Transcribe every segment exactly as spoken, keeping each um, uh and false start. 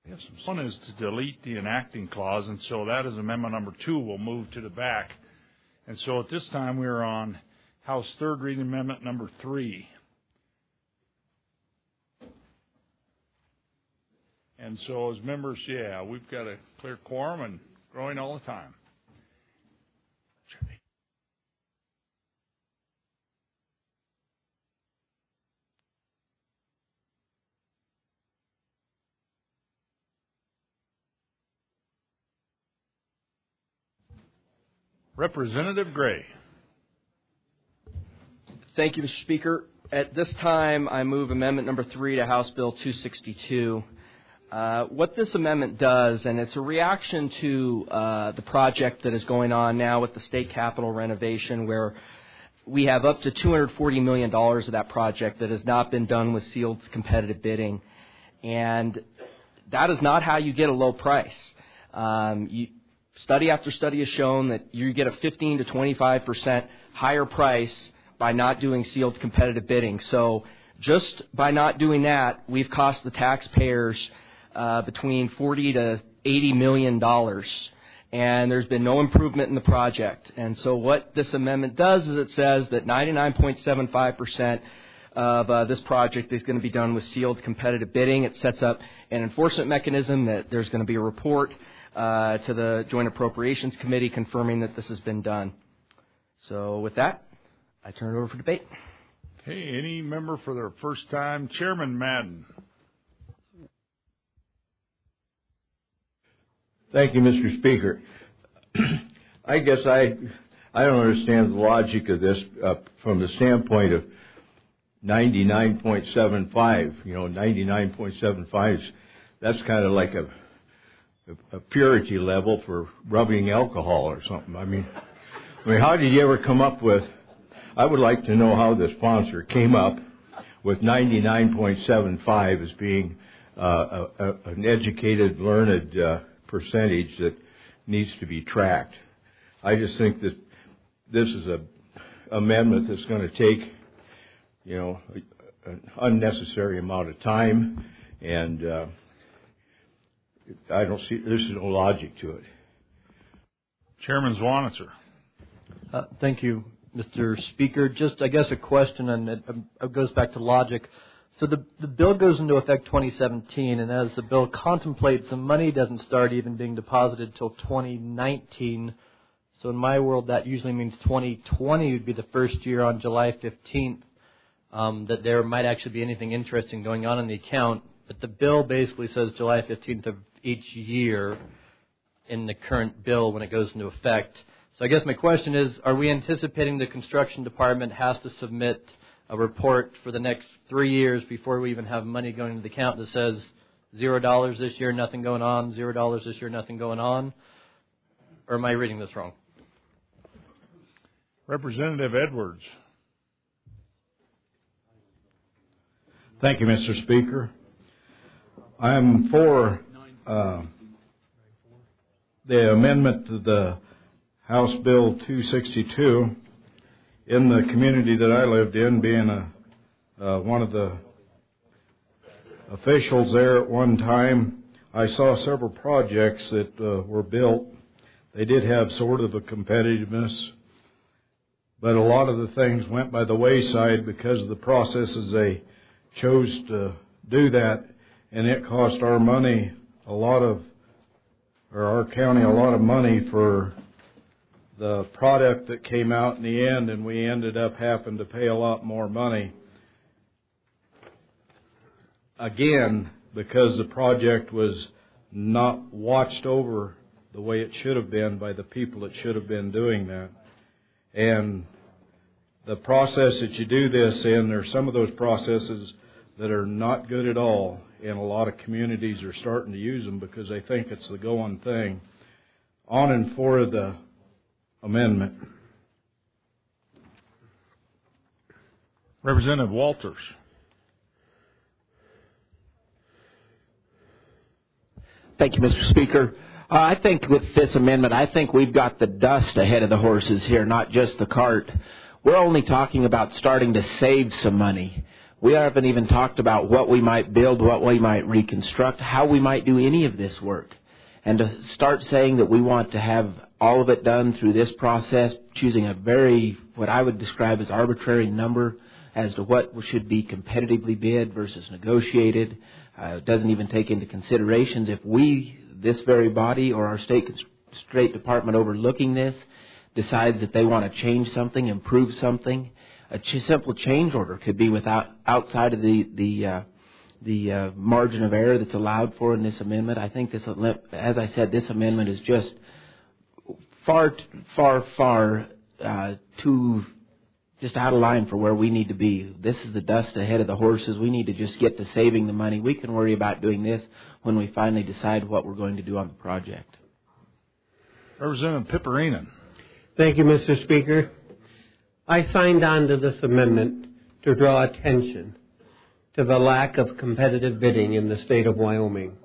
Yes. One is to delete the enacting clause, and so that is amendment number two will move to the back. And so at this time we're on House third reading amendment number three. And so as members, yeah, we've got a clear quorum and growing all the time. Representative Gray. Thank you, Mister Speaker. At this time, I move amendment number three to House Bill two sixty-two. Uh, what this amendment does, and it's a reaction to uh, the project that is going on now with the state capitol renovation, where we have up to two hundred forty million dollars of that project that has not been done with sealed competitive bidding. And that is not how you get a low price. Um, you, study after study has shown that you get a fifteen to twenty-five percent higher price by not doing sealed competitive bidding. So just by not doing that, we've cost the taxpayers uh, between forty to eighty million dollars. And there's been no improvement in the project. And so what this amendment does is it says that ninety-nine point seven five percent of uh, this project is going to be done with sealed competitive bidding. It sets up an enforcement mechanism that there's going to be a report uh, to the Joint Appropriations Committee confirming that this has been done. So with that, I turn it over for debate. Okay, any member for their first time? Chairman Madden. Thank you, Mister Speaker. I guess I I don't understand the logic of this uh, from the standpoint of ninety-nine point seven five. You know, ninety-nine point seven five, that's kind of like a, a, a purity level for rubbing alcohol or something. I mean, I mean, how did you ever come up with, I would like to know how the sponsor came up with ninety-nine point seven five as being uh, a, a, an educated, learned uh, percentage that needs to be tracked. I just think that this is a amendment that's going to take, you know, an unnecessary amount of time, and uh, I don't see, there's no logic to it. Chairman Zwanitzer. Uh, thank you, Mister Speaker. Just, I guess, a question, and it, it goes back to logic. So the, the bill goes into effect twenty seventeen, and as the bill contemplates, the money doesn't start even being deposited till twenty nineteen. So in my world, that usually means twenty twenty would be the first year on July fifteenth, um, that there might actually be anything interesting going on in the account. But the bill basically says July fifteenth of each year in the current bill when it goes into effect. So I guess my question is, are we anticipating the construction department has to submit a report for the next three years before we even have money going into the account that says zero dollars this year, nothing going on, zero dollars this year, nothing going on? Or am I reading this wrong? Representative Edwards. Thank you, Mister Speaker. I'm for uh, the amendment to the House Bill two sixty-two. In the community that I lived in, being a, uh, one of the officials there at one time, I saw several projects that uh, were built. They did have sort of a competitiveness, but a lot of the things went by the wayside because of the processes they chose to do that, and it cost our money a lot of, or our county a lot of money for the product that came out in the end, and we ended up having to pay a lot more money. Again, because the project was not watched over the way it should have been by the people that should have been doing that. And the process that you do this in, there's some of those processes that are not good at all, and a lot of communities are starting to use them because they think it's the going thing. On and for the amendment. Representative Walters. Thank you, Mister Speaker. Uh, I think with this amendment, I think we've got the dust ahead of the horses here, not just the cart. We're only talking about starting to save some money. We haven't even talked about what we might build, what we might reconstruct, how we might do any of this work. And to start saying that we want to have all of it done through this process, choosing a very, what I would describe as arbitrary number as to what should be competitively bid versus negotiated, uh, doesn't even take into considerations if we, this very body or our state State Department overlooking this, decides that they want to change something, improve something. A ch- simple change order could be without outside of the the uh, the uh, margin of error that's allowed for in this amendment. I think this, as I said, this amendment is just far, far, far uh, too just out of line for where we need to be. This is the dust ahead of the horses. We need to just get to saving the money. We can worry about doing this when we finally decide what we're going to do on the project. Representative Piperinen. Thank you, Mister Speaker. I signed on to this amendment to draw attention to the lack of competitive bidding in the state of Wyoming.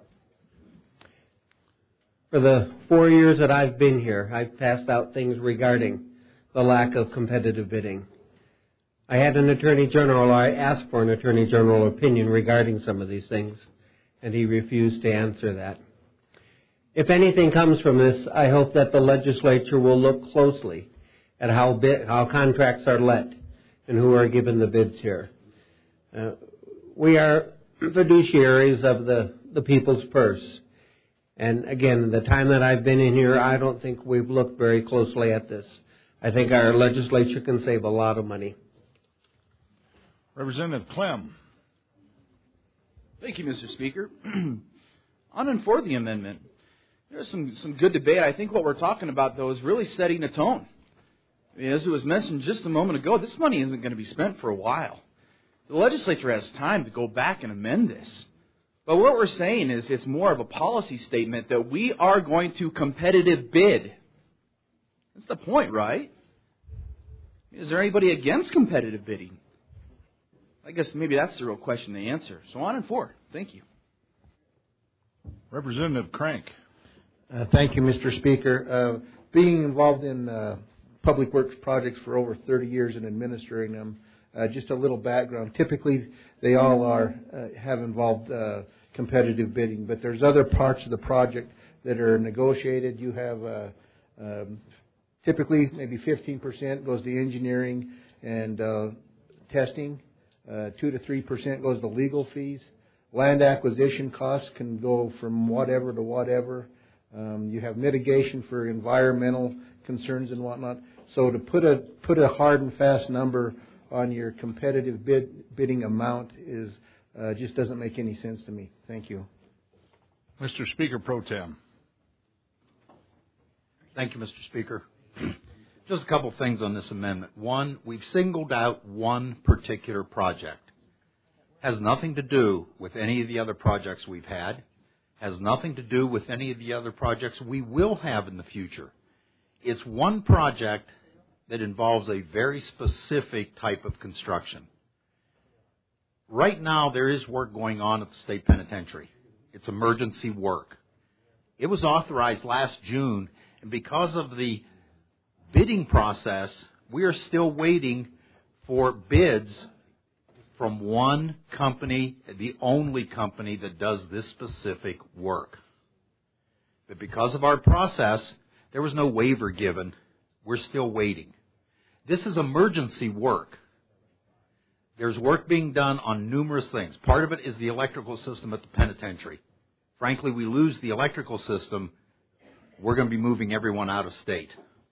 For the four years that I've been here, I've passed out things regarding the lack of competitive bidding. I had an Attorney General, or I asked for an Attorney General opinion regarding some of these things, and he refused to answer that. If anything comes from this, I hope that the legislature will look closely at how bid, how contracts are let and who are given the bids here. Uh, we are fiduciaries of the, the people's purse. And again, the time that I've been in here, I don't think we've looked very closely at this. I think our legislature can save a lot of money. Representative Clem. Thank you, Mister Speaker. On and for the amendment. There's some, some good debate. I think what we're talking about, though, is really setting a tone. As it was mentioned just a moment ago, this money isn't going to be spent for a while. The legislature has time to go back and amend this. But what we're saying is it's more of a policy statement that we are going to competitive bid. That's the point, right? Is there anybody against competitive bidding? I guess maybe that's the real question to answer. So on and forth. Thank you. Representative Crank. Uh, thank you, Mister Speaker. Uh, being involved in uh, public works projects for over thirty years and administering them, uh, just a little background. Typically, they all are uh, have involved uh, competitive bidding, but there's other parts of the project that are negotiated. You have uh, um, typically maybe fifteen percent goes to engineering and uh, testing. Uh, two to three percent goes to legal fees. Land acquisition costs can go from whatever to whatever. Um, you have mitigation for environmental concerns and whatnot. So to put a put a hard and fast number on your competitive bid, bidding amount is uh, just doesn't make any sense to me. Thank you. Mister Speaker Pro Tem. Thank you, Mister Speaker. Just a couple of things on this amendment. One, we've singled out one particular project. Has nothing to do with any of the other projects we've had. Has nothing to do with any of the other projects we will have in the future. It's one project that involves a very specific type of construction. Right now, there is work going on at the state penitentiary. It's emergency work. It was authorized last June, and because of the bidding process, we are still waiting for bids from one company, the only company that does this specific work. But because of our process, there was no waiver given. We're still waiting. This is emergency work. There's work being done on numerous things. Part of it is the electrical system at the penitentiary. Frankly, we lose the electrical system, we're going to be moving everyone out of state.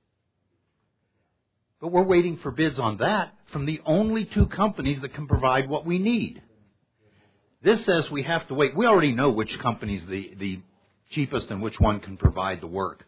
But we're waiting for bids on that from the only two companies that can provide what we need. This says we have to wait. We already know which company's the, the cheapest and which one can provide the work.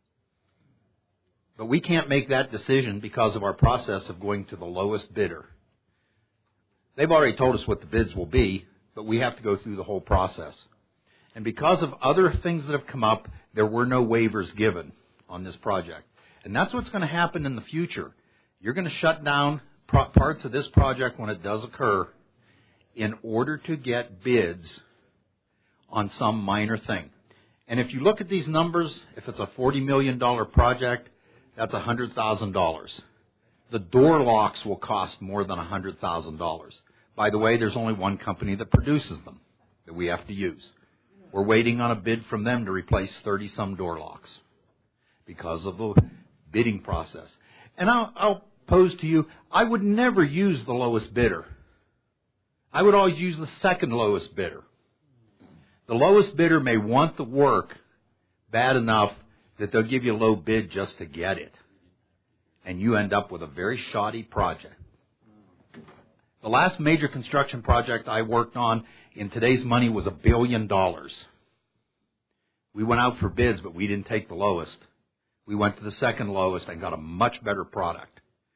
But we can't make that decision because of our process of going to the lowest bidder. They've already told us what the bids will be, but we have to go through the whole process. And because of other things that have come up, there were no waivers given on this project. And that's what's going to happen in the future. You're going to shut down pro- parts of this project when it does occur in order to get bids on some minor thing. And if you look at these numbers, if it's a forty million dollars project, that's one hundred thousand dollars. The door locks will cost more than one hundred thousand dollars. By the way, there's only one company that produces them that we have to use. We're waiting on a bid from them to replace thirty-some door locks because of the bidding process. And I'll, I'll pose to you, I would never use the lowest bidder. I would always use the second lowest bidder. The lowest bidder may want the work bad enough that they'll give you a low bid just to get it. And you end up with a very shoddy project. The last major construction project I worked on in today's money was a billion dollars. We went out for bids, but we didn't take the lowest. We went to the second lowest and got a much better product.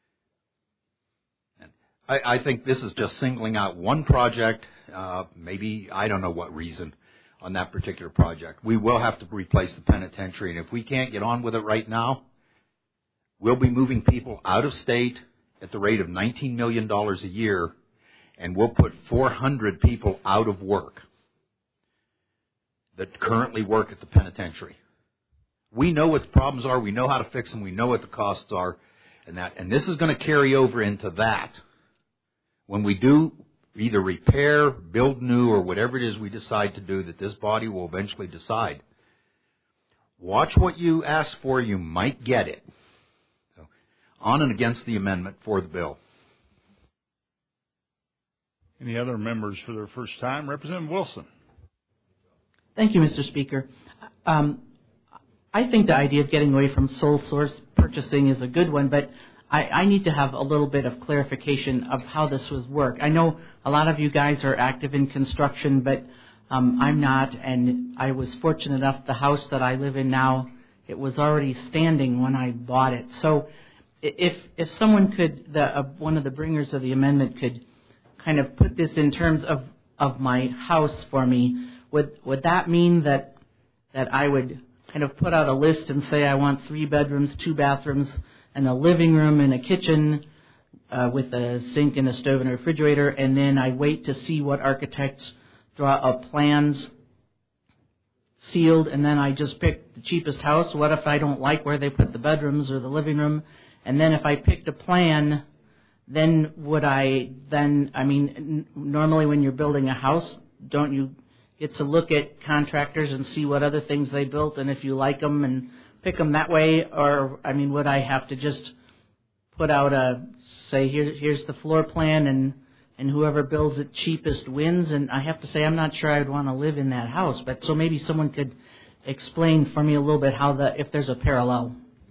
And I, I think this is just singling out one project, uh, maybe, I don't know what reason, on that particular project. We will have to replace the penitentiary, and if we can't get on with it right now, we'll be moving people out of state at the rate of nineteen million dollars a year, and we'll put four hundred people out of work that currently work at the penitentiary. We know what the problems are. We know how to fix them. We know what the costs are. And that, and this is going to carry over into that. When we do either repair, build new, or whatever it is we decide to do, that this body will eventually decide. Watch what you ask for. You might get it. So, on and against the amendment for the bill. Any other members for their first time? Representative Wilson. Thank you, Mister Speaker. Um, I think the idea of getting away from sole source purchasing is a good one, but I, I need to have a little bit of clarification of how this was work. I know a lot of you guys are active in construction, but um, I'm not, and I was fortunate enough the house that I live in now, it was already standing when I bought it. So if if someone could, the, uh, one of the bringers of the amendment could kind of put this in terms of, of my house for me, would would that mean that that I would kind of put out a list and say I want three bedrooms, two bathrooms, and a living room and a kitchen uh, with a sink and a stove and a refrigerator, and then I wait to see what architects draw up plans sealed, and then I just pick the cheapest house? What if I don't like where they put the bedrooms or the living room? And then if I picked a plan, then would I then, I mean, n- normally when you're building a house, don't you get to look at contractors and see what other things they built, and if you like them and pick them that way? Or, I mean, would I have to just put out a, say, here, here's the floor plan, and, and whoever builds it cheapest wins? And I have to say, I'm not sure I'd want to live in that house. But so maybe someone could explain for me a little bit how the, if there's a parallel.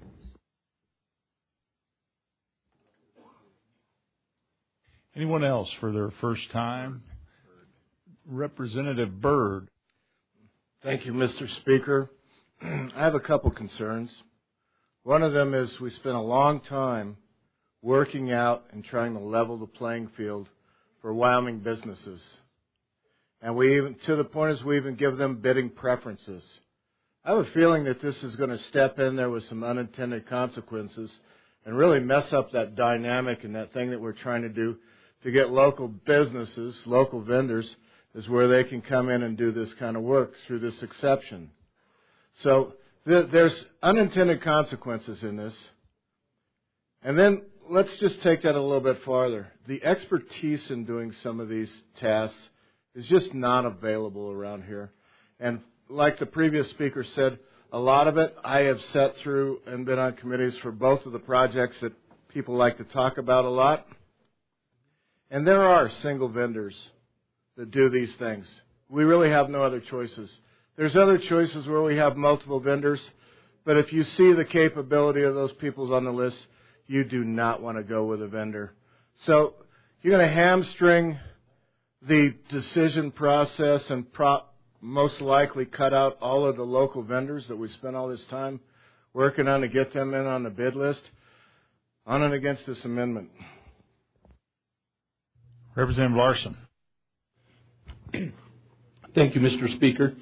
Anyone else for their first time? Representative Byrd. Thank you, Mister Speaker. I have a couple concerns. One of them is we spent a long time working out and trying to level the playing field for Wyoming businesses. And we even, to the point is we even give them bidding preferences. I have a feeling that this is going to step in there with some unintended consequences and really mess up that dynamic and that thing that we're trying to do to get local businesses, local vendors, is where they can come in and do this kind of work through this exception. So th- there's unintended consequences in this. And then let's just take that a little bit farther. The expertise in doing some of these tasks is just not available around here. And like the previous speaker said, a lot of it I have sat through and been on committees for both of the projects that people like to talk about a lot. And there are single vendors that do these things. We really have no other choices. There's other choices where we have multiple vendors, but if you see the capability of those people on the list, you do not want to go with a vendor. So you're going to hamstring the decision process and pro- most likely cut out all of the local vendors that we spent all this time working on to get them in on the bid list. On and against this amendment. Representative Larson. Thank you, Mister Speaker.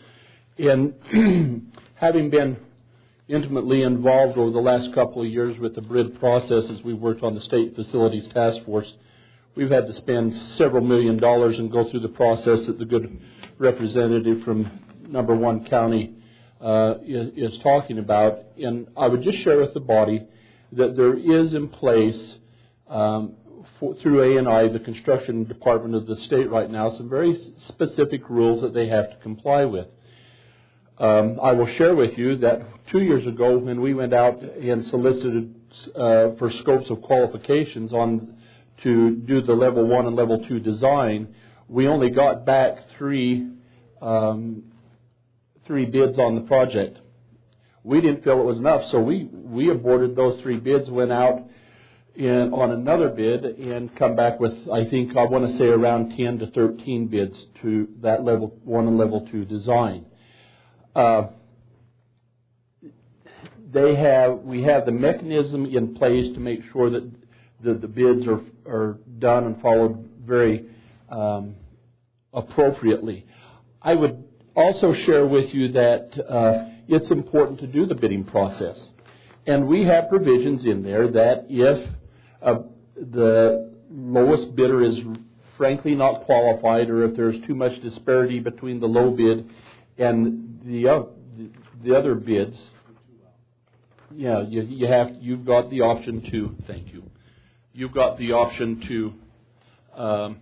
And having been intimately involved over the last couple of years with the B R I D process as we worked on the State Facilities Task Force, we've had to spend several million dollars and go through the process that the good representative from number one county uh, is, is talking about. And I would just share with the body that there is in place um, for, through A and I, the construction department of the state right now, some very specific rules that they have to comply with. Um, I will share with you that two years ago when we went out and solicited uh, for scopes of qualifications on to do the level one and level two design, we only got back three um, three bids on the project. We didn't feel it was enough, so we, we aborted those three bids, went out in, on another bid, and come back with, I think, I want to say around ten to thirteen bids to that level one and level two design. Uh, they have, we have the mechanism in place to make sure that the, the bids are, are done and followed very um, appropriately. I would also share with you that uh, it's important to do the bidding process. And we have provisions in there that if uh, the lowest bidder is frankly not qualified, or if there's too much disparity between the low bid and the uh, the other bids, yeah, you, you have you've got the option to thank you. You've got the option to um,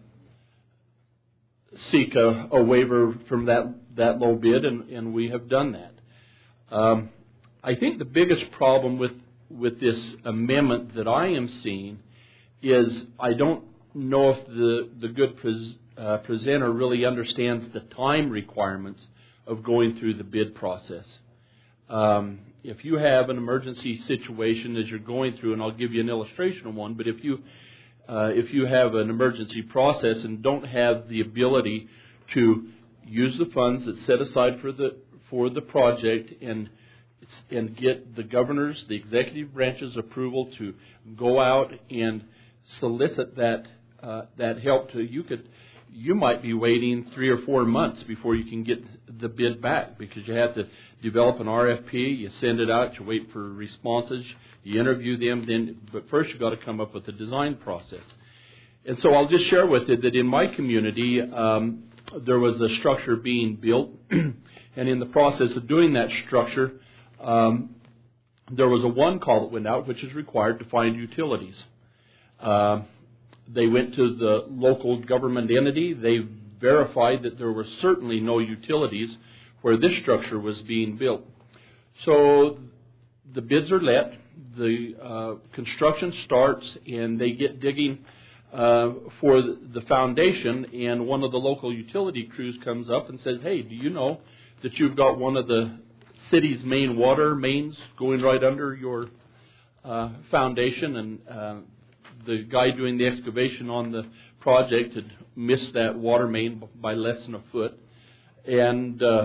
seek a, a waiver from that that low bid, and, and we have done that. Um, I think the biggest problem with with this amendment that I am seeing is I don't know if the the good pres, uh, presenter really understands the time requirements of going through the bid process. Um, if you have an emergency situation as you're going through, and I'll give you an illustration of one, but if you uh, if you have an emergency process and don't have the ability to use the funds that's set aside for the for the project and and get the governor's, the executive branch's approval to go out and solicit that uh, that help to you could you might be waiting three or four months before you can get the bid back, because you have to develop an R F P, you send it out, you wait for responses, you interview them, then but first you've got to come up with the design process. And so I'll just share with you that in my community um, there was a structure being built, and in the process of doing that structure, um, there was a one call that went out, which is required to find utilities. Uh, they went to the local government entity. They verified that there were certainly no utilities where this structure was being built. So the bids are let, the uh, construction starts, and they get digging Uh, for the foundation, and one of the local utility crews comes up and says, hey, do you know that you've got one of the city's main water mains going right under your uh, foundation? And uh, the guy doing the excavation on the project had missed that water main by less than a foot, and uh,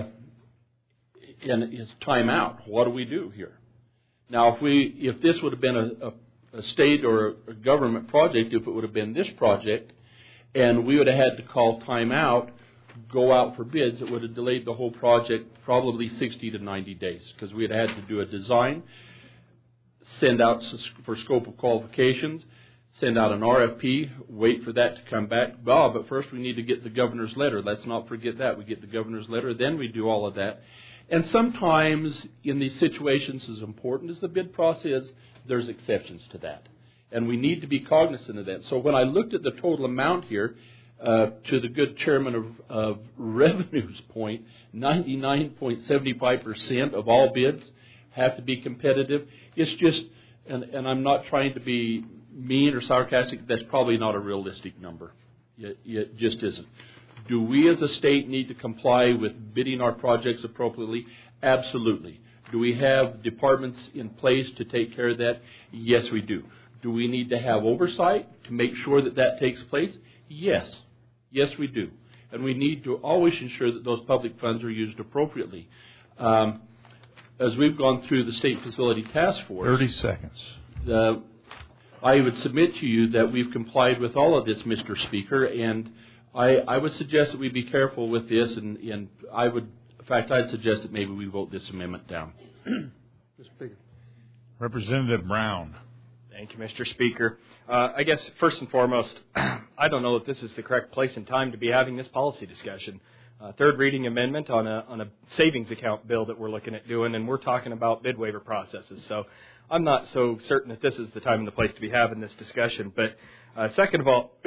and it's time out. What do we do here? Now, if we if this would have been a, a a state or a government project, if it would have been this project, and we would have had to call time out, go out for bids, it would have delayed the whole project probably sixty to ninety days, because we would have had to do a design, send out for scope of qualifications, send out an R F P, wait for that to come back. Oh, but first we need to get the governor's letter. Let's not forget that. We get the governor's letter, then we do all of that. And sometimes in these situations, as important as the bid process, there's exceptions to that. And we need to be cognizant of that. So when I looked at the total amount here, uh, to the good chairman of, of Revenue's point, ninety-nine point seven five percent of all bids have to be competitive. It's just, and, and I'm not trying to be mean or sarcastic, that's probably not a realistic number. It, it just isn't. Do we as a state need to comply with bidding our projects appropriately? Absolutely. Do we have departments in place to take care of that? Yes, we do. Do we need to have oversight to make sure that that takes place? Yes. Yes, we do. And we need to always ensure that those public funds are used appropriately. Um, as we've gone through the State Facility Task Force... thirty seconds. Uh, I would submit to you that we've complied with all of this, Mister Speaker, and I, I would suggest that we be careful with this, and, and I would... In fact, I'd suggest that maybe we vote this amendment down. Mister Speaker. Representative Brown. Thank you, Mister Speaker. Uh, I guess first and foremost, I don't know if this is the correct place and time to be having this policy discussion. uh, third reading amendment on a on a savings account bill that we're looking at doing, and we're talking about bid waiver processes. So I'm not so certain that this is the time and the place to be having this discussion. But uh, second of all,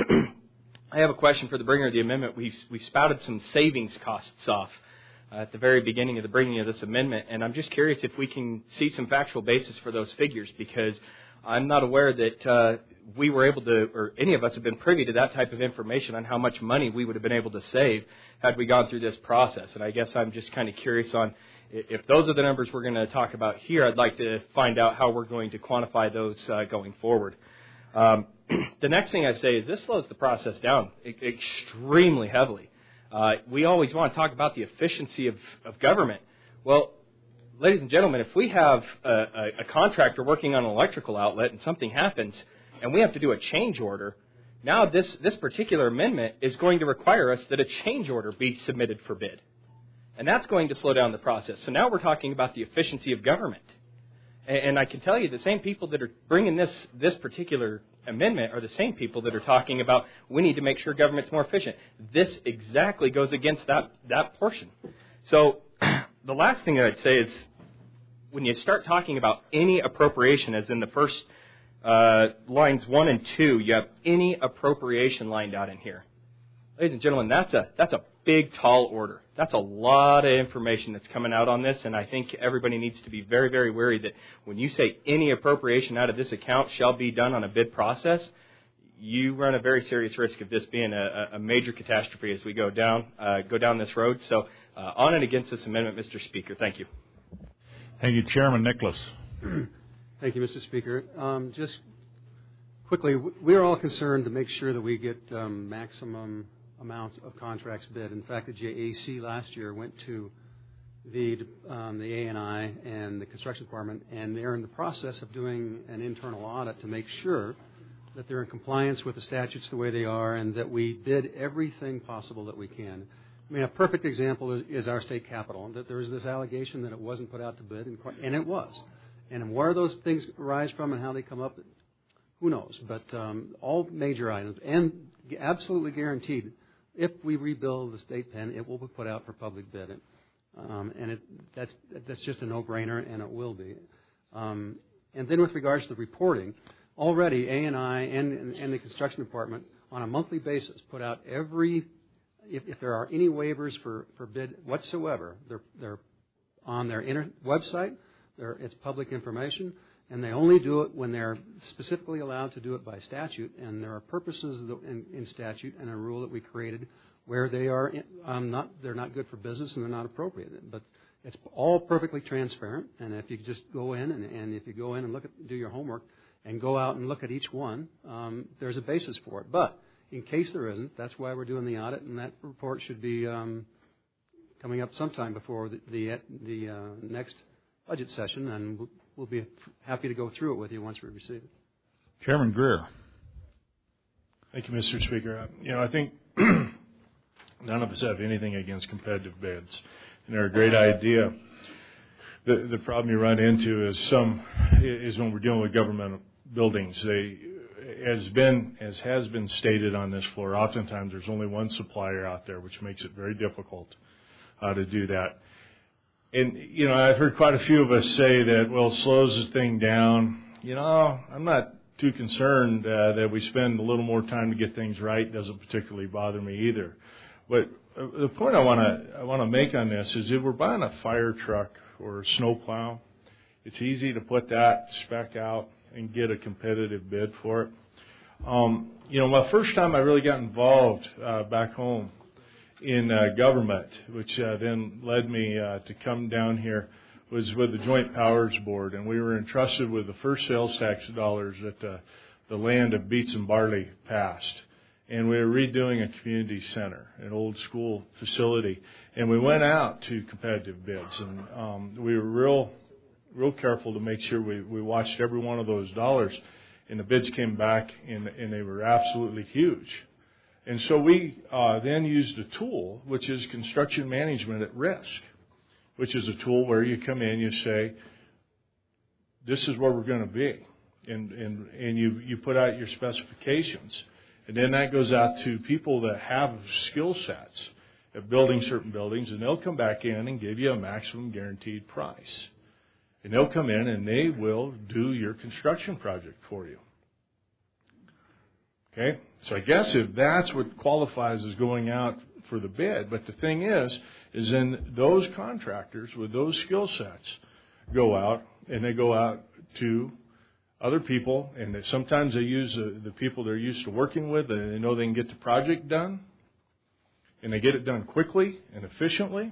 I have a question for the bringer of the amendment. We've, we've spouted some savings costs off uh, at the very beginning of the bringing of this amendment, and I'm just curious if we can see some factual basis for those figures, because I'm not aware that uh, we were able to, or any of us have been privy to that type of information on how much money we would have been able to save had we gone through this process. And I guess I'm just kind of curious on if those are the numbers we're going to talk about here. I'd like to find out how we're going to quantify those uh, going forward. Um, the next thing I say is this slows the process down e- extremely heavily. Uh, we always want to talk about the efficiency of, of government. Well, ladies and gentlemen, if we have a, a, a contractor working on an electrical outlet and something happens and we have to do a change order, now this, this particular amendment is going to require us that a change order be submitted for bid. And that's going to slow down the process. So now we're talking about the efficiency of government. And, and I can tell you the same people that are bringing this, this particular amendment are the same people that are talking about we need to make sure government's more efficient. This exactly goes against that, that portion. So the last thing I'd say is when you start talking about any appropriation, as in the first uh, lines one and two, you have any appropriation lined out in here. Ladies and gentlemen, that's a that's a big, tall order. That's a lot of information that's coming out on this, and I think everybody needs to be very, very wary that when you say any appropriation out of this account shall be done on a bid process, you run a very serious risk of this being a, a major catastrophe as we go down uh, go down this road. So uh, on and against this amendment, Mister Speaker. Thank you. Thank you, Chairman Nicholas. Thank you, Mister Speaker. Um, just quickly, we are all concerned to make sure that we get um, maximum amounts of contracts bid. In fact, the J A C last year went to the um, the A and I and the construction department, and they're in the process of doing an internal audit to make sure that they're in compliance with the statutes the way they are, and that we bid everything possible that we can. I mean, a perfect example is, is our state capitol, that there was this allegation that it wasn't put out to bid, and, and it was. And where those things arise from and how they come up, who knows? But um, all major items, and absolutely guaranteed, if we rebuild the state pen, it will be put out for public bid. Um, and it, that's, that's just a no-brainer, and it will be. Um, and then with regards to the reporting, already A and I and, and the construction department on a monthly basis put out every, if, if there are any waivers for, for bid whatsoever, they're, they're on their inter- website, they're, it's public information, and they only do it when they're specifically allowed to do it by statute, and there are purposes in, in statute and a rule that we created where they are um, not, they're not good for business and they're not appropriate. But it's all perfectly transparent, and if you just go in and, and if you go in and look at, do your homework and go out and look at each one, um, there's a basis for it. But in case there isn't, that's why we're doing the audit, and that report should be um, coming up sometime before the the, the uh, next budget session, and we'll, we'll be happy to go through it with you once we receive it. Chairman Greer. Thank you, Mister Speaker. Uh, you know, I think none of us have anything against competitive bids, and they're a great idea. The the problem you run into is some is when we're dealing with government buildings. They, as been as has been stated on this floor, oftentimes there's only one supplier out there, which makes it very difficult uh, to do that. And you know, I've heard quite a few of us say that, well, it slows the thing down. You know, I'm not too concerned uh, that we spend a little more time to get things right. It doesn't particularly bother me either. But uh, the point I want to I want to make on this is if we're buying a fire truck or a snowplow, it's easy to put that spec out and get a competitive bid for it. Um, you know, my first time I really got involved uh, back home in uh, government, which uh, then led me uh, to come down here, was with the Joint Powers Board, and we were entrusted with the first sales tax dollars that uh, the land of Beets and Barley passed. And we were redoing a community center, an old school facility, and we went out to competitive bids, and um, we were real, real careful to make sure we, we watched every one of those dollars. And the bids came back, and, and they were absolutely huge. And so we uh, then used a tool, which is construction management at risk, which is a tool where you come in, you say, this is where we're going to be, and and and you you put out your specifications. And then that goes out to people that have skill sets. at building certain buildings, and they'll come back in and give you a maximum guaranteed price. And they'll come in and they will do your construction project for you. Okay? So I guess if that's what qualifies as going out for the bid, but the thing is, is then those contractors with those skill sets go out and they go out to other people, and they, sometimes they use the, the people they're used to working with, and they know they can get the project done, and they get it done quickly and efficiently.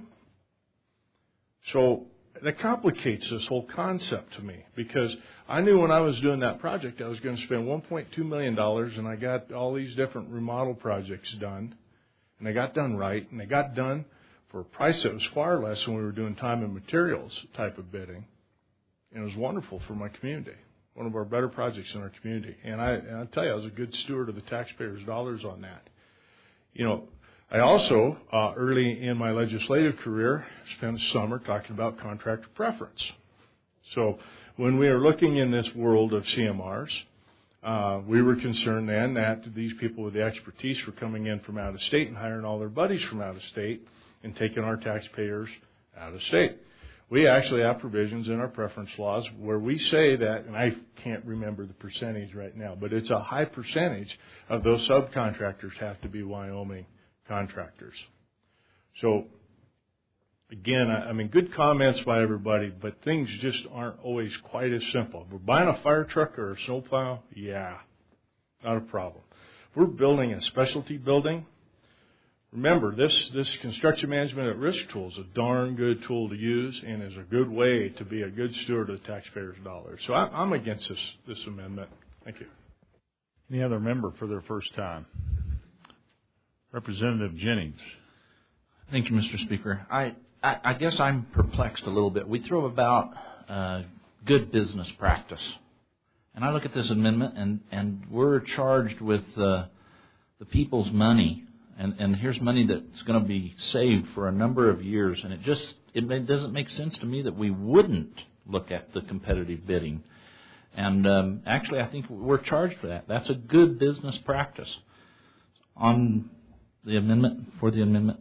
So that complicates this whole concept to me, because I knew when I was doing that project I was going to spend one point two million dollars, and I got all these different remodel projects done, and they got done right, and they got done for a price that was far less than we were doing time and materials type of bidding, and it was wonderful for my community. One of our better projects in our community. And I, and I tell you, I was a good steward of the taxpayers' dollars on that. You know, I also, uh, early in my legislative career, spent a summer talking about contractor preference. So when we are looking in this world of C M Rs, uh, we were concerned then that these people with the expertise were coming in from out of state and hiring all their buddies from out of state and taking our taxpayers out of state. We actually have provisions in our preference laws where we say that, and I can't remember the percentage right now, but it's a high percentage of those subcontractors have to be Wyoming contractors. So, again, I, I mean, good comments by everybody, but things just aren't always quite as simple. If we're buying a fire truck or a snowplow, yeah, not a problem. If we're building a specialty building, remember, this, this construction management at risk tool is a darn good tool to use and is a good way to be a good steward of the taxpayers' dollars. So I, I'm against this, this amendment. Thank you. Any other member for their first time? Representative Jennings. Thank you, Mister Speaker. I, I, I guess I'm perplexed a little bit. We throw about uh, good business practice. And I look at this amendment, and, and we're charged with uh, the people's money. And, and here's money that's going to be saved for a number of years, and it just it doesn't make sense to me that we wouldn't look at the competitive bidding. And um, actually, I think we're charged for that. That's a good business practice. On the amendment, for the amendment.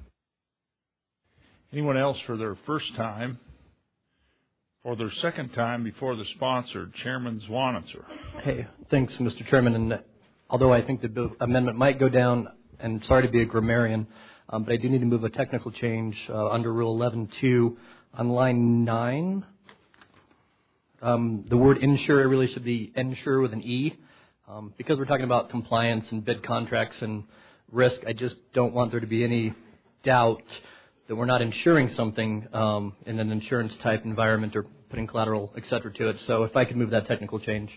Anyone else for their first time? For their second time before the sponsor, Chairman Zwanitzer. Hey, thanks, Mister Chairman. And although I think the bill, amendment might go down, and sorry to be a grammarian, um, but I do need to move a technical change uh, under Rule eleven two on line nine. Um, the word insure really should be ensure with an E. Um, because we're talking about compliance and bid contracts and risk, I just don't want there to be any doubt that we're not insuring something um, in an insurance-type environment or putting collateral, et cetera, to it. So if I could move that technical change.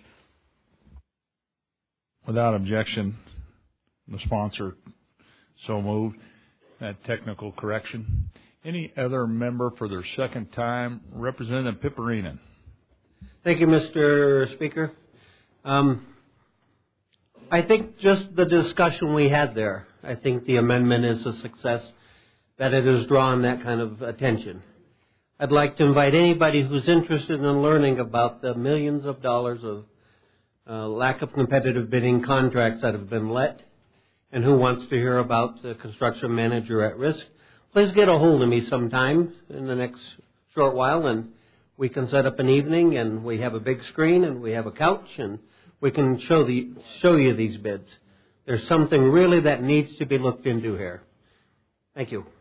Without objection, the sponsor so moved. That technical correction. Any other member for their second time? Representative Piperinen. Thank you, Mister Speaker. Um, I think just the discussion we had there, I think the amendment is a success, that it has drawn that kind of attention. I'd like to invite anybody who's interested in learning about the millions of dollars of uh, lack of competitive bidding contracts that have been let, and who wants to hear about the construction manager at risk, please get a hold of me sometime in the next short while, and we can set up an evening, and we have a big screen, and we have a couch, and we can show the show you these bids. There's something really that needs to be looked into here. Thank you.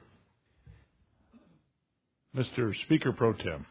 Mister Speaker Pro Tem.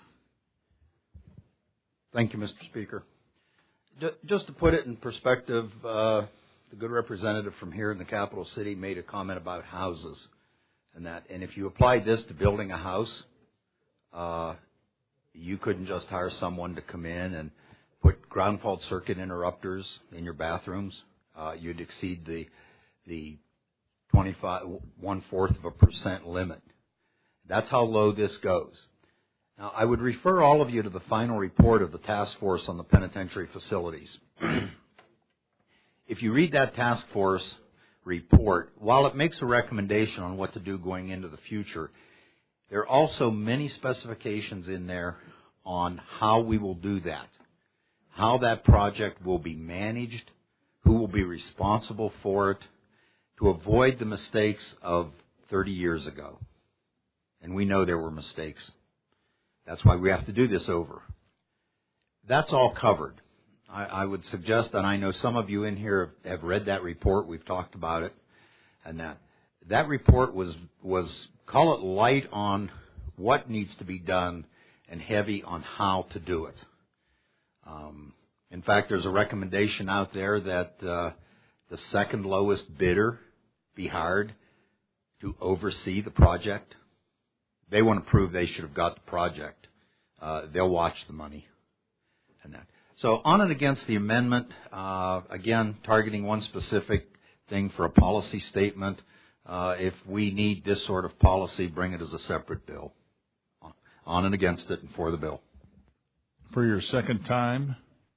Thank you, Mister Speaker. Just to put it in perspective, uh, the good representative from here in the capital city made a comment about houses and that. And if you applied this to building a house, uh, you couldn't just hire someone to come in and put ground fault circuit interrupters in your bathrooms. Uh, you'd exceed the the twenty-five one fourth of a percent limit. That's how low this goes. Now, I would refer all of you to the final report of the task force on the penitentiary facilities. If you read that task force report, while it makes a recommendation on what to do going into the future, there are also many specifications in there on how we will do that, how that project will be managed, who will be responsible for it, to avoid the mistakes of thirty years ago. And we know there were mistakes. That's why we have to do this over. That's all covered. I, I would suggest, and I know some of you in here have, have read that report. We've talked about it. And that that report was, was, call it light on what needs to be done and heavy on how to do it. Um, in fact, there's a recommendation out there that uh, the second lowest bidder be hired to oversee the project. They want to prove they should have got the project. Uh, they'll watch the money and that. So on and against the amendment, uh, again, targeting one specific thing for a policy statement. Uh, if we need this sort of policy, bring it as a separate bill. On and against it and for the bill. For your second time,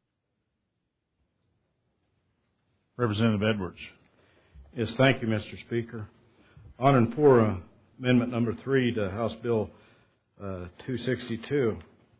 Representative Edwards. Yes, thank you, Mister Speaker. On and for uh, Amendment Number Three to House Bill uh, two sixty-two.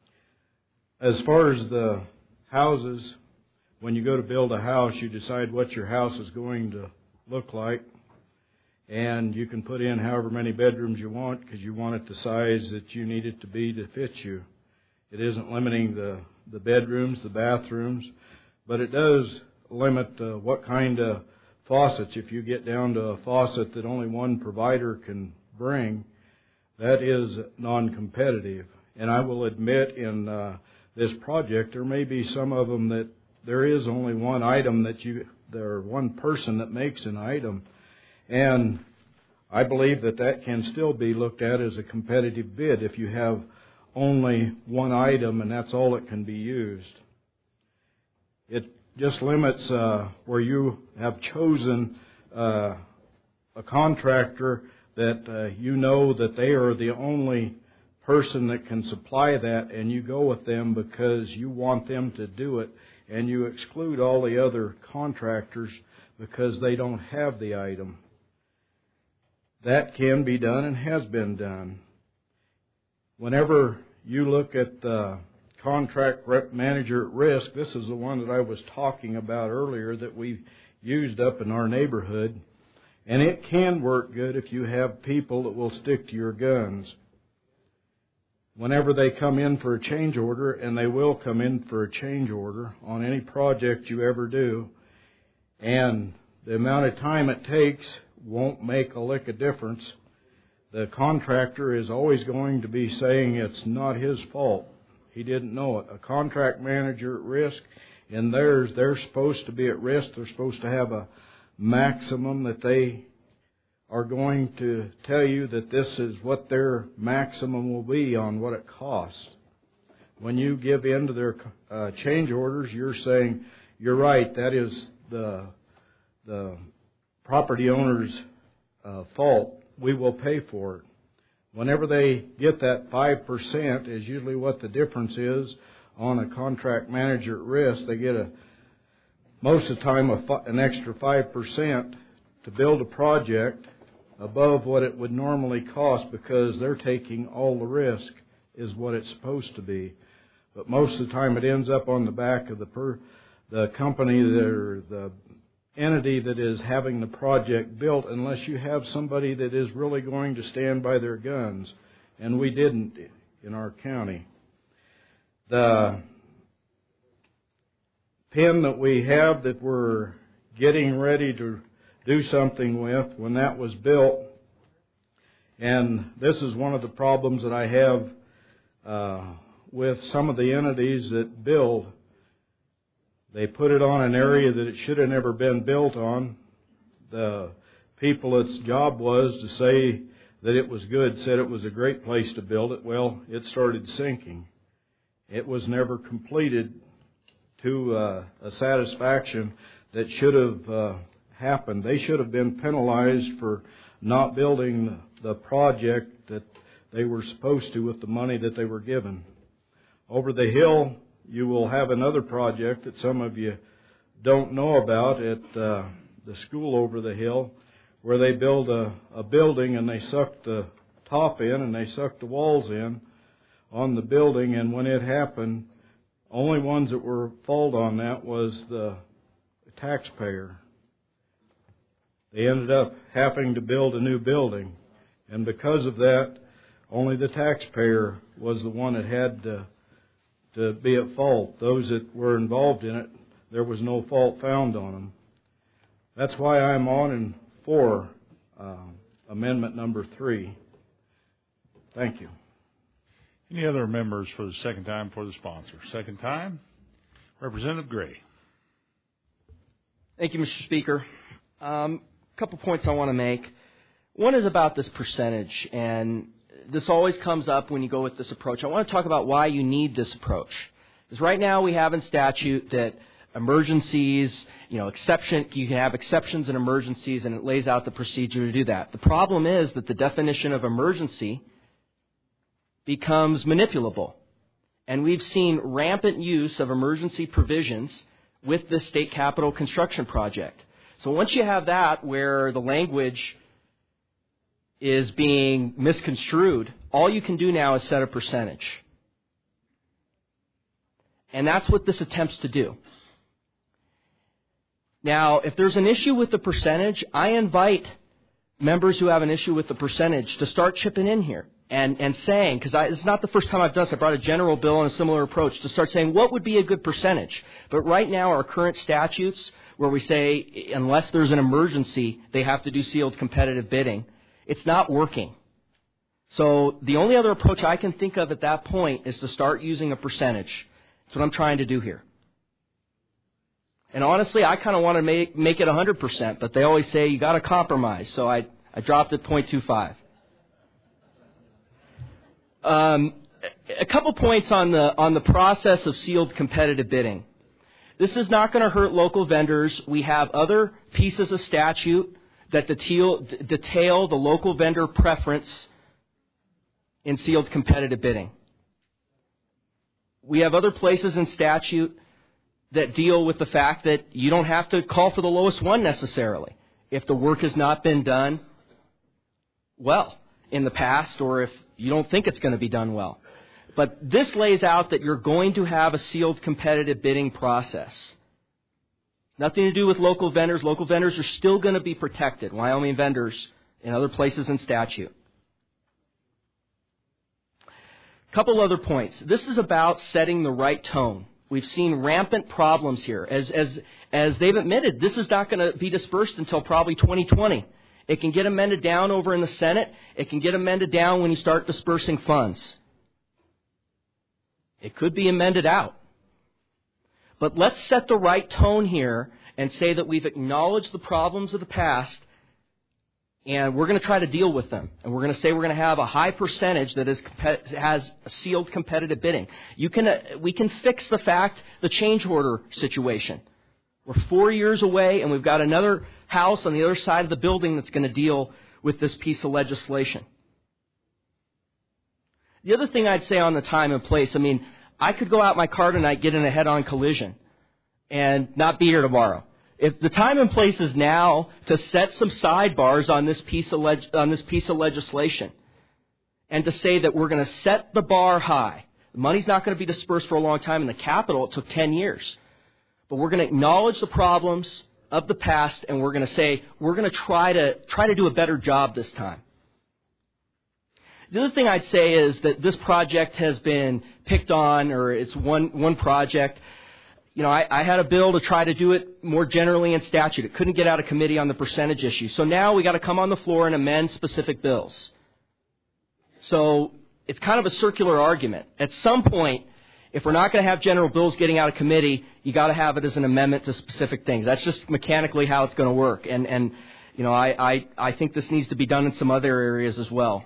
As far as the houses, when you go to build a house, you decide what your house is going to look like, and you can put in however many bedrooms you want because you want it the size that you need it to be to fit you. It isn't limiting the, the bedrooms, the bathrooms, but it does limit uh, what kind of faucets. If you get down to a faucet that only one provider can bring, that is non-competitive. And I will admit in uh, this project, there may be some of them that there is only one item that you, there one person that makes an item. And I believe that that can still be looked at as a competitive bid if you have only one item and that's all that can be used. It just limits uh, where you have chosen uh, a contractor that uh, you know that they are the only person that can supply that, and you go with them because you want them to do it, and you exclude all the other contractors because they don't have the item. That can be done and has been done. Whenever you look at the contract rep manager at risk, this is the one that I was talking about earlier that we used up in our neighborhood. And it can work good if you have people that will stick to your guns. Whenever they come in for a change order, and they will come in for a change order on any project you ever do, and the amount of time it takes won't make a lick of difference, the contractor is always going to be saying it's not his fault. He didn't know it. A contract manager at risk, in theirs, they're supposed to be at risk. They're supposed to have a maximum that they are going to tell you that this is what their maximum will be on what it costs. When you give in to their uh, change orders, you're saying, you're right, that is the the property owner's uh, fault. We will pay for it. Whenever they get that five percent is usually what the difference is on a contract manager at risk. They get a most of the time a, an extra five percent to build a project above what it would normally cost because they're taking all the risk is what it's supposed to be. But most of the time it ends up on the back of the per, the company that or the entity that is having the project built, unless you have somebody that is really going to stand by their guns, and we didn't in our county. The pen that we have that we're getting ready to do something with, when that was built, and this is one of the problems that I have uh, with some of the entities that build. They put it on an area that it should have never been built on. The people its job was to say that it was good, said it was a great place to build it. Well, it started sinking. It was never completed to uh, a satisfaction that should have uh, happened. They should have been penalized for not building the project that they were supposed to with the money that they were given. Over the hill, you will have another project that some of you don't know about at uh, the school over the hill, where they build a, a building and they suck the top in and they suck the walls in on the building, and when it happened, only ones that were fault on that was the taxpayer. They ended up having to build a new building. And because of that, only the taxpayer was the one that had to, to be at fault. Those that were involved in it, there was no fault found on them. That's why I'm on and for uh, amendment number three. Thank you. Any other members for the second time for the sponsor? Second time, Representative Gray. Thank you, Mister Speaker. Um, a couple points I want to make. One is about this percentage, and this always comes up when you go with this approach. I want to talk about why you need this approach. Because right now we have in statute that emergencies, you know, exception, you can have exceptions and emergencies, and it lays out the procedure to do that. The problem is that the definition of emergency becomes manipulable. And we've seen rampant use of emergency provisions with this state capital construction project. So once you have that where the language is being misconstrued, all you can do now is set a percentage. And that's what this attempts to do. Now, if there's an issue with the percentage, I invite members who have an issue with the percentage to start chipping in here. And, and saying, because it's not the first time I've done this, I brought a general bill and a similar approach to start saying what would be a good percentage. But right now our current statutes where we say unless there's an emergency, they have to do sealed competitive bidding, it's not working. So the only other approach I can think of at that point is to start using a percentage. That's what I'm trying to do here. And honestly, I kind of want to make, make it one hundred percent, but they always say you got to compromise. So I, I dropped it zero point two five. Um, a couple points on the on the process of sealed competitive bidding. This is not going to hurt local vendors. We have other pieces of statute that detail, detail the local vendor preference in sealed competitive bidding. We have other places in statute that deal with the fact that you don't have to call for the lowest one necessarily if the work has not been done well in the past, or if you don't think it's going to be done well. But this lays out that you're going to have a sealed competitive bidding process. Nothing to do with local vendors. Local vendors are still going to be protected. Wyoming vendors in other places in statute. A couple other points. This is about setting the right tone. We've seen rampant problems here. As, as, as they've admitted, this is not going to be dispersed until probably twenty twenty. It can get amended down over in the Senate. It can get amended down when you start dispersing funds. It could be amended out. But let's set the right tone here and say that we've acknowledged the problems of the past and we're going to try to deal with them. And we're going to say we're going to have a high percentage that is has sealed competitive bidding. You can, uh, we can fix the fact, the change order situation. We're four years away, and we've got another house on the other side of the building that's going to deal with this piece of legislation. The other thing I'd say on the time and place, I mean, I could go out in my car tonight, get in a head-on collision, and not be here tomorrow. If the time and place is now to set some sidebars on this piece of leg- on this piece of legislation, and to say that we're going to set the bar high. The money's not going to be dispersed for a long time. In the Capitol, it took ten years. But we're going to acknowledge the problems of the past, and we're going to say we're going to try to try to do a better job this time. The other thing I'd say is that this project has been picked on, or it's one one project. You know, I, I had a bill to try to do it more generally in statute. It couldn't get out of committee on the percentage issue. So now we got to come on the floor and amend specific bills. So it's kind of a circular argument. At some point, if we're not going to have general bills getting out of committee, you got to have it as an amendment to specific things. That's just mechanically how it's going to work. And, and you know, I, I, I think this needs to be done in some other areas as well.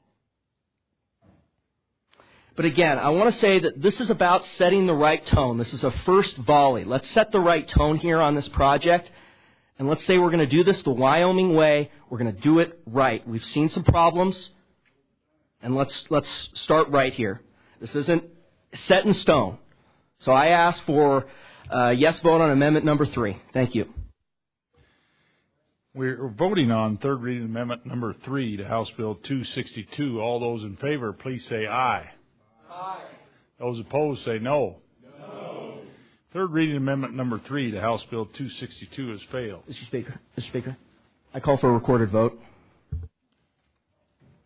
But again, I want to say that this is about setting the right tone. This is a first volley. Let's set the right tone here on this project. And let's say we're going to do this the Wyoming way. We're going to do it right. We've seen some problems. And let's, let's start right here. This isn't set in stone. So I ask for a yes vote on amendment number three. Thank you. We're voting on third reading amendment number three to House Bill two sixty-two. All those in favor, please say aye. Aye. Those opposed, say no. No. Third reading amendment number three to House Bill two sixty-two has failed. Mister Speaker, Mister Speaker, I call for a recorded vote.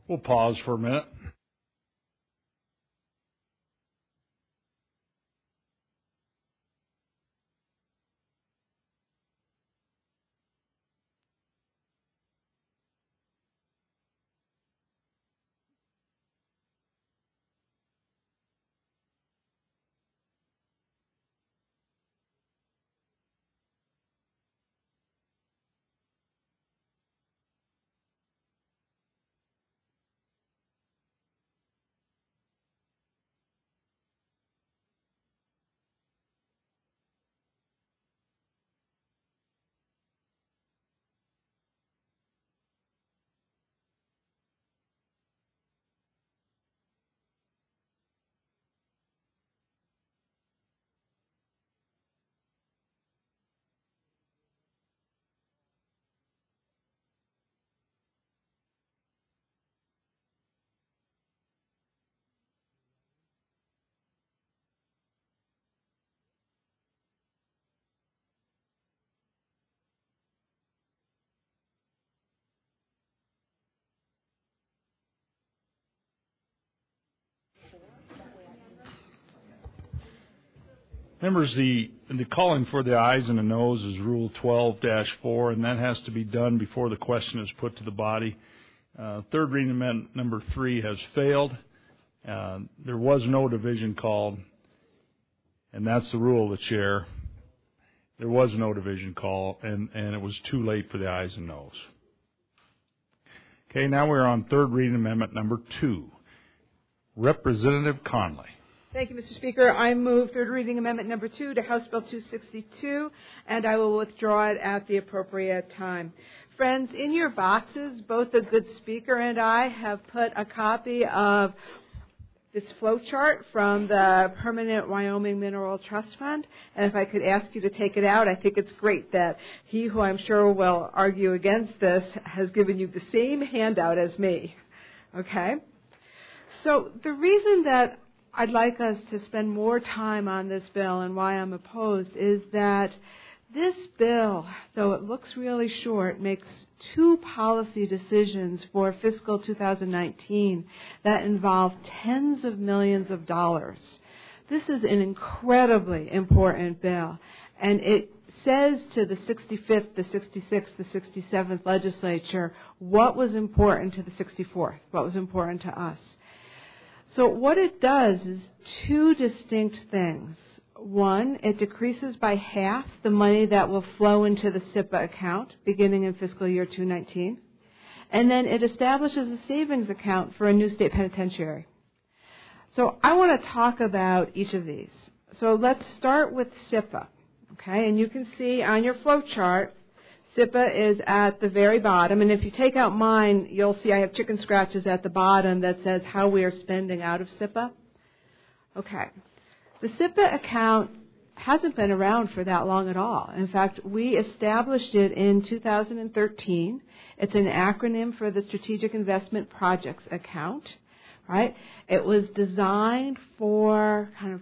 We'll pause for a minute. Members, the, the calling for the ayes and the noes is Rule twelve dash four, and that has to be done before the question is put to the body. Uh, third reading amendment number three has failed. Uh, there was no division called, and that's the rule of the chair. There was no division call, and, and it was too late for the ayes and noes. Okay, now we're on third reading amendment number two. Representative Conley. Thank you, Mister Speaker. I move third reading amendment number two to House Bill two sixty-two, and I will withdraw it at the appropriate time. Friends, in your boxes, both the good speaker and I have put a copy of this flow chart from the Permanent Wyoming Mineral Trust Fund, and if I could ask you to take it out, I think it's great that he, who I'm sure will argue against this, has given you the same handout as me. Okay? So the reason that I'd like us to spend more time on this bill and why I'm opposed is that this bill, though it looks really short, makes two policy decisions for fiscal two thousand nineteen that involve tens of millions of dollars. This is an incredibly important bill, and it says to the sixty-fifth, the sixty-sixth, the sixty-seventh legislature what was important to the sixty-fourth, what was important to us. So what it does is two distinct things. One, it decreases by half the money that will flow into the S I P A account beginning in fiscal year two nineteen. And then it establishes a savings account for a new state penitentiary. So I want to talk about each of these. So let's start with S I P A. Okay, and you can see on your flow chart, S I P A is at the very bottom, and if you take out mine, you'll see I have chicken scratches at the bottom that says how we are spending out of S I P A. Okay. The S I P A account hasn't been around for that long at all. In fact, we established it in two thousand thirteen. It's an acronym for the Strategic Investment Projects Account, right? It was designed for kind of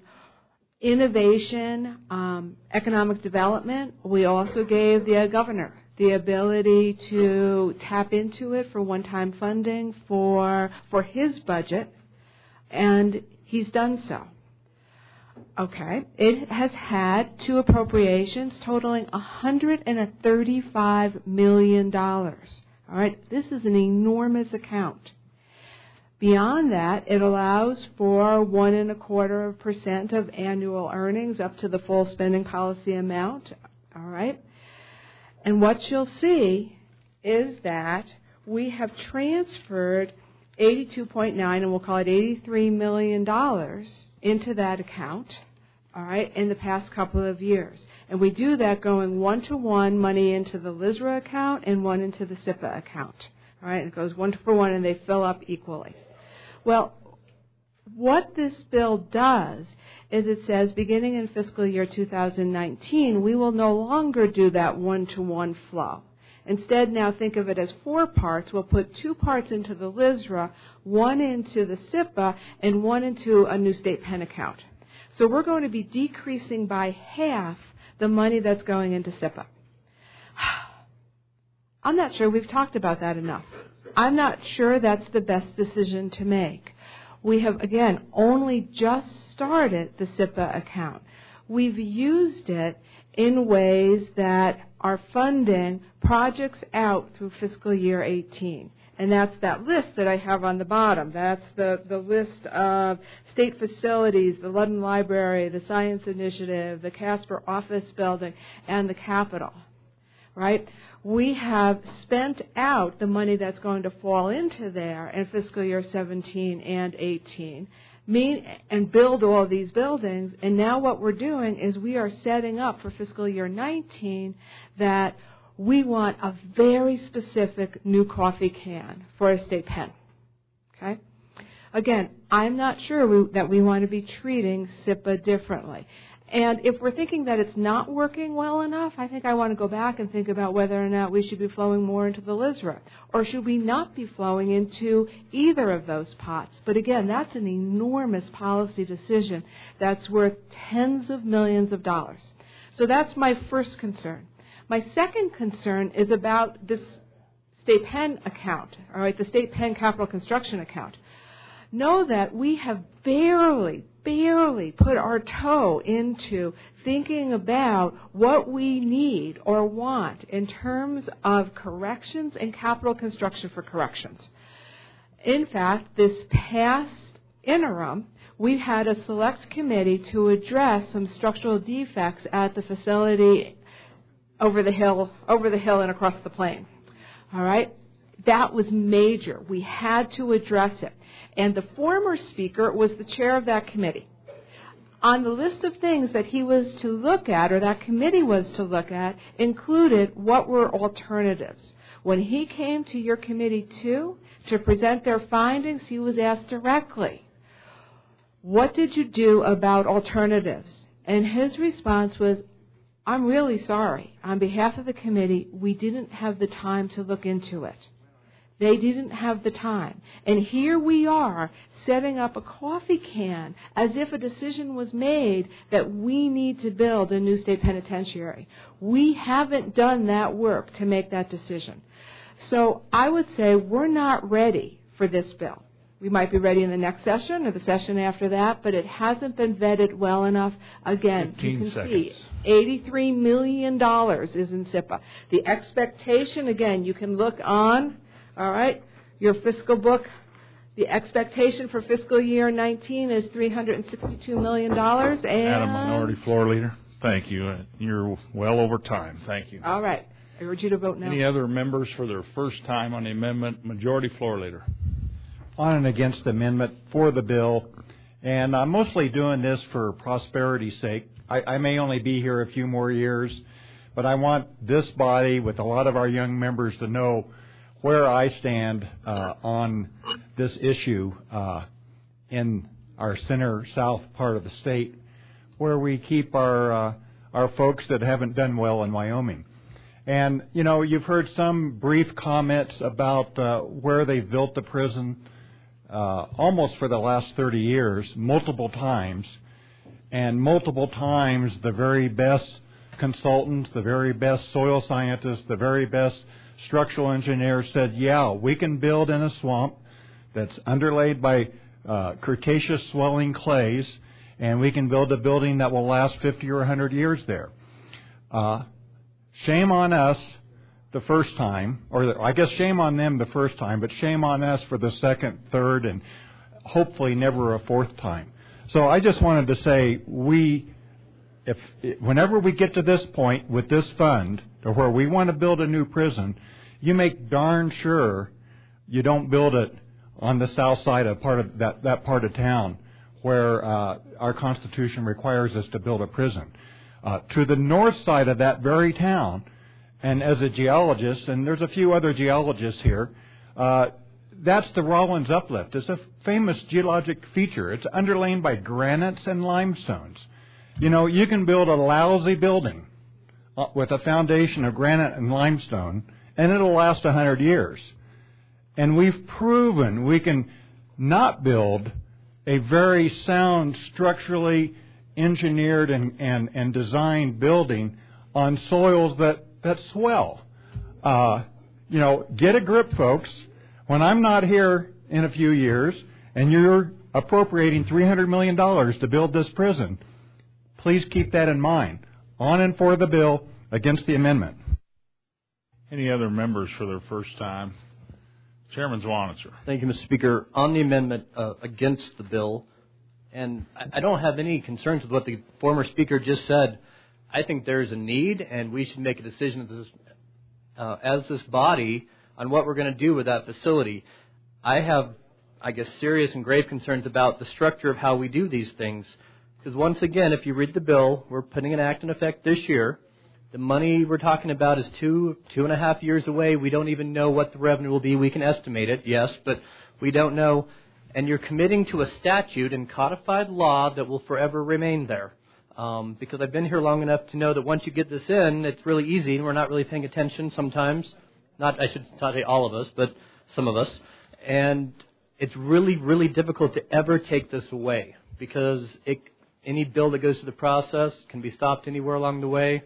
innovation, um, economic development. We also gave the uh, governor the ability to tap into it for one-time funding for for his budget, and he's done so. Okay, it has had two appropriations totaling one hundred thirty-five million dollars. All right, this is an enormous account. Beyond that, it allows for one and a quarter of percent of annual earnings up to the full spending policy amount. All right, and what you'll see is that we have transferred eighty-two point nine, and we'll call it eighty-three million dollars into that account, all right, in the past couple of years. And we do that going one-to-one money into the L I S R A account and one into the S I P A account, all right, and it goes one for one and they fill up equally. Well, what this bill does is it says beginning in fiscal year two thousand nineteen, we will no longer do that one-to-one flow. Instead, now think of it as four parts. We'll put two parts into the L I S R A, one into the S I P A, and one into a new state pen account. So we're going to be decreasing by half the money that's going into S I P A. I'm not sure we've talked about that enough. I'm not sure that's the best decision to make. We have, again, only just started the S I P A account. We've used it in ways that are funding projects out through fiscal year eighteen. And that's that list that I have on the bottom. That's the, the list of state facilities, the Ludden Library, the Science Initiative, the Casper Office Building, and the Capitol. Right? We have spent out the money that's going to fall into there in fiscal year seventeen and eighteen mean, and build all these buildings. And now what we're doing is we are setting up for fiscal year nineteen that we want a very specific new coffee can for a state pen. Okay? Again, I'm not sure we, that we want to be treating S I P A differently. And if we're thinking that it's not working well enough, I think I want to go back and think about whether or not we should be flowing more into the L I S R A, or should we not be flowing into either of those pots. But again, that's an enormous policy decision that's worth tens of millions of dollars. So that's my first concern. My second concern is about this state pen account, all right, the state pen capital construction account. Know that we have barely, barely put our toe into thinking about what we need or want in terms of corrections and capital construction for corrections. In fact, this past interim, we had a select committee to address some structural defects at the facility over the hill, over the hill and across the plain. All right? That was major. We had to address it. And the former speaker was the chair of that committee. On the list of things that he was to look at, or that committee was to look at, included what were alternatives. When he came to your committee, too, to present their findings, he was asked directly, what did you do about alternatives? And his response was, I'm really sorry. On behalf of the committee, we didn't have the time to look into it. They didn't have the time. And here we are setting up a coffee can as if a decision was made that we need to build a new state penitentiary. We haven't done that work to make that decision. So I would say we're not ready for this bill. We might be ready in the next session or the session after that, but it hasn't been vetted well enough. Again, you can seconds. see eighty-three million dollars is in S I P A. The expectation, again, you can look on, all right, your fiscal book. The expectation for fiscal year nineteen is three hundred sixty-two million dollars. And Madam Minority Floor Leader, thank you. You're well over time. Thank you. All right. I urge you to vote no. Any other members for their first time on the amendment? Majority Floor Leader. On and against the amendment, for the bill, and I'm mostly doing this for prosperity's sake. I, I may only be here a few more years, but I want this body, with a lot of our young members, to know where I stand uh, on this issue uh, in our center-south part of the state, where we keep our uh, our folks that haven't done well in Wyoming. And, you know, you've heard some brief comments about uh, where they've built the prison uh, almost for the last thirty years, multiple times. And multiple times the very best consultants, the very best soil scientists, the very best structural engineers said, yeah, we can build in a swamp that's underlaid by uh, Cretaceous swelling clays, and we can build a building that will last fifty or one hundred years there. Uh, shame on us the first time, or the, I guess shame on them the first time, but shame on us for the second, third, and hopefully never a fourth time. So I just wanted to say, we, if whenever we get to this point with this fund, to where we want to build a new prison, you make darn sure you don't build it on the south side of part of that, that part of town where uh, our Constitution requires us to build a prison. Uh, to the north side of that very town, and as a geologist, and there's a few other geologists here, uh, that's the Rollins Uplift. It's a famous geologic feature. It's underlain by granites and limestones. You know, you can build a lousy building with a foundation of granite and limestone, and it'll last one hundred years. And we've proven we can not build a very sound, structurally engineered and, and, and designed building on soils that, that swell. Uh, you know, get a grip, folks. when I'm not here in a few years and you're appropriating three hundred million dollars to build this prison, please keep that in mind. On and for the bill, against the amendment. Any other members for their first time? Chairman Zwanitzer. Thank you, Mister Speaker. On the amendment uh, against the bill, and I, I don't have any concerns with what the former speaker just said. I think there is a need, and we should make a decision as this, uh, as this body on what we're going to do with that facility. I have, I guess, serious and grave concerns about the structure of how we do these things. Because once again, if you read the bill, we're putting an act in effect this year. The money we're talking about is two, two and a half years away. We don't even know what the revenue will be. We can estimate it, yes, but we don't know. And you're committing to a statute and codified law that will forever remain there. Um, because I've been here long enough to know that once you get this in, it's really easy, and we're not really paying attention sometimes. Not, I should not say all of us, but some of us. And it's really, really difficult to ever take this away because it, any bill that goes through the process can be stopped anywhere along the way.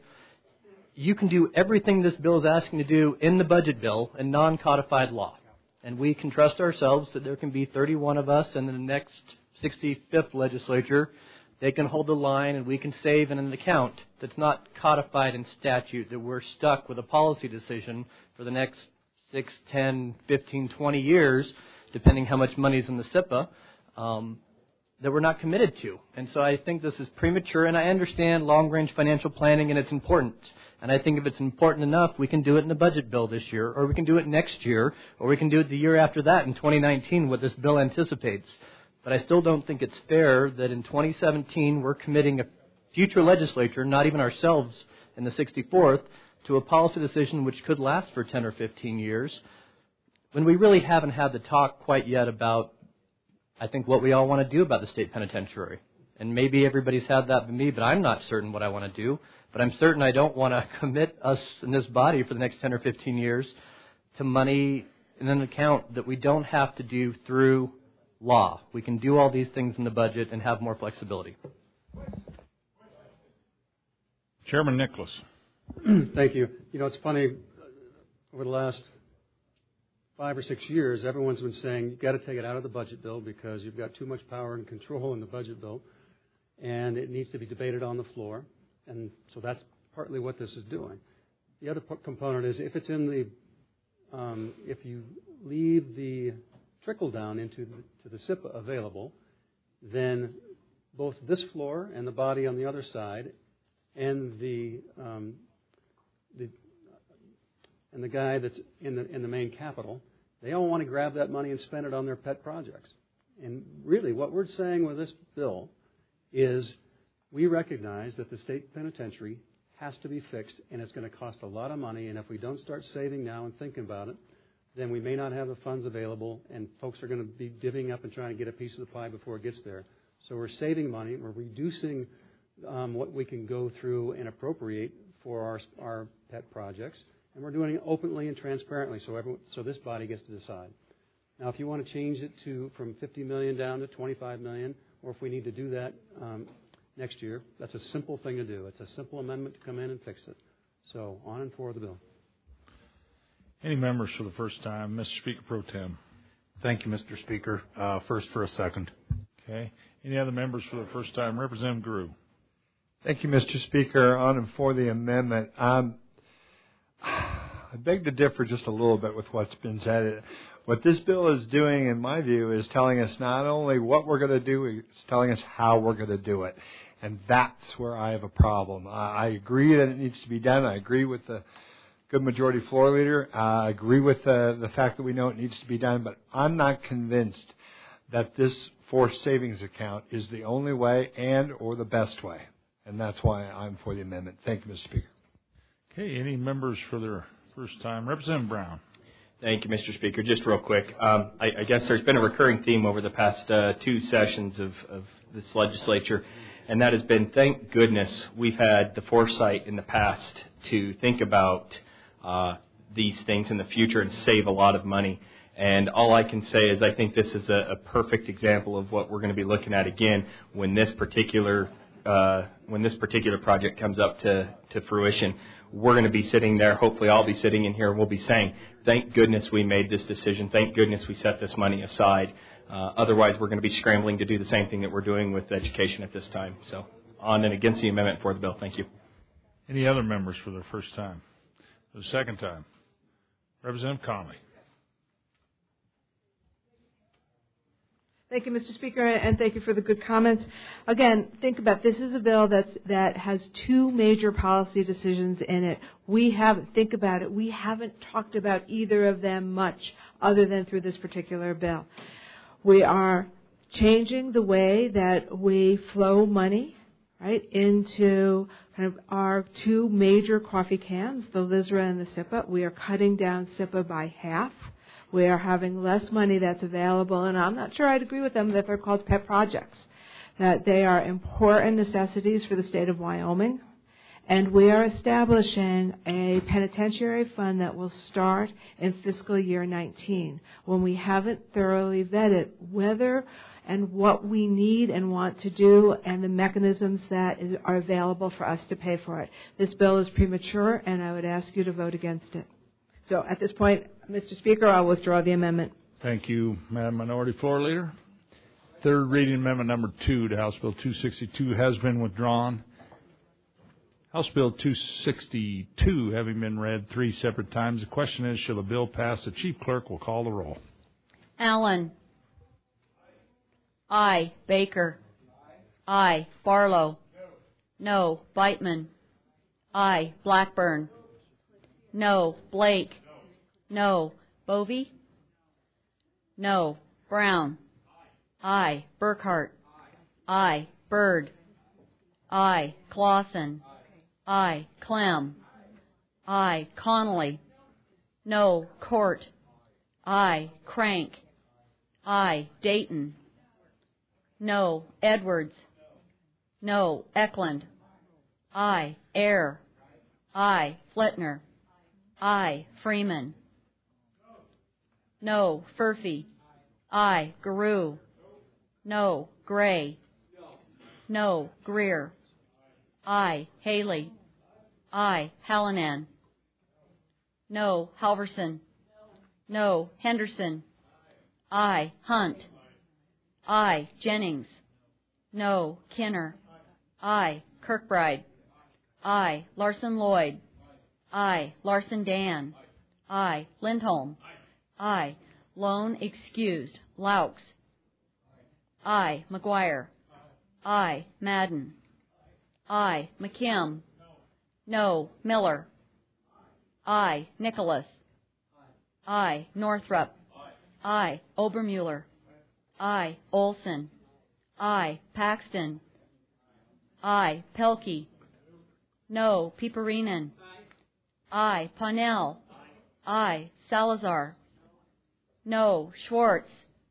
You can do everything this bill is asking to do in the budget bill in non-codified law. And we can trust ourselves that there can be thirty-one of us, and in the next sixty-fifth legislature, they can hold the line and we can save in an account that's not codified in statute, that we're stuck with a policy decision for the next six, ten, fifteen, twenty years, depending how much money is in the S I P A, um, that we're not committed to. And so I think this is premature, and I understand long-range financial planning, and it's important. And I think if it's important enough, we can do it in the budget bill this year, or we can do it next year, or we can do it the year after that in twenty nineteen, what this bill anticipates. But I still don't think it's fair that in twenty seventeen we're committing a future legislature, not even ourselves in the sixty-fourth, to a policy decision which could last for ten or fifteen years, when we really haven't had the talk quite yet about, I think, what we all want to do about the state penitentiary. And maybe everybody's had that with me, but I'm not certain what I want to do. But I'm certain I don't want to commit us in this body for the next ten or fifteen years to money in an account that we don't have to do through law. We can do all these things in the budget and have more flexibility. Chairman Nicholas. Thank you. You know, it's funny, over the last five or six years, everyone's been saying you've got to take it out of the budget bill because you've got too much power and control in the budget bill, and it needs to be debated on the floor. And so that's partly what this is doing. The other p- component is if it's in the, um, if you leave the trickle down into the, to the S I P A available, then both this floor and the body on the other side, and the um, the and the guy that's in the in the main capital, they all want to grab that money and spend it on their pet projects. And really, what we're saying with this bill is, we recognize that the state penitentiary has to be fixed, and it's going to cost a lot of money, and if we don't start saving now and thinking about it, then we may not have the funds available, and folks are going to be divvying up and trying to get a piece of the pie before it gets there. So we're saving money, we're reducing um, what we can go through and appropriate for our, our pet projects, and we're doing it openly and transparently, so, everyone, so this body gets to decide. Now, if you want to change it to from fifty million dollars down to twenty-five million dollars, or if we need to do that um, next year, that's a simple thing to do. It's a simple amendment to come in and fix it. So on and for the bill. Any members for the first time? Mister Speaker Pro Tem. Thank you, Mister Speaker. Uh, first for a second. Okay. Any other members for the first time? Representative Grew. Thank you, Mister Speaker. On and for the amendment. Um, I beg to differ just a little bit with what's been said. What this bill is doing, in my view, is telling us not only what we're going to do, it's telling us how we're going to do it. And that's where I have a problem. I agree that it needs to be done. I agree with the good majority floor leader. I agree with the, the fact that we know it needs to be done. But I'm not convinced that this forced savings account is the only way and or the best way. And that's why I'm for the amendment. Thank you, Mister Speaker. Okay. Any members for their first time? Representative Brown. Thank you, Mister Speaker. Just real quick, um, I, I guess there's been a recurring theme over the past uh, two sessions of, of this legislature, and that has been, thank goodness, we've had the foresight in the past to think about uh, these things in the future and save a lot of money. And all I can say is I think this is a, a perfect example of what we're going to be looking at again when this particular uh, when this particular project comes up to, to fruition, we're going to be sitting there, hopefully I'll be sitting in here, and we'll be saying, thank goodness we made this decision, thank goodness we set this money aside. Uh, otherwise, we're going to be scrambling to do the same thing that we're doing with education at this time. So, on and against the amendment for the bill. Thank you. Any other members for their first time? For the second time? Representative Conley. Thank you, Mister Speaker, and thank you for the good comments. Again, think about this is a bill that's, that has two major policy decisions in it. We haven't, think about it, we haven't talked about either of them much other than through this particular bill. We are changing the way that we flow money, right, into kind of our two major coffee cans, the L I S R A and the S I P A. We are cutting down S I P A by half. We are having less money that's available, and I'm not sure I'd agree with them that they're called pet projects, that they are important necessities for the state of Wyoming. And we are establishing a penitentiary fund that will start in fiscal year nineteen, when we haven't thoroughly vetted whether and what we need and want to do and the mechanisms that is, are available for us to pay for it. This bill is premature, and I would ask you to vote against it. So at this point, Mister Speaker, I'll withdraw the amendment. Thank you, Madam Minority Floor Leader. Third reading amendment number two to House Bill two sixty-two has been withdrawn. House Bill two sixty-two having been read three separate times, the question is, shall the bill pass? The Chief Clerk will call the roll. Allen. Aye. Baker. Aye. Barlow. No. Beitman. Aye. Blackburn. No. Blake. No. Bovee. No. Brown. Aye. Burkhart. Aye. Byrd. Aye. Clausen. Aye. Clem. Aye. Connolly. No. Court. Aye. Crank. Aye. Dayton. No. Edwards. No. Eklund. Aye. Ayer. Aye. Flitner. Aye. Freeman. No. Furphy. Aye. Garou. No. Gray. No. Greer. Aye. Haley. Aye. Hallinan. No. Halverson. No. Henderson. Aye. Hunt. Aye. Jennings. No. Kinner. Aye. Kirkbride. Aye. Larson Lloyd. Aye. Larson Dan. Aye. Lindholm. Aye. Lone excused. Laux. Aye. McGuire. Aye. Madden. Aye. McKim. No. Miller. Aye. Nicholas. Aye. Northrup. Aye. Obermuller. Aye. Olson. Aye. Paxton. Aye. Pelkey. No. Piperinen. Aye. Parnell. Aye. Salazar. No. Schwartz.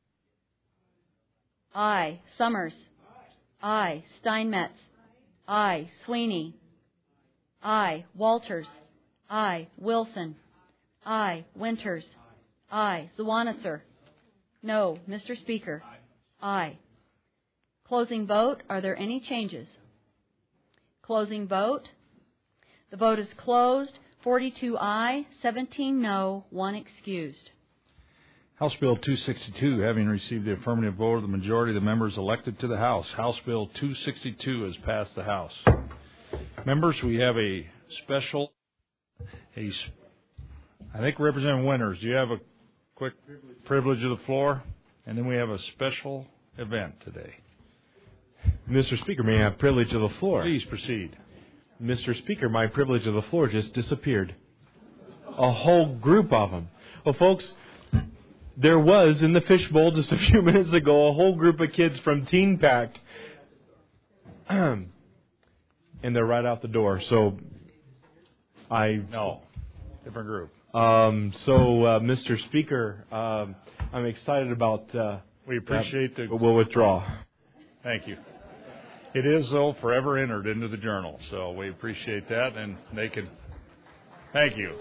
Aye. Summers. Aye. Steinmetz. Aye. Sweeney. Aye. Walters. Aye. Wilson. Aye. Winters. Aye. Zwanitzer. No. Mister Speaker. Aye. Closing vote. Are there any changes? Closing vote. The vote is closed. forty-two aye, seventeen no, one excused. House Bill two sixty-two having received the affirmative vote of the majority of the members elected to the House. House Bill two sixty-two has passed the House. Members, we have a special, a, I think Representative Winters, do you have a quick privilege of the floor? And then we have a special event today. Mister Speaker, may I have privilege of the floor? Please proceed. Mister Speaker, my privilege of the floor just disappeared. A whole group of them. Well, folks, there was in the fishbowl just a few minutes ago a whole group of kids from Teen Pact. And they're right out the door. So I... No. Different group. Um, so, uh, Mister Speaker, um, I'm excited about... Uh, we appreciate that, the... We'll withdraw. Thank you. It is, though, forever entered into the journal. So we appreciate that, and they can... Thank you.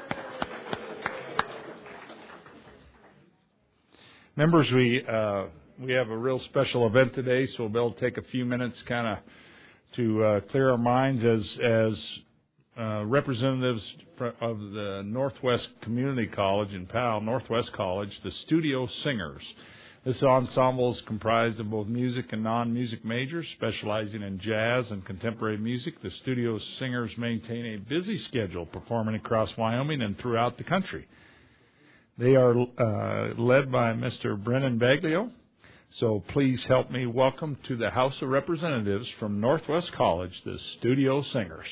Members, we uh, we have a real special event today, so we'll be able to take a few minutes kind of to uh, clear our minds as as uh, representatives of the Northwest Community College in Powell, Northwest College, the Studio Singers. This ensemble is comprised of both music and non-music majors, specializing in jazz and contemporary music. The Studio Singers maintain a busy schedule, performing across Wyoming and throughout the country. They are uh, led by Mister Brennan Baglio. So please help me welcome to the House of Representatives from Northwest College, the Studio Singers.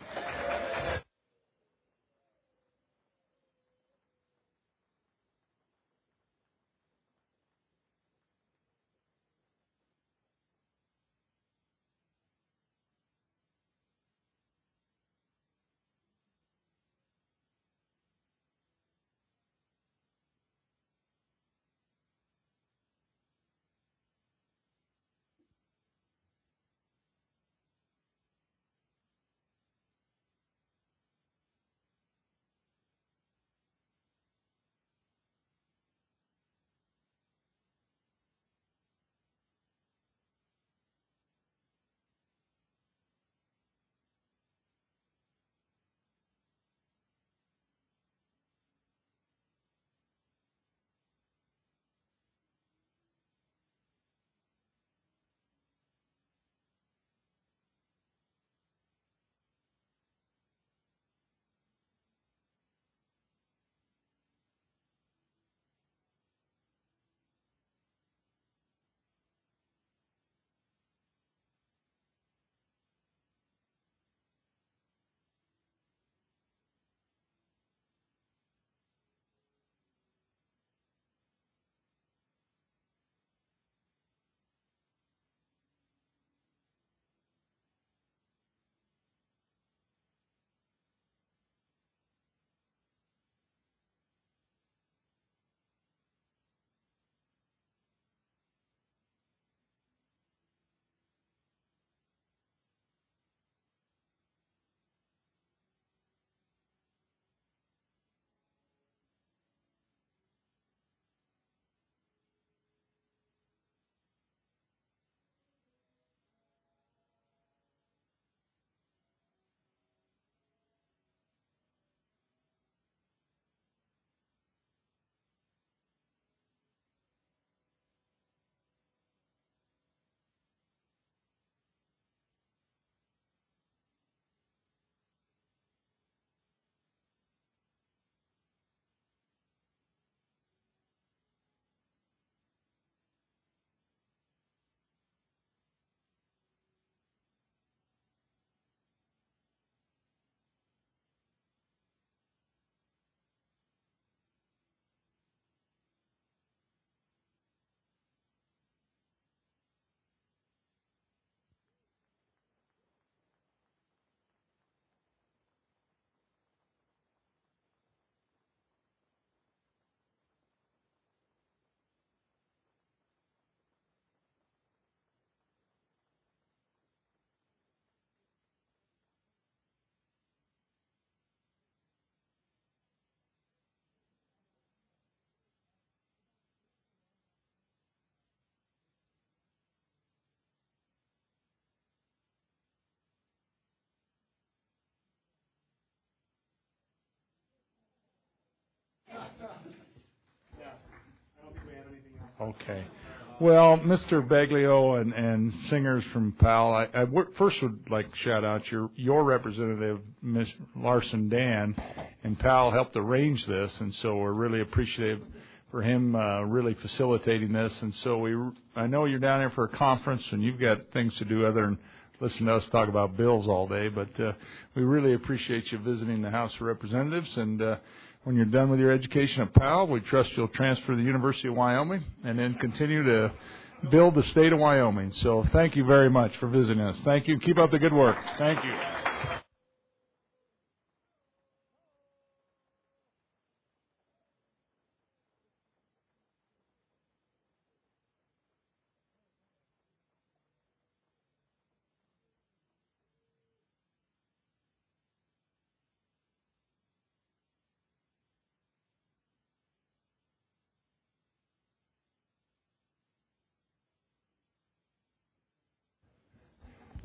Okay. Well, Mister Baglio and, and singers from Powell, I, I w- first would like to shout out your your representative, Miz Larson Dan, and Powell helped arrange this, and so we're really appreciative for him uh, really facilitating this. And so we, I know you're down here for a conference, and you've got things to do other than listen to us talk about bills all day, but uh, we really appreciate you visiting the House of Representatives, and uh, when you're done with your education at Powell, we trust you'll transfer to the University of Wyoming and then continue to build the state of Wyoming. So thank you very much for visiting us. Thank you. Keep up the good work. Thank you.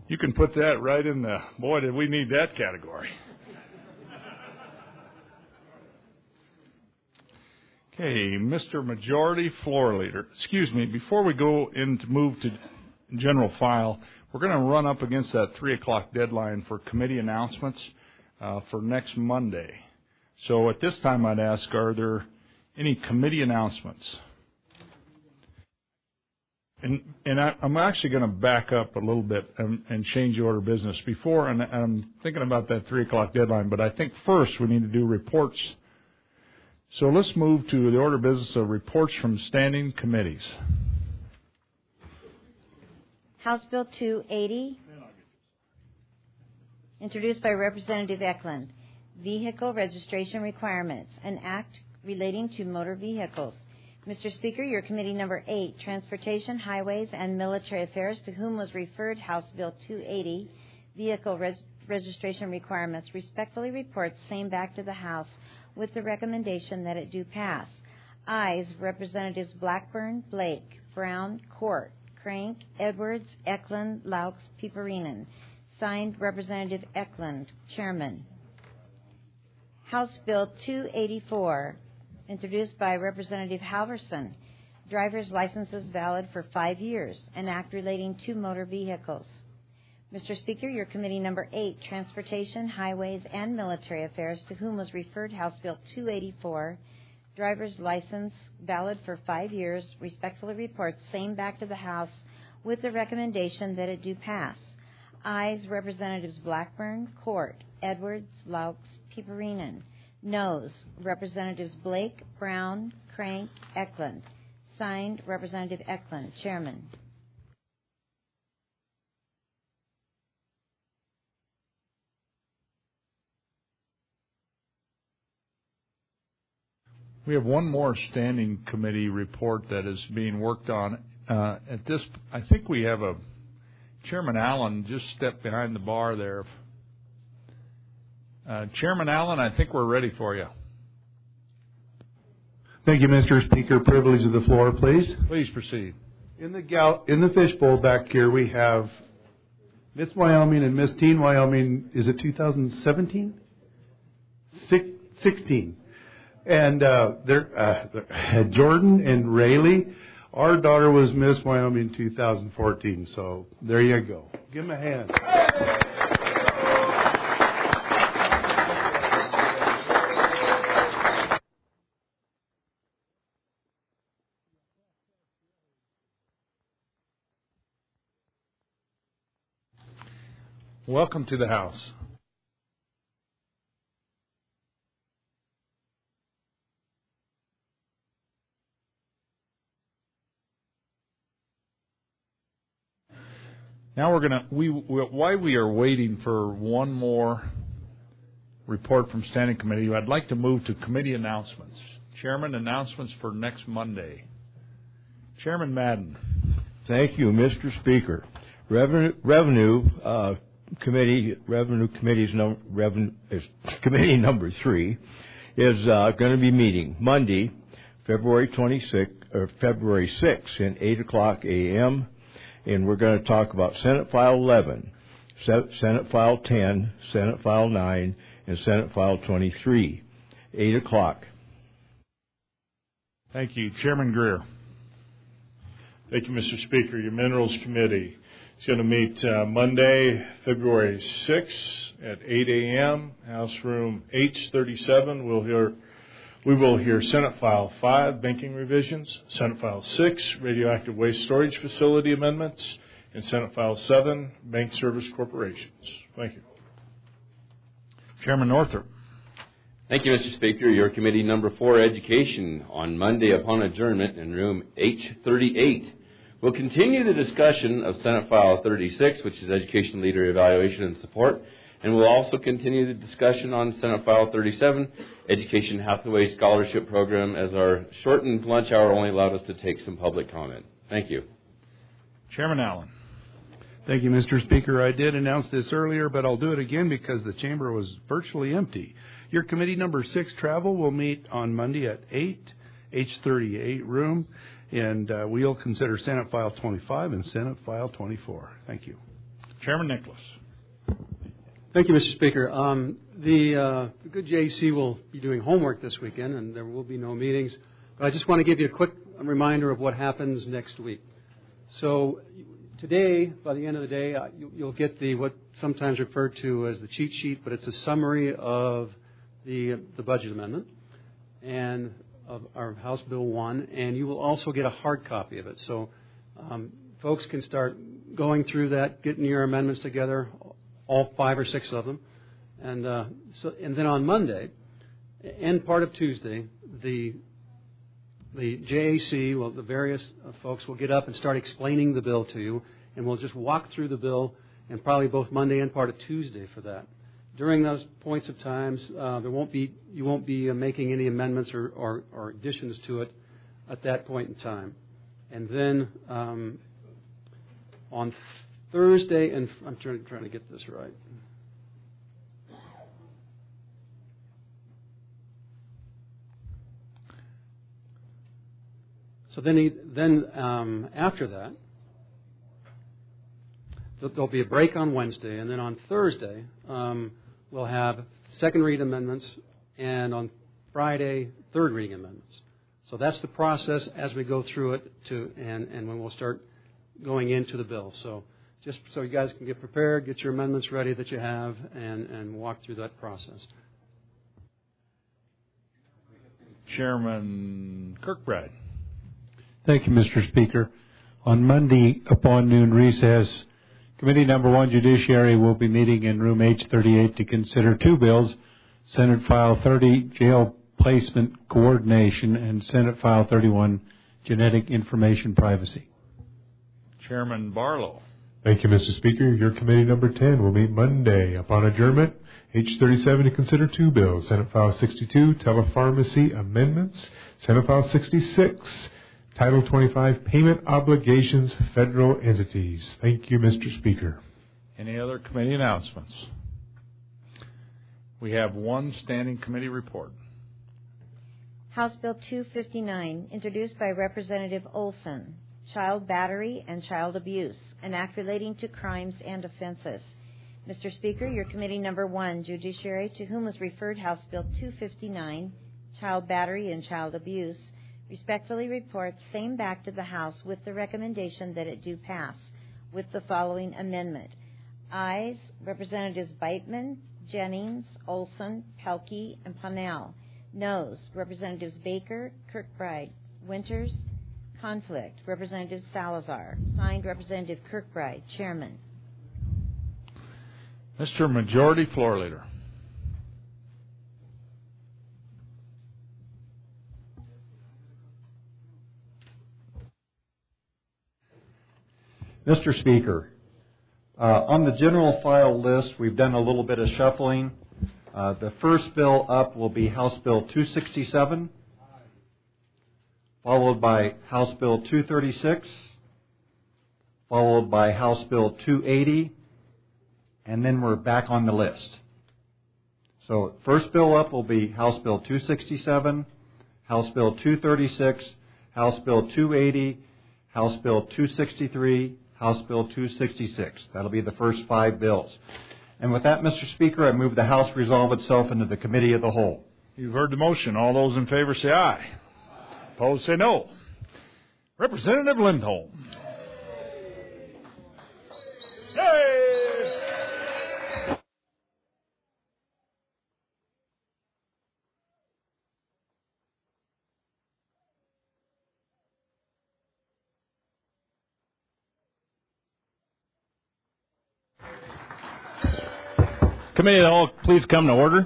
You can put that right in the, boy, did we need that category. Okay, Mister Majority Floor Leader. Excuse me, before we go into move to general file, we're going to run up against that three o'clock deadline for committee announcements uh, for next Monday. So at this time I'd ask, are there any committee announcements? And, and I, I'm actually going to back up a little bit and, and change the order of business before, and I'm thinking about that three o'clock deadline, but I think first we need to do reports. So let's move to the order of business of reports from standing committees. House Bill two eighty, introduced by Representative Eklund. Vehicle registration requirements, an act relating to motor vehicles. Mister Speaker, your committee number eight, Transportation, Highways, and Military Affairs, to whom was referred House Bill two eighty, Vehicle Reg- Registration Requirements, respectfully reports same back to the House with the recommendation that it do pass. Ayes, Representatives Blackburn, Blake, Brown, Court, Crank, Edwards, Eklund, Laux, Piperinen. Signed, Representative Eklund, Chairman. House Bill two eighty-four, introduced by Representative Halverson. Driver's licenses valid for five years, an act relating to motor vehicles. Mister Speaker, your committee number eight, Transportation, Highways, and Military Affairs, to whom was referred House Bill two eighty-four, driver's license valid for five years, respectfully reports same back to the House with the recommendation that it do pass. Ayes, Representatives Blackburn, Court, Edwards, Laux, Piperinen. Noes, Representatives Blake, Brown, Crank, Eklund. Signed, Representative Eklund, Chairman. We have one more standing committee report that is being worked on. Uh, at this, I think we have a Chairman Allen just stepped behind the bar there. Uh, Chairman Allen, I think we're ready for you. Thank you, Mister Speaker. Privilege of the floor, please. Please proceed. In the gal- in the fishbowl back here, we have Miss Wyoming and Miss Teen Wyoming. Is it two thousand seventeen? Six, sixteen. And uh, they're, uh, Jordan and Rayleigh. Our daughter was Miss Wyoming two thousand fourteen. So there you go. Give them a hand. Welcome to the House. Now we're going to, we, why we are waiting for one more report from Standing Committee, I'd like to move to committee announcements. Chairman, announcements for next Monday. Chairman Madden. Thank you, Mister Speaker. Revenue, revenue uh, committee, revenue committee's num, revenue is committee number three is uh, going to be meeting Monday, February twenty-sixth or February sixth, at eight o'clock a.m. And we're going to talk about Senate File eleven, Senate File ten, Senate File nine, and Senate File twenty-three. eight o'clock. Thank you. Chairman Greer. Thank you, Mister Speaker. Your Minerals Committee is going to meet uh, Monday, February sixth at eight a.m. House Room H thirty-seven. We'll hear, we will hear Senate File five, Banking Revisions, Senate File six, Radioactive Waste Storage Facility Amendments, and Senate File seven, Bank Service Corporations. Thank you. Chairman Northrop. Thank you, Mister Speaker. Your committee number four, Education, on Monday upon adjournment in room H thirty-eight. We'll continue the discussion of Senate File thirty-six, which is Education Leader Evaluation and Support, and we'll also continue the discussion on Senate File thirty-seven, Education Hathaway Scholarship Program, as our shortened lunch hour only allowed us to take some public comment. Thank you. Chairman Allen. Thank you, Mister Speaker. I did announce this earlier, but I'll do it again because the chamber was virtually empty. Your committee number six, Travel, will meet on Monday at eight, H thirty-eight room, and uh, we'll consider Senate File twenty-five and Senate File twenty-four. Thank you. Chairman Nicholas. Thank you, Mister Speaker. Um, the, uh, the good J A C will be doing homework this weekend, and there will be no meetings. But I just want to give you a quick reminder of what happens next week. So today, by the end of the day, uh, you, you'll get the what sometimes referred to as the cheat sheet, but it's a summary of the the budget amendment and of our House Bill one, and you will also get a hard copy of it. So um, folks can start going through that, getting your amendments together, all five or six of them, and uh, so and then on Monday and part of Tuesday, the the J A C, well, the various uh, folks will get up and start explaining the bill to you, and we'll just walk through the bill, and probably both Monday and part of Tuesday for that. During those points of times, uh, there won't be you won't be uh, making any amendments or, or, or additions to it at that point in time, and then um, on Thursday, and I'm trying, trying to get this right. So then, he, then um, after that, there'll be a break on Wednesday, and then on Thursday, um, we'll have second reading amendments, and on Friday, third reading amendments. So that's the process as we go through it, to and, and when we'll start going into the bill. So just so you guys can get prepared, get your amendments ready that you have, and, and walk through that process. Chairman Kirkbride. Thank you, Mister Speaker. On Monday, upon noon recess, Committee Number One Judiciary will be meeting in room H thirty-eight to consider two bills, Senate File thirty, Jail Placement Coordination, and Senate File thirty-one, Genetic Information Privacy. Chairman Barlow. Thank you, Mister Speaker. Your Committee Number ten will meet Monday. Upon adjournment, H thirty-seven to consider two bills, Senate File sixty-two, Telepharmacy Amendments, Senate File sixty-six, Title twenty-five, Payment Obligations, Federal Entities. Thank you, Mister Speaker. Any other committee announcements? We have one standing committee report. House Bill two fifty-nine, introduced by Representative Olson, Child Battery and Child Abuse, an act relating to crimes and offenses. Mister Speaker, your Committee Number One, Judiciary, to whom was referred House Bill two fifty-nine, Child Battery and Child Abuse, respectfully reports same back to the House with the recommendation that it do pass, with the following amendment. Ayes, Representatives Beitman, Jennings, Olson, Pelkey, and Pannell. Noes, Representatives Baker, Kirkbride, Winters. Conflict, Representative Salazar. Signed, Representative Kirkbride, Chairman. Mister Majority Floor Leader. Mister Speaker, uh, on the general file list, we've done a little bit of shuffling. Uh, the first bill up will be House Bill two sixty-seven, followed by House Bill two thirty-six, followed by House Bill two eighty, and then we're back on the list. So first bill up will be House Bill two sixty-seven, House Bill two thirty-six, House Bill two eighty, House Bill two sixty-three, House Bill two sixty-six. That'll be the first five bills. And with that, Mister Speaker, I move the House resolve itself into the Committee of the Whole. You've heard the motion. All those in favor say aye. Opposed say no. Representative Lindholm. Yay! Committee of the Whole, please come to order.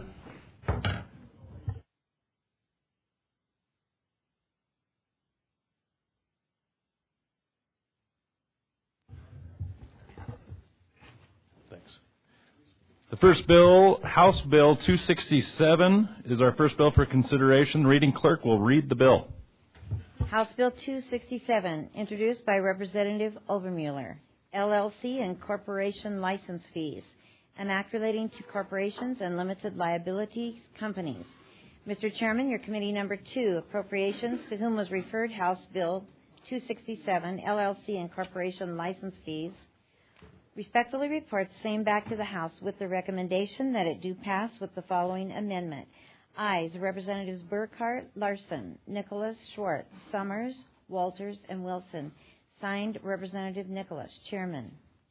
Thanks. The first bill, House Bill two sixty-seven, is our first bill for consideration. The reading clerk will read the bill. House Bill two sixty-seven, introduced by Representative Overmuller, L L C and corporation license fees, an act relating to corporations and limited liability companies. Mister Chairman, your Committee Number Two, Appropriations, to whom was referred House Bill two sixty-seven, L L C and corporation license fees, Respectfully report same back to the House with the recommendation that it do pass with the following amendment. Ayes, Representatives Burkhart, Larson, Nicholas, Schwartz, Summers, Walters, and Wilson. Signed, Representative Nicholas, Chairman.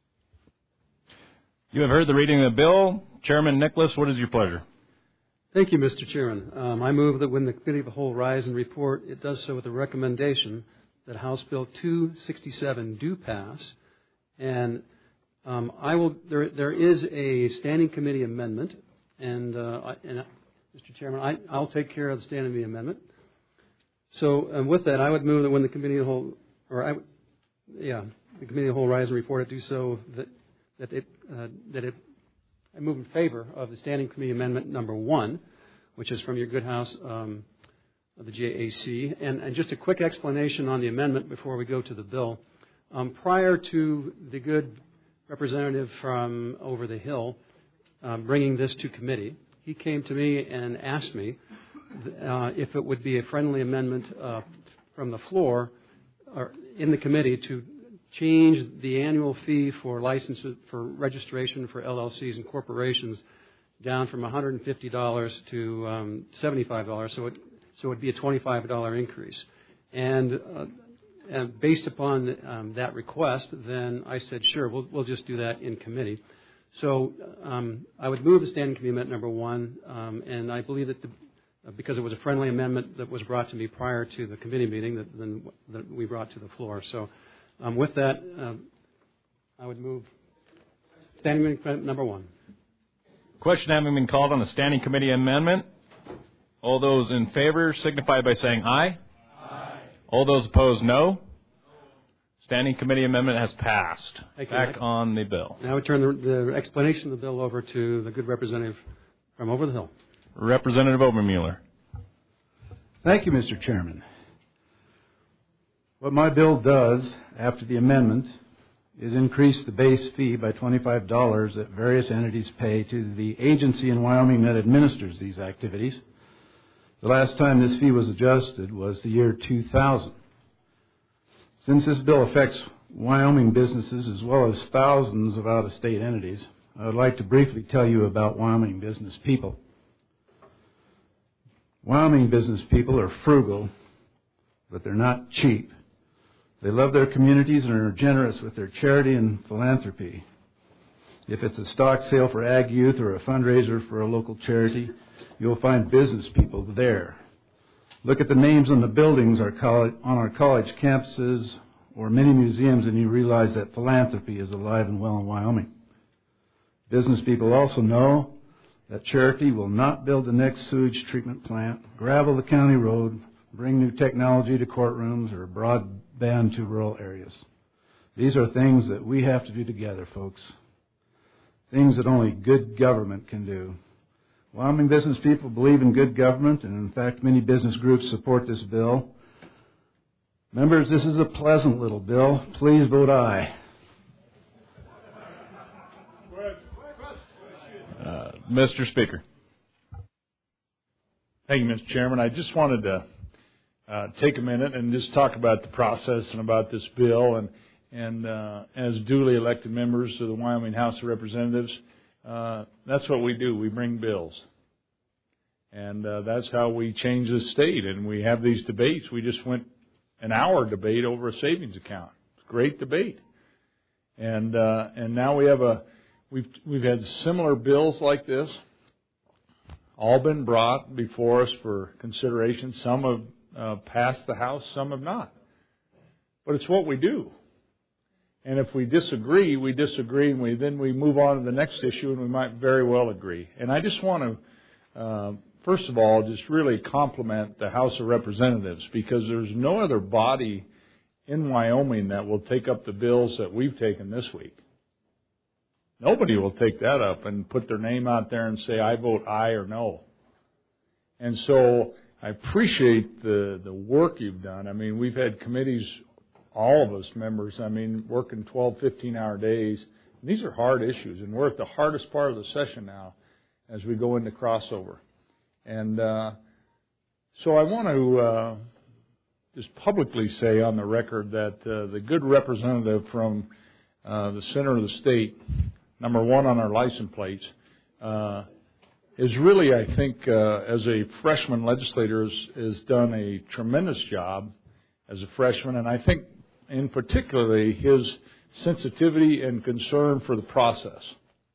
You have heard the reading of the bill. Chairman Nicholas, what is your pleasure? Thank you, Mister Chairman. Um, I move that when the Committee of the Whole rise and report, it does so with the recommendation that House Bill two sixty-seven do pass. And um, I will. There, there is a standing committee amendment, and, uh, and uh, Mister Chairman, I, I'll take care of the standing committee amendment. So, um, with that, I would move that when the Committee of the Whole, or I, yeah, the Committee of the Whole rise and report, it do so that that it uh, that it. I move in favor of the Standing Committee Amendment number one, which is from your good house um, of the J A C. And, and just a quick explanation on the amendment before we go to the bill. Um, prior to the good representative from over the hill um, bringing this to committee, he came to me and asked me uh, if it would be a friendly amendment uh, from the floor or in the committee to change the annual fee for licenses for registration for L L Cs and corporations down from one hundred fifty dollars to um, seventy-five dollars, so it so it would be a twenty-five dollars increase. And, uh, and based upon um, that request, then I said, sure, we'll we'll just do that in committee. So um, I would move the standing committee amendment number one, um, and I believe that the, uh, because it was a friendly amendment that was brought to me prior to the committee meeting that then that we brought to the floor. So. Um, with that, um, I would move standing amendment number one. Question having been called on the standing committee amendment. All those in favor signify by saying aye. Aye. All those opposed, no. Standing committee amendment has passed. Thank you. Back on the bill. Now I would turn the, the explanation of the bill over to the good representative from over the hill. Representative Obermueller. Thank you, Mister Chairman. What my bill does after the amendment is increase the base fee by twenty-five dollars that various entities pay to the agency in Wyoming that administers these activities. The last time this fee was adjusted was the year two thousand. Since this bill affects Wyoming businesses as well as thousands of out-of-state entities, I would like to briefly tell you about Wyoming business people. Wyoming business people are frugal, but they're not cheap. They love their communities and are generous with their charity and philanthropy. If it's a stock sale for Ag Youth or a fundraiser for a local charity, you'll find business people there. Look at the names on the buildings on our college campuses or many museums and you realize that philanthropy is alive and well in Wyoming. Business people also know that charity will not build the next sewage treatment plant, gravel the county road, bring new technology to courtrooms, or broadband to rural areas. These are things that we have to do together, folks. Things that only good government can do. Wyoming business people believe in good government, and in fact, many business groups support this bill. Members, this is a pleasant little bill. Please vote aye. Uh, Mister Speaker. Thank you, Mister Chairman. I just wanted to uh, take a minute and just talk about the process and about this bill. And, and uh, as duly elected members of the Wyoming House of Representatives, uh, that's what we do. We bring bills. And uh, that's how we change the state. And we have these debates. We just went an hour debate over a savings account. It's a great debate. And uh, and now we have a we've we've had similar bills like this, all been brought before us for consideration. Some have uh, passed the House, some have not. But it's what we do. And if we disagree, we disagree, and we then we move on to the next issue, and we might very well agree. And I just want to, uh, first of all, just really compliment the House of Representatives, because there's no other body in Wyoming that will take up the bills that we've taken this week. Nobody will take that up and put their name out there and say, I vote aye or no. And so I appreciate the, the work you've done. I mean, we've had committees, all of us members, I mean, working twelve, fifteen-hour days. And these are hard issues, and we're at the hardest part of the session now as we go into crossover. And uh, so I want to uh, just publicly say on the record that uh, the good representative from uh, the center of the state, number one on our license plates, uh, is really, I think, uh, as a freshman legislator, has, has done a tremendous job as a freshman, and I think in particularly his sensitivity and concern for the process.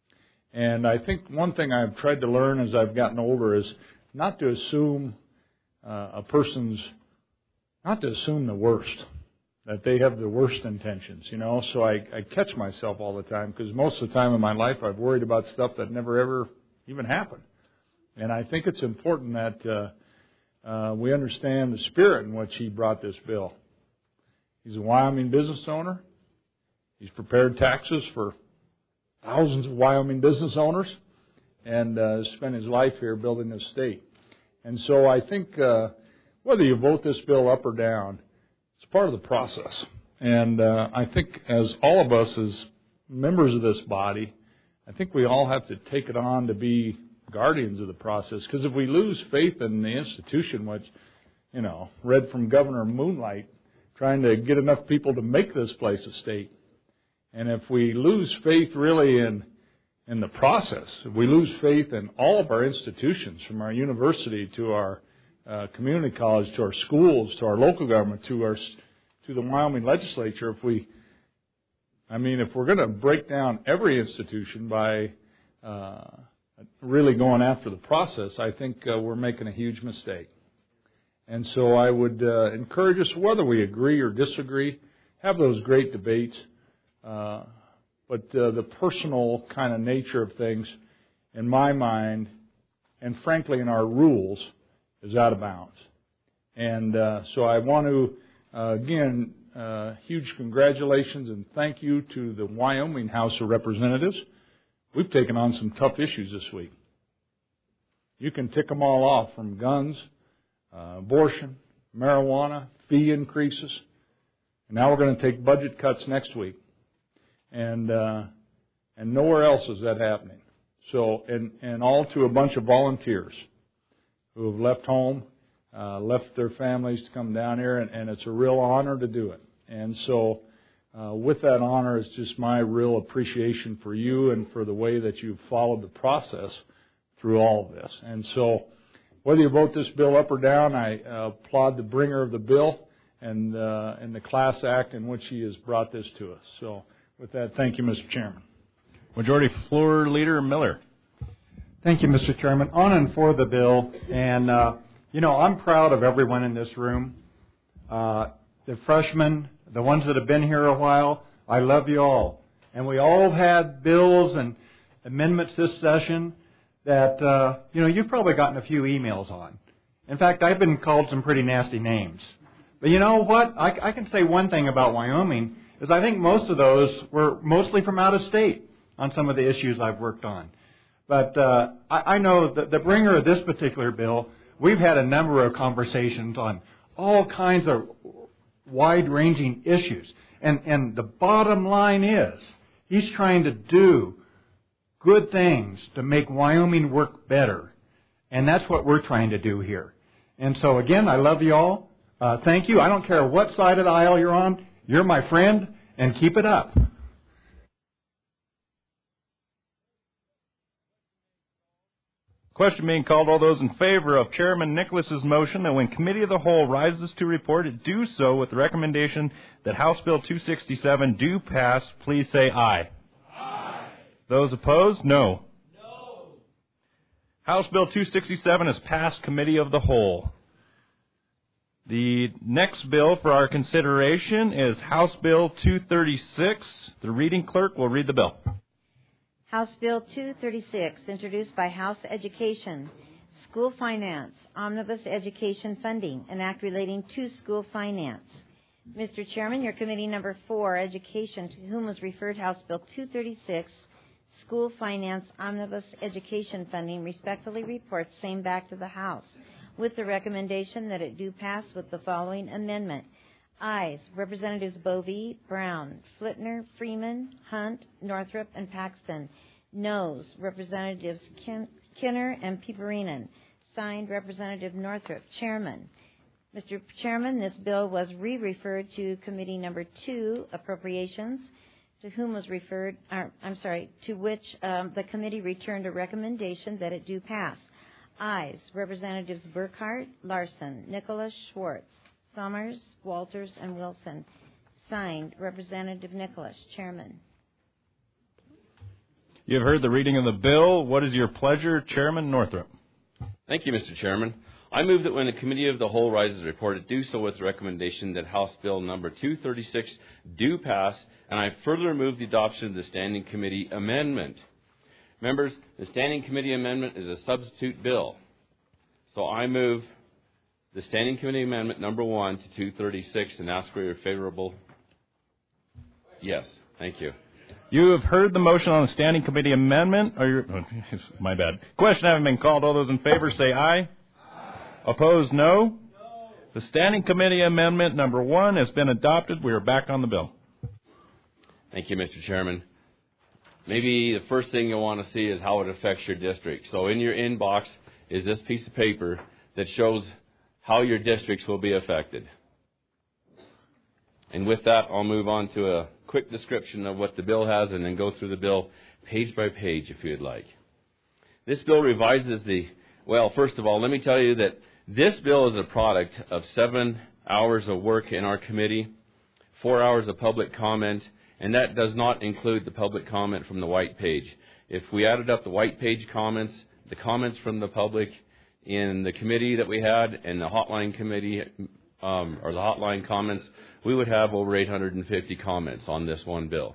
And I think one thing I've tried to learn as I've gotten older is not to assume uh, a person's, not to assume the worst, that they have the worst intentions, you know. So I, I catch myself all the time, because most of the time in my life I've worried about stuff that never ever even happened. And I think it's important that uh, uh, we understand the spirit in which he brought this bill. He's a Wyoming business owner. He's prepared taxes for thousands of Wyoming business owners, and uh, spent his life here building this state. And so I think uh, whether you vote this bill up or down, it's part of the process. And uh, I think as all of us as members of this body, I think we all have to take it on to be guardians of the process. Because if we lose faith in the institution, which, you know, read from Governor Moonlight, trying to get enough people to make this place a state, and if we lose faith really in in the process, if we lose faith in all of our institutions, from our university to our uh, community college to our schools to our local government to our to the Wyoming legislature, if we, I mean, if we're going to break down every institution by uh, really going after the process, I think uh, we're making a huge mistake. And so I would uh, encourage us, whether we agree or disagree, have those great debates. Uh, but uh, the personal kind of nature of things, in my mind, and frankly in our rules, is out of bounds. And uh, so I want to, uh, again, uh, huge congratulations and thank you to the Wyoming House of Representatives. We've taken on some tough issues this week. You can tick them all off, from guns, uh, abortion, marijuana, fee increases. And now we're going to take budget cuts next week. And uh, and nowhere else is that happening. So, and, and all to a bunch of volunteers who have left home, uh, left their families to come down here, and, and it's a real honor to do it. And so uh, with that honor, it's just my real appreciation for you and for the way that you've followed the process through all of this. And so whether you vote this bill up or down, I uh, applaud the bringer of the bill and, uh, and the class act in which he has brought this to us. So with that, thank you, Mister Chairman. Majority Floor Leader Miller. Thank you, Mister Chairman. On and for the bill. And, uh, you know, I'm proud of everyone in this room. Uh, the freshmen, the ones that have been here a while, I love you all. And we all had bills and amendments this session that, uh, you know, you've probably gotten a few emails on. In fact, I've been called some pretty nasty names. But you know what? I, I can say one thing about Wyoming, is I think most of those were mostly from out of state on some of the issues I've worked on. But uh, I, I know that the bringer of this particular bill, we've had a number of conversations on all kinds of wide-ranging issues. And, and the bottom line is, he's trying to do good things to make Wyoming work better. And that's what we're trying to do here. And so, again, I love you all. Uh, thank you. I don't care what side of the aisle you're on. You're my friend, and keep it up. Question being called. All those in favor of Chairman Nicholas's motion that when Committee of the Whole rises to report, it do so with the recommendation that House Bill two sixty-seven do pass, please say aye. Aye. Those opposed, no. No. House Bill two sixty-seven has passed Committee of the Whole. The next bill for our consideration is House Bill two thirty-six. The reading clerk will read the bill. House Bill two thirty-six, introduced by House Education, School Finance, Omnibus Education Funding, an act relating to school finance. Mister Chairman, your committee number four, Education, to whom was referred House Bill two thirty-six, School Finance, Omnibus Education Funding, respectfully reports same back to the House, with the recommendation that it do pass with the following amendment. Ayes, Representatives Bovee, Brown, Flitner, Freeman, Hunt, Northrup, and Paxton. Noes, Representatives Kin- Kinner and Piperinen. Signed, Representative Northrup, Chairman. Mister Chairman, this bill was re-referred to Committee Number two, Appropriations, to whom was referred, or, I'm sorry, to which um, the committee returned a recommendation that it do pass. Ayes, Representatives Burkhart, Larson, Nicholas, Schwartz, Summers, Walters, and Wilson. Signed, Representative Nicholas, Chairman. You have heard the reading of the bill. What is your pleasure, Chairman Northrup? Thank you, Mister Chairman. I move that when the Committee of the Whole rises reported, do so with the recommendation that House Bill number two thirty-six do pass, and I further move the adoption of the Standing Committee amendment. Members, the Standing Committee amendment is a substitute bill. So I move the Standing Committee amendment number one to two thirty-six and ask for your favorable. Yes, thank you. You have heard the motion on the Standing Committee amendment. Or your, oh, my bad. Question having been called. All those in favor say aye. Aye. Opposed, no? No. The Standing Committee amendment number one has been adopted. We are back on the bill. Thank you, Mister Chairman. Maybe the first thing you'll want to see is how it affects your district. So in your inbox is this piece of paper that shows how your districts will be affected. And with that, I'll move on to a quick description of what the bill has and then go through the bill page by page if you'd like. This bill revises the, well, first of all, let me tell you that this bill is a product of seven hours of work in our committee, four hours of public comment, and that does not include the public comment from the white page. If we added up the white page comments, the comments from the public in the committee that we had and the hotline committee, um, or the hotline comments, we would have over eight hundred fifty comments on this one bill.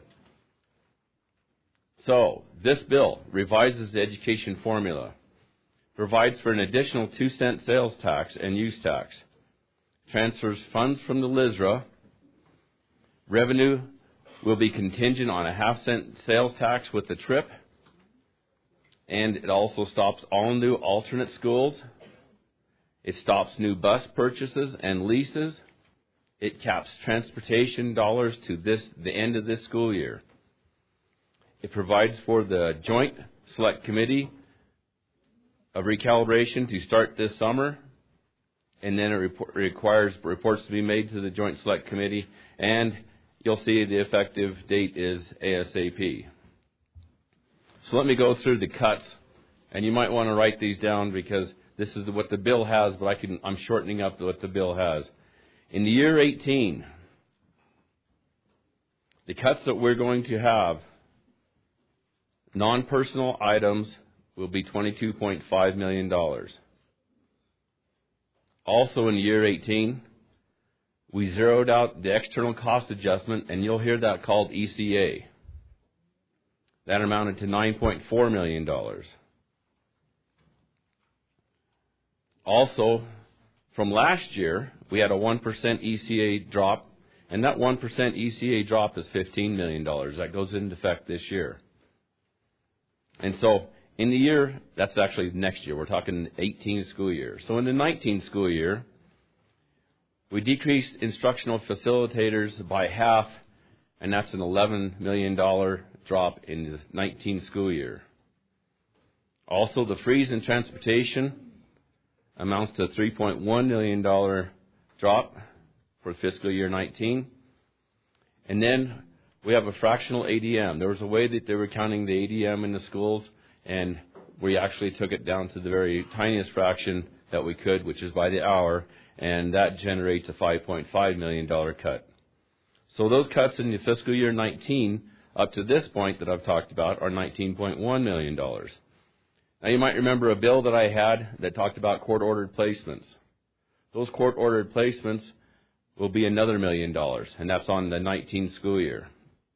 So, this bill revises the education formula, provides for an additional two cent sales tax and use tax, transfers funds from the L I S R A, revenue will be contingent on a half cent sales tax with the trip, and it also stops all new alternate schools. It stops new bus purchases and leases. It caps transportation dollars to this the end of this school year. It provides for the Joint Select Committee of recalibration to start this summer, and then it report, requires reports to be made to the Joint Select Committee, and you'll see the effective date is ASAP. So let me go through the cuts, and you might want to write these down because this is what the bill has, but I can, I'm shortening up what the bill has. In the year eighteen, the cuts that we're going to have, non-personal items will be twenty-two point five million dollars. Also in the year eighteen, we zeroed out the external cost adjustment, and you'll hear that called E C A. That amounted to nine point four million dollars. Also, from last year, we had a one percent E C A drop, and that one percent E C A drop is fifteen million dollars. That goes into effect this year. And so, in the year, that's actually next year, we're talking eighteen school year. So in the nineteen school year, we decreased instructional facilitators by half, and that's an eleven million dollars drop in the nineteen school year. Also, the freeze in transportation amounts to a three point one million dollars drop for fiscal year nineteen. And then we have a fractional A D M. There was a way that they were counting the A D M in the schools, and we actually took it down to the very tiniest fraction that we could, which is by the hour, and that generates a five point five million dollars cut. So those cuts in the fiscal year nineteen, up to this point that I've talked about, are nineteen point one million dollars. Now you might remember a bill that I had that talked about court-ordered placements. Those court-ordered placements will be another million dollars, and that's on the nineteen school year.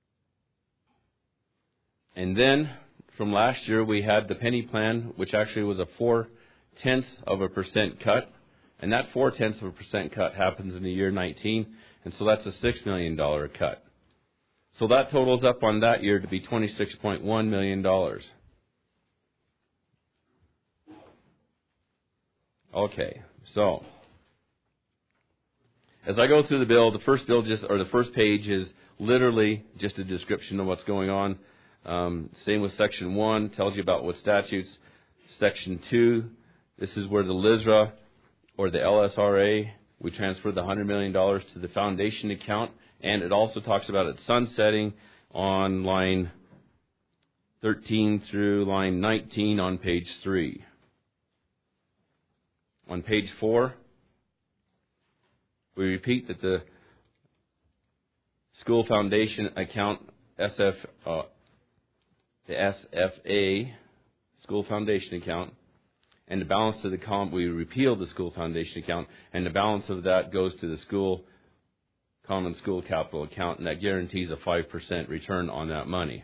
And then, from last year, we had the penny plan, which actually was a four-tenths of a percent cut, and that four-tenths of a percent cut happens in the year nineteen, and so that's a six million dollars cut. So that totals up on that year to be twenty-six point one million dollars. Okay, so as I go through the bill, the first bill just or the first page is literally just a description of what's going on. Um, same with section one, tells you about what statutes. Section two, this is where the L I S R A or the L S R A, we transfer the one hundred million dollars to the foundation account, and it also talks about it sunsetting on line thirteen through line nineteen on page three. On page four, we repeat that the school foundation account S F, uh, the S F A, school foundation account, and the balance to the com, we repeal the school foundation account, and the balance of that goes to the school common school capital account, and that guarantees a five percent return on that money.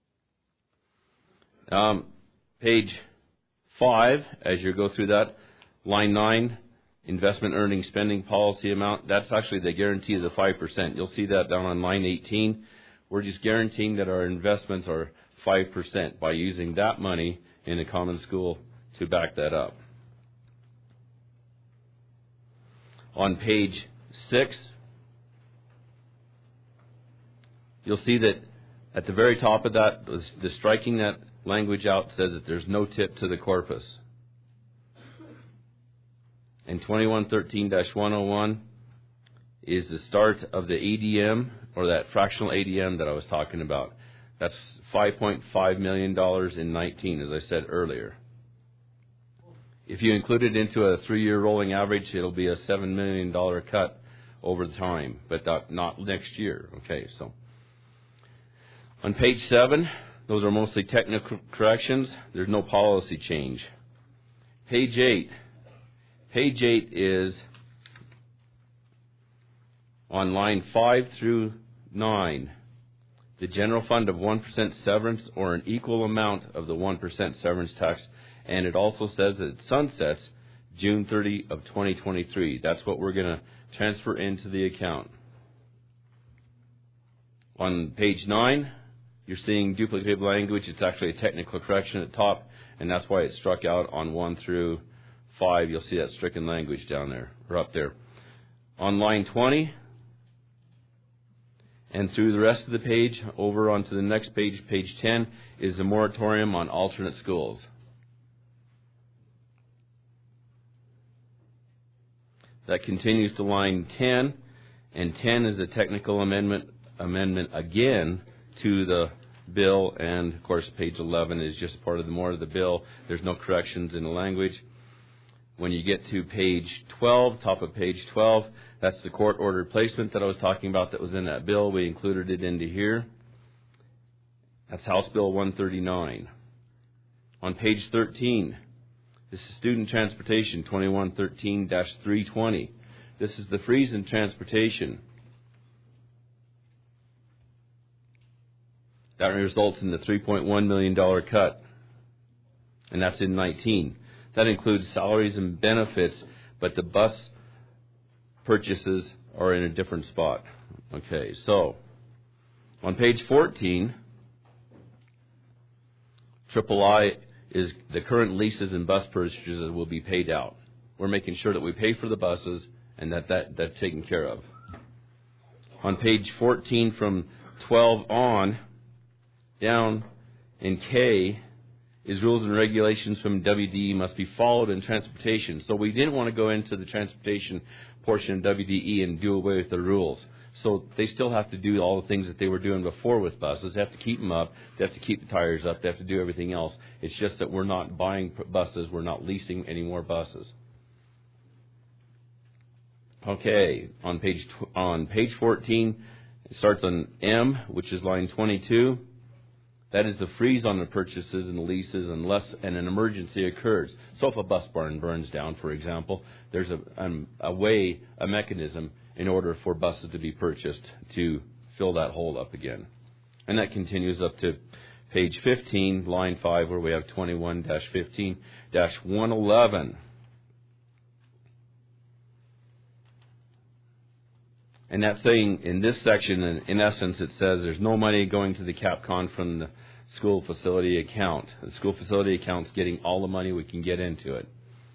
Um, page five, as you go through that, line nine, investment earning spending policy amount, that's actually the guarantee of the five percent. You'll see that down on line eighteen. We're just guaranteeing that our investments are five percent by using that money in a common school to back that up. On page six, you'll see that at the very top of that, the striking that language out says that there's no tip to the corpus. And twenty-one thirteen dash one oh one is the start of the A D M, or that fractional A D M that I was talking about. That's five point five million dollars in nineteen, as I said earlier. If you include it into a three-year rolling average, it'll be a seven million dollars cut over the time, but not, not next year. Okay, so on page seven, those are mostly technical corrections. There's no policy change. Page eight. Page eight is on line five through nine. The general fund of one percent severance or an equal amount of the one percent severance tax. And it also says that it sunsets June thirtieth of twenty twenty-three. That's what we're going to transfer into the account. On page nine, you're seeing duplicative language. It's actually a technical correction at the top, and that's why it's struck out on one through five. You'll see that stricken language down there, or up there. On line twenty, and through the rest of the page, over onto the next page, page ten, is the moratorium on alternate schools. That continues to line ten, and ten is a technical amendment amendment again to the bill, and of course page eleven is just part of the more of the bill. There's no corrections in the language. When you get to page twelve, top of page twelve, that's the court order placement that I was talking about that was in that bill. We included it into here. That's House Bill one thirty-nine. On page thirteen, this is Student Transportation twenty-one thirteen dash three twenty. This is the freeze in transportation. That results in the three point one million dollars cut. And that's in nineteen. That includes salaries and benefits, but the bus purchases are in a different spot. Okay, so on page fourteen, Triple I is the current leases and bus purchases will be paid out. We're making sure that we pay for the buses and that, that that's taken care of. On page fourteen, from twelve on, down in K, is rules and regulations from W D E must be followed in transportation. So we didn't want to go into the transportation portion of W D E and do away with the rules. So they still have to do all the things that they were doing before with buses. They have to keep them up. They have to keep the tires up. They have to do everything else. It's just that we're not buying buses. We're not leasing any more buses. Okay, on page tw- on page fourteen, it starts on M, which is line twenty-two. That is the freeze on the purchases and the leases unless an emergency occurs. So if a bus barn burns down, for example, there's a, um, a way, a mechanism in order for buses to be purchased to fill that hole up again. And that continues up to page fifteen, line five, where we have twenty-one dash fifteen dash one eleven. And that's saying in this section, in, in essence, it says there's no money going to the CapCon from the school facility account. The school facility account's getting all the money we can get into it.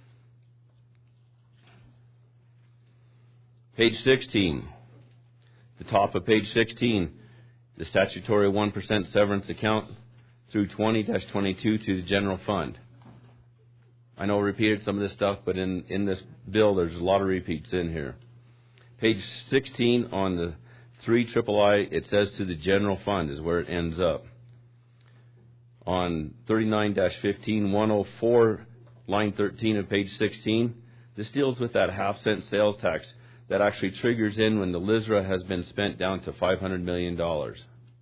Page sixteen. The top of page sixteen, the statutory one percent severance account through twenty dash twenty-two to the general fund. I know I repeated some of this stuff, but in, in this bill, there's a lot of repeats in here. Page sixteen on the three triple I, it says to the general fund is where it ends up. On thirty-nine dash fifteen, one oh four, line thirteen of page sixteen, this deals with that half cent sales tax that actually triggers in when the L I S R A has been spent down to five hundred million dollars.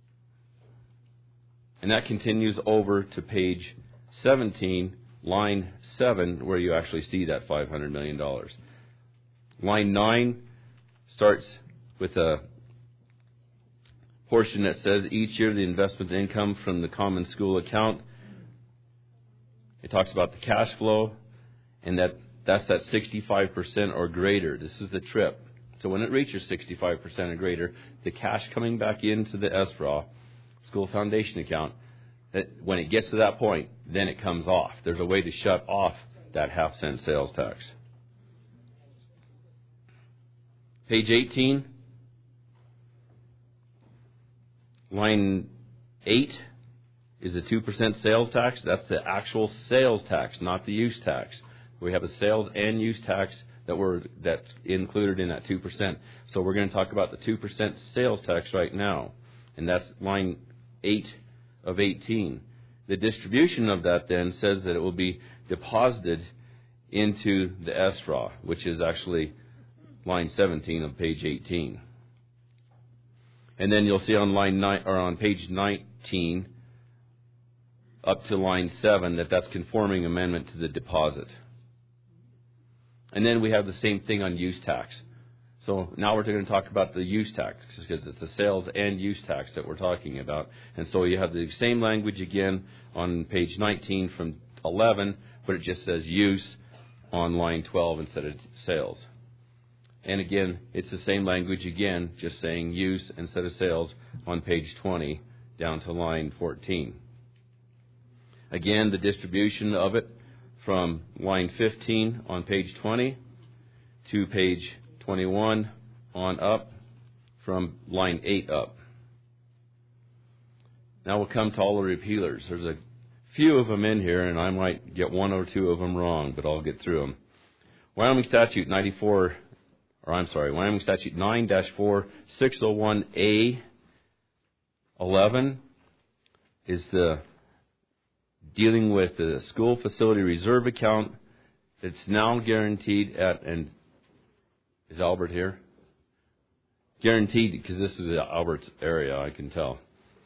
And that continues over to page seventeen, line seven, where you actually see that five hundred million dollars. Line nine starts with a portion that says each year the investment income from the common school account. It talks about the cash flow, and that that's at sixty-five percent or greater. This is the trip. So when it reaches sixty-five percent or greater, the cash coming back into the S R A, School Foundation Account, that when it gets to that point, then it comes off. There's a way to shut off that half cent sales tax. Page eighteen, line eight is a two percent sales tax. That's the actual sales tax, not the use tax. We have a sales and use tax that we're, that's included in that two percent. So we're going to talk about the two percent sales tax right now. And that's line eight of eighteen. The distribution of that then says that it will be deposited into the S R A, which is actually line seventeen of page eighteen. And then you'll see on line nine, or on page nineteen up to line seven that that's conforming amendment to the deposit. And then we have the same thing on use tax. So now we're going to talk about the use tax because it's a sales and use tax that we're talking about. And so you have the same language again on page nineteen from eleven, but it just says use on line twelve instead of sales. And again, it's the same language again, just saying use instead of sales on page twenty down to line fourteen. Again, the distribution of it from line fifteen on page twenty to page twenty-one on up, from line eight up. Now we'll come to all the repealers. There's a few of them in here, and I might get one or two of them wrong, but I'll get through them. Wyoming Statute ninety-four, or I'm sorry, Wyoming Statute nine dash four six oh one A eleven is the dealing with the school facility reserve account. It's now guaranteed at, and is Albert here? Guaranteed, because this is Albert's area, I can tell.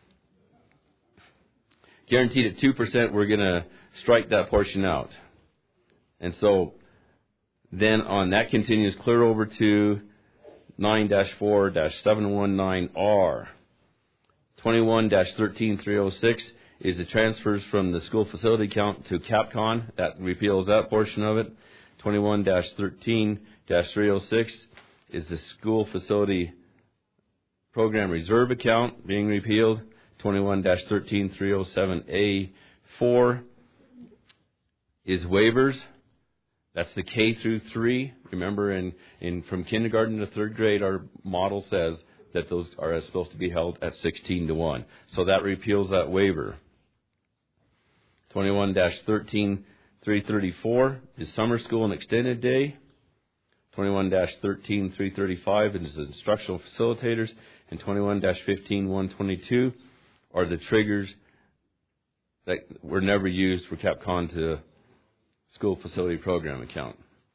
Guaranteed at two percent, we're going to strike that portion out. And so then on that continues clear over to nine dash four dash seven one nine R. twenty-one dash thirteen three oh six is the transfers from the school facility account to Capcom. That repeals that portion of it. twenty-one dash thirteen dash three oh six is the school facility program reserve account being repealed. twenty-one dash thirteen three oh seven A four is waivers. That's the K through three. Remember, in, in from kindergarten to third grade, our model says that those are supposed to be held at sixteen to one. So that repeals that waiver. twenty-one dash thirteen three thirty-four is summer school and extended day. twenty-one dash thirteen three thirty-five is instructional facilitators. And twenty-one dash fifteen one twenty-two are the triggers that were never used for Capcom to school facility program account.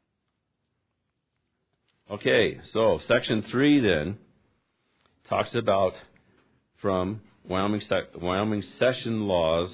Okay, so section three then talks about from Wyoming, Wyoming session laws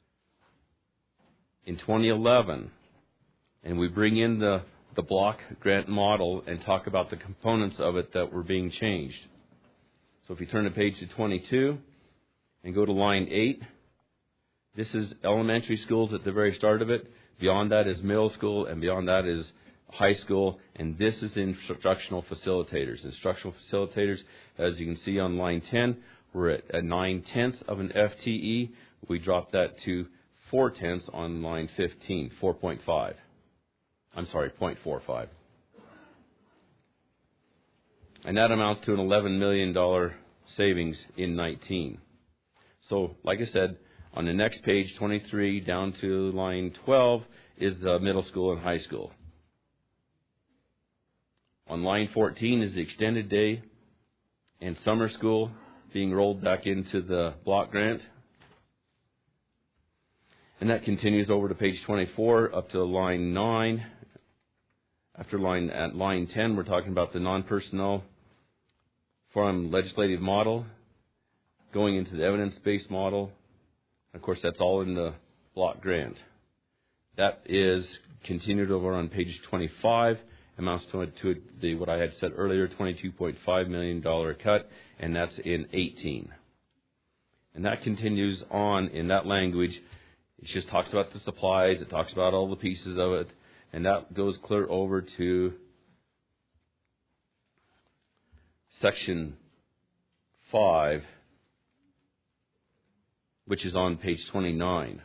in twenty eleven, and we bring in the, the block grant model and talk about the components of it that were being changed. So if you turn the page to twenty-two and go to line eight, this is elementary schools at the very start of it. Beyond that is middle school, and beyond that is high school, and this is instructional facilitators. Instructional facilitators, as you can see on line ten, we're at a nine-tenths of an F T E. We dropped that to four-tenths on line fifteen, four point five. I'm sorry, zero point four five. And that amounts to an eleven million dollars savings in nineteen. So, like I said, on the next page, twenty-three down to line twelve, is the middle school and high school. On line fourteen is the extended day and summer school being rolled back into the block grant. And that continues over to page twenty-four up to line nine. After line at line ten, we're talking about the non-personnel from legislative model going into the evidence-based model. Of course, that's all in the block grant. That is continued over on page twenty-five, amounts to, to the what I had said earlier, twenty-two point five million dollars cut, and that's in eighteen. And that continues on in that language. It just talks about the supplies, it talks about all the pieces of it, and that goes clear over to section five, which is on page twenty-nine.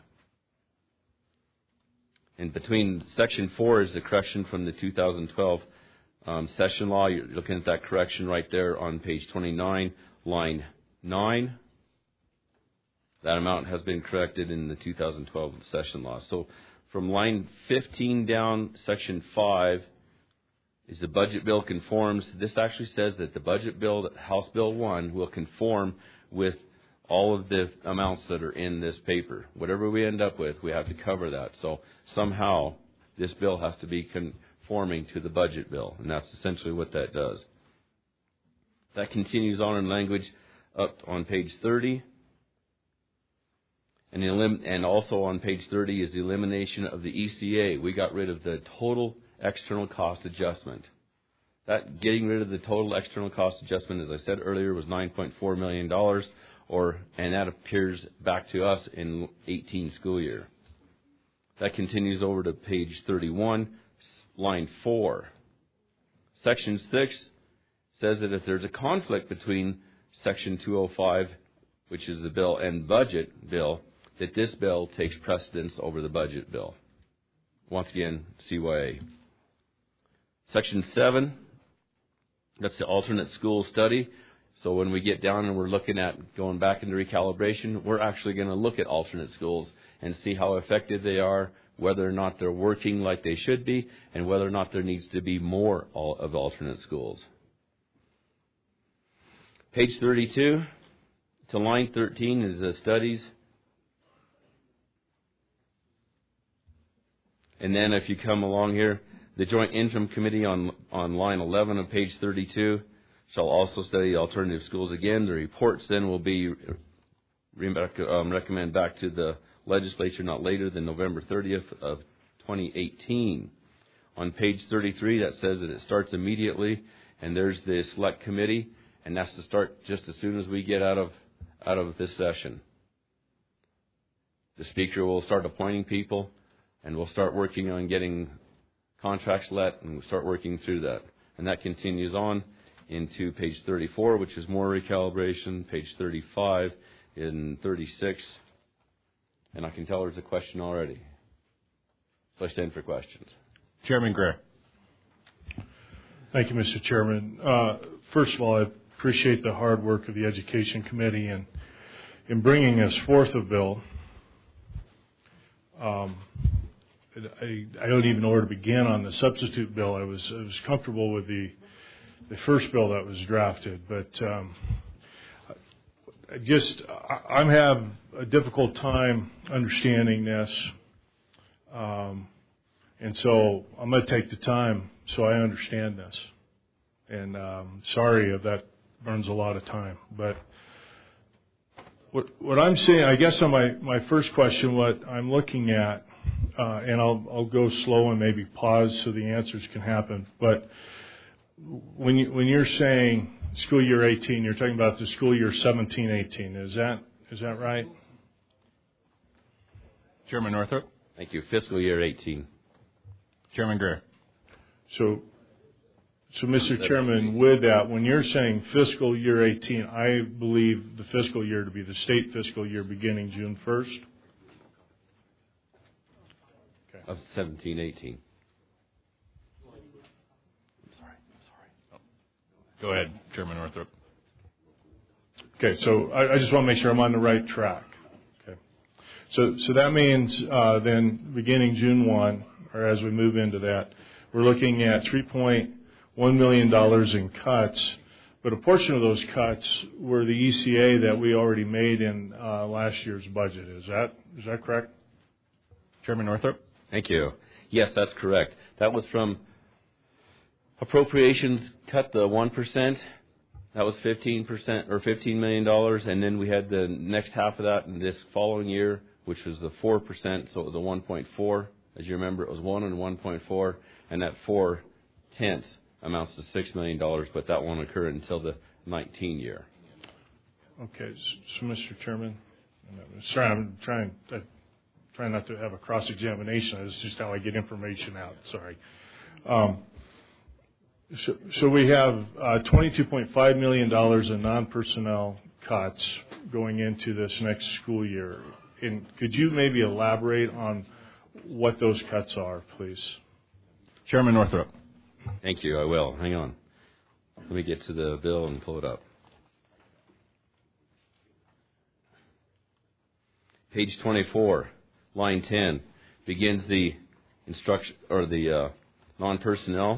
And between section four is the correction from the two thousand twelve um, session law. You're looking at that correction right there on page twenty-nine, line nine. That amount has been corrected in the two thousand twelve session law. So from line fifteen down, section five, is the budget bill conforms. This actually says that the budget bill, House Bill one, will conform with all of the amounts that are in this paper. Whatever we end up with, we have to cover that. So somehow this bill has to be conforming to the budget bill, and that's essentially what that does. That continues on in language up on page thirty. And, elim- and also on page thirty is the elimination of the E C A. We got rid of the total external cost adjustment. That getting rid of the total external cost adjustment, as I said earlier, was nine point four million dollars, or and that appears back to us in eighteen school year. That continues over to page thirty-one, line four. Section six says that if there's a conflict between section two oh five, which is the bill, and budget bill, that this bill takes precedence over the budget bill. Once again, C Y A. Section seven, that's the alternate school study. So when we get down and we're looking at going back into recalibration, we're actually going to look at alternate schools and see how effective they are, whether or not they're working like they should be, and whether or not there needs to be more of alternate schools. Page thirty-two to line thirteen is the studies. And then if you come along here, the Joint Interim Committee on, on line eleven of page thirty-two shall also study alternative schools again. The reports then will be um, recommended back to the legislature not later than November thirtieth of twenty eighteen. On page thirty-three, that says that it starts immediately, and there's the select committee, and that's to start just as soon as we get out of out of this session. The speaker will start appointing people, and we'll start working on getting contracts let, and we'll start working through that. And that continues on into page thirty-four, which is more recalibration, page thirty-five, in thirty-six. And I can tell there's a question already. So I stand for questions. Chairman Greer. Thank you, Mister Chairman. Uh, first of all, I appreciate the hard work of the Education Committee in, in bringing us forth a bill. Um, I, I don't even know where to begin on the substitute bill. I was I was comfortable with the the first bill that was drafted, but um, I just I, I'm having a difficult time understanding this, um, and so I'm going to take the time so I understand this. And um, sorry if that burns a lot of time, but what what I'm saying, I guess on my my first question, what I'm looking at. Uh, and I'll, I'll go slow and maybe pause so the answers can happen. But when you, when you're saying school year eighteen, you're talking about the school year seventeen eighteen. Is that is that right? Chairman Northrop. Thank you. Fiscal year eighteen. Chairman Greer. So, so Mister Chairman, with that, when you're saying fiscal year eighteen, I believe the fiscal year to be the state fiscal year beginning June first. Of seventeen eighteen. I'm sorry. I'm sorry. Oh. Go ahead, Chairman Northrop. Okay, so I, I just want to make sure I'm on the right track. Okay, so so that means uh, then beginning June first, or as we move into that, we're looking at three point one million dollars in cuts but a portion of those cuts were the E C A that we already made in uh, last year's budget. Is that is that correct? Chairman Northrup? Thank you. Yes, that's correct. That was from appropriations cut the one percent. That was fifteen percent or fifteen million dollars, and then we had the next half of that in this following year, which was the four percent, so it was a one point four. As you remember, it was one and one point four, and that four tenths amounts to six million dollars, but that won't occur until the nineteen year. Okay, so Mister Chairman, sorry, I'm trying, I'm trying not to have a cross-examination. That's just how I get information out. Sorry. Um, so, so we have uh, twenty-two point five million dollars in non-personnel cuts going into this next school year. And could you maybe elaborate on what those cuts are, please? Chairman Northrup. Thank you. I will. Hang on. Let me get to the bill and pull it up. Page twenty-four, line ten, begins the instruction or the uh, non-personnel.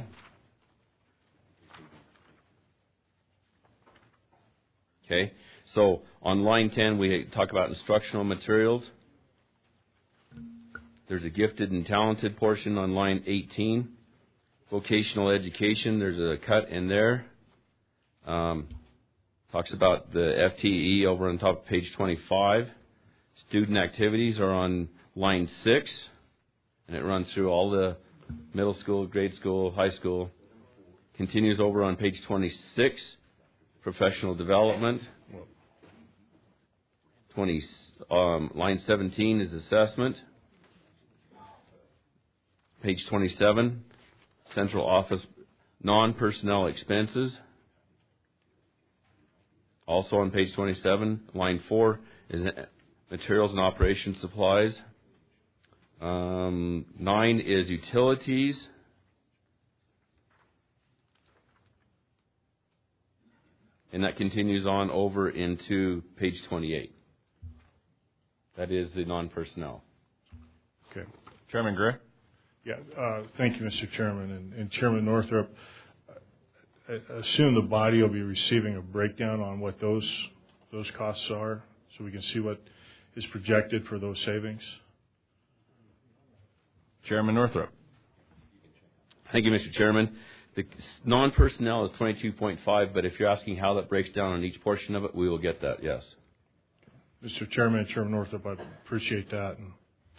Okay. So on line ten, we talk about instructional materials. There's a gifted and talented portion on line eighteen. Vocational education, there's a cut in there. Um, talks about the F T E over on top of page twenty-five. Student activities are on line six, and it runs through all the middle school, grade school, high school. Continues over on page twenty-six, professional development. twenty, um, line seventeen is assessment. Page twenty-seven, central office non-personnel expenses. Also on page twenty-seven, line four is materials and operation supplies. Um, nine is utilities. And that continues on over into page twenty-eight. That is the non-personnel. Okay. Chairman Gray? Yeah, uh, thank you, Mister Chairman. And, and Chairman Northrup, I assume the body will be receiving a breakdown on what those those costs are, so we can see what is projected for those savings. Chairman Northrup. Thank you, Mister Chairman. The non-personnel is twenty-two point five, but if you're asking how that breaks down on each portion of it, we will get that, yes. Mister Chairman and Chairman Northrup, I appreciate that. And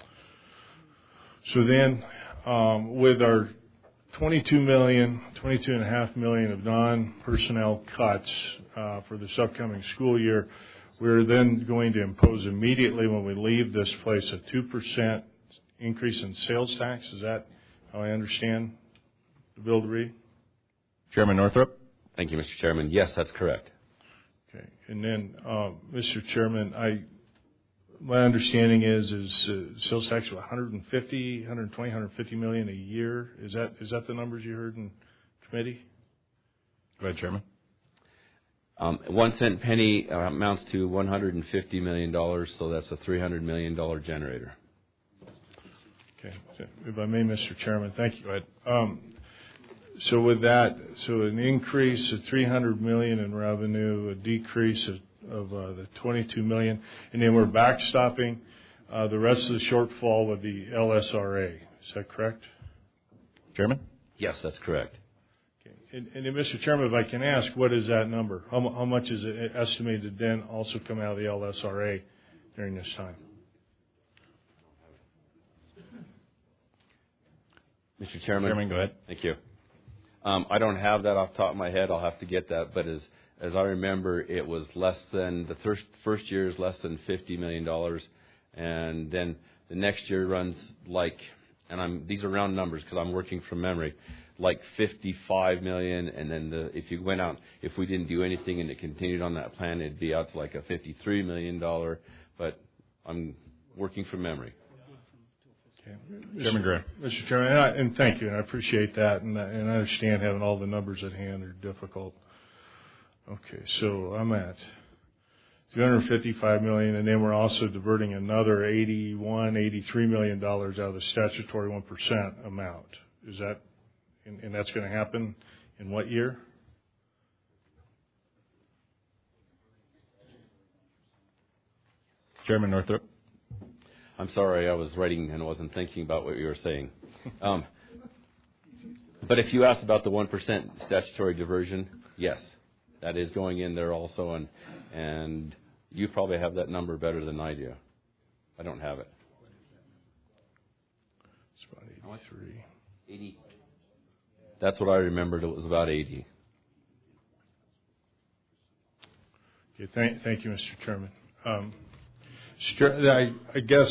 so then, um, with our twenty-two million, twenty-two and a half million of non-personnel cuts uh, for this upcoming school year, we're then going to impose immediately when we leave this place a two percent increase in sales tax. Is that how I understand the bill to read? Chairman Northrup. Thank you, Mister Chairman. Yes, that's correct. Okay. And then, uh, Mister Chairman, I my understanding is is uh, sales tax of one hundred fifty, one hundred twenty, one hundred fifty million a year. Is that is that the numbers you heard in committee? Go ahead, Chairman. Um, one cent penny uh, amounts to one hundred fifty million dollars, so that's a three hundred million dollars generator. Okay. If I may, Mister Chairman, thank you. Go ahead. Um, so with that, so an increase of three hundred million dollars in revenue, a decrease of, of uh, the twenty-two million dollars, and then we're backstopping uh, the rest of the shortfall with the L S R A. Is that correct? Chairman? Yes, that's correct. And, and then, Mister Chairman, if I can ask, what is that number? How, how much is it estimated then also come out of the L S R A during this time? Mister Chairman. Chairman, go ahead. Thank you. Um, I don't have that off the top of my head. I'll have to get that. But as as I remember, it was less than the first first year is less than fifty million dollars, and then the next year runs like, and I'm these are round numbers because I'm working from memory, like fifty-five million, and then the if you went out, if we didn't do anything and it continued on that plan, it'd be out to like a fifty-three million dollar. But I'm working from memory. Okay. Chairman Gray. Mister Chairman, and, I, and thank you, and I appreciate that, and, and I understand having all the numbers at hand are difficult. Okay, so I'm at two hundred fifty-five million dollars, and then we're also diverting another eighty-one, eighty-three million dollars out of the statutory one percent amount. Is that, and, and that's going to happen in what year? Chairman Northrup. I'm sorry, I was writing and wasn't thinking about what you were saying. Um, but if you asked about the one percent statutory diversion, yes, that is going in there also, and and you probably have that number better than I do. I don't have it. It's about eighty-three. eighty. That's what I remembered. It was about eighty. Okay, thank, thank you, Mister Chairman. Um, I, I guess,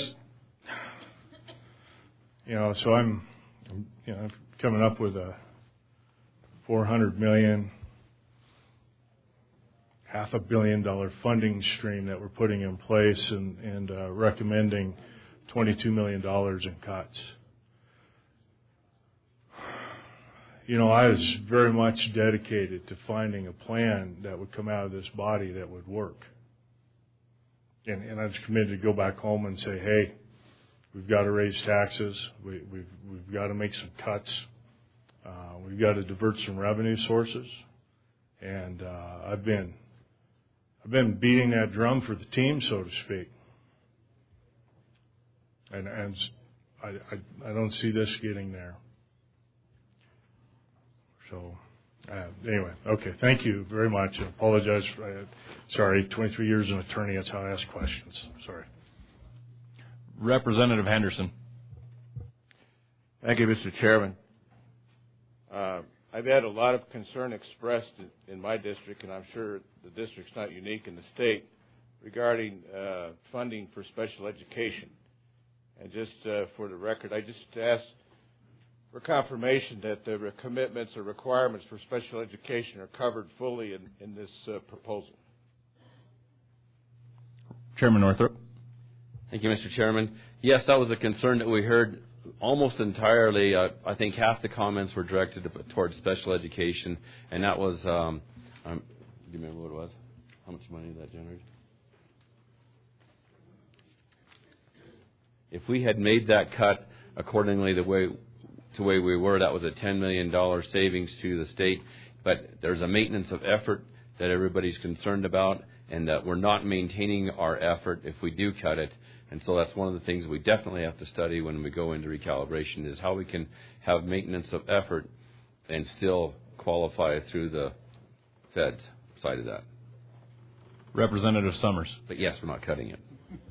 you know, so I'm, I'm, you know, coming up with a four hundred million, half a billion dollar funding stream that we're putting in place, and, and uh, recommending twenty-two million dollars in cuts. You know, I was very much dedicated to finding a plan that would come out of this body that would work. And, and I was committed to go back home and say, hey, we've got to raise taxes. We, we've, we've got to make some cuts. Uh, we've got to divert some revenue sources. And uh, I've been I've been beating that drum for the team, so to speak. And, and I, I, I don't see this getting there. So, uh, anyway, okay, thank you very much. I apologize. For, uh, sorry, twenty-three years as an attorney, that's how I ask questions. Sorry. Representative Henderson. Thank you, Mister Chairman. Uh, I've had a lot of concern expressed in, in my district, and I'm sure the district's not unique in the state, regarding uh, funding for special education. And just uh, for the record, I just asked for confirmation that the commitments or requirements for special education are covered fully in, in this uh, proposal. Chairman Northrup. Thank you, Mister Chairman. Yes, that was a concern that we heard almost entirely. Uh, I think half the comments were directed to, towards special education, and that was, um, um, do you remember what it was? How much money did that generate? If we had made that cut accordingly the way to the way we were, that was a ten million dollars savings to the state. But there's a maintenance of effort that everybody's concerned about, and that we're not maintaining our effort if we do cut it. And so that's one of the things we definitely have to study when we go into recalibration, is how we can have maintenance of effort and still qualify through the Fed side of that. Representative Summers. But yes, we're not cutting it.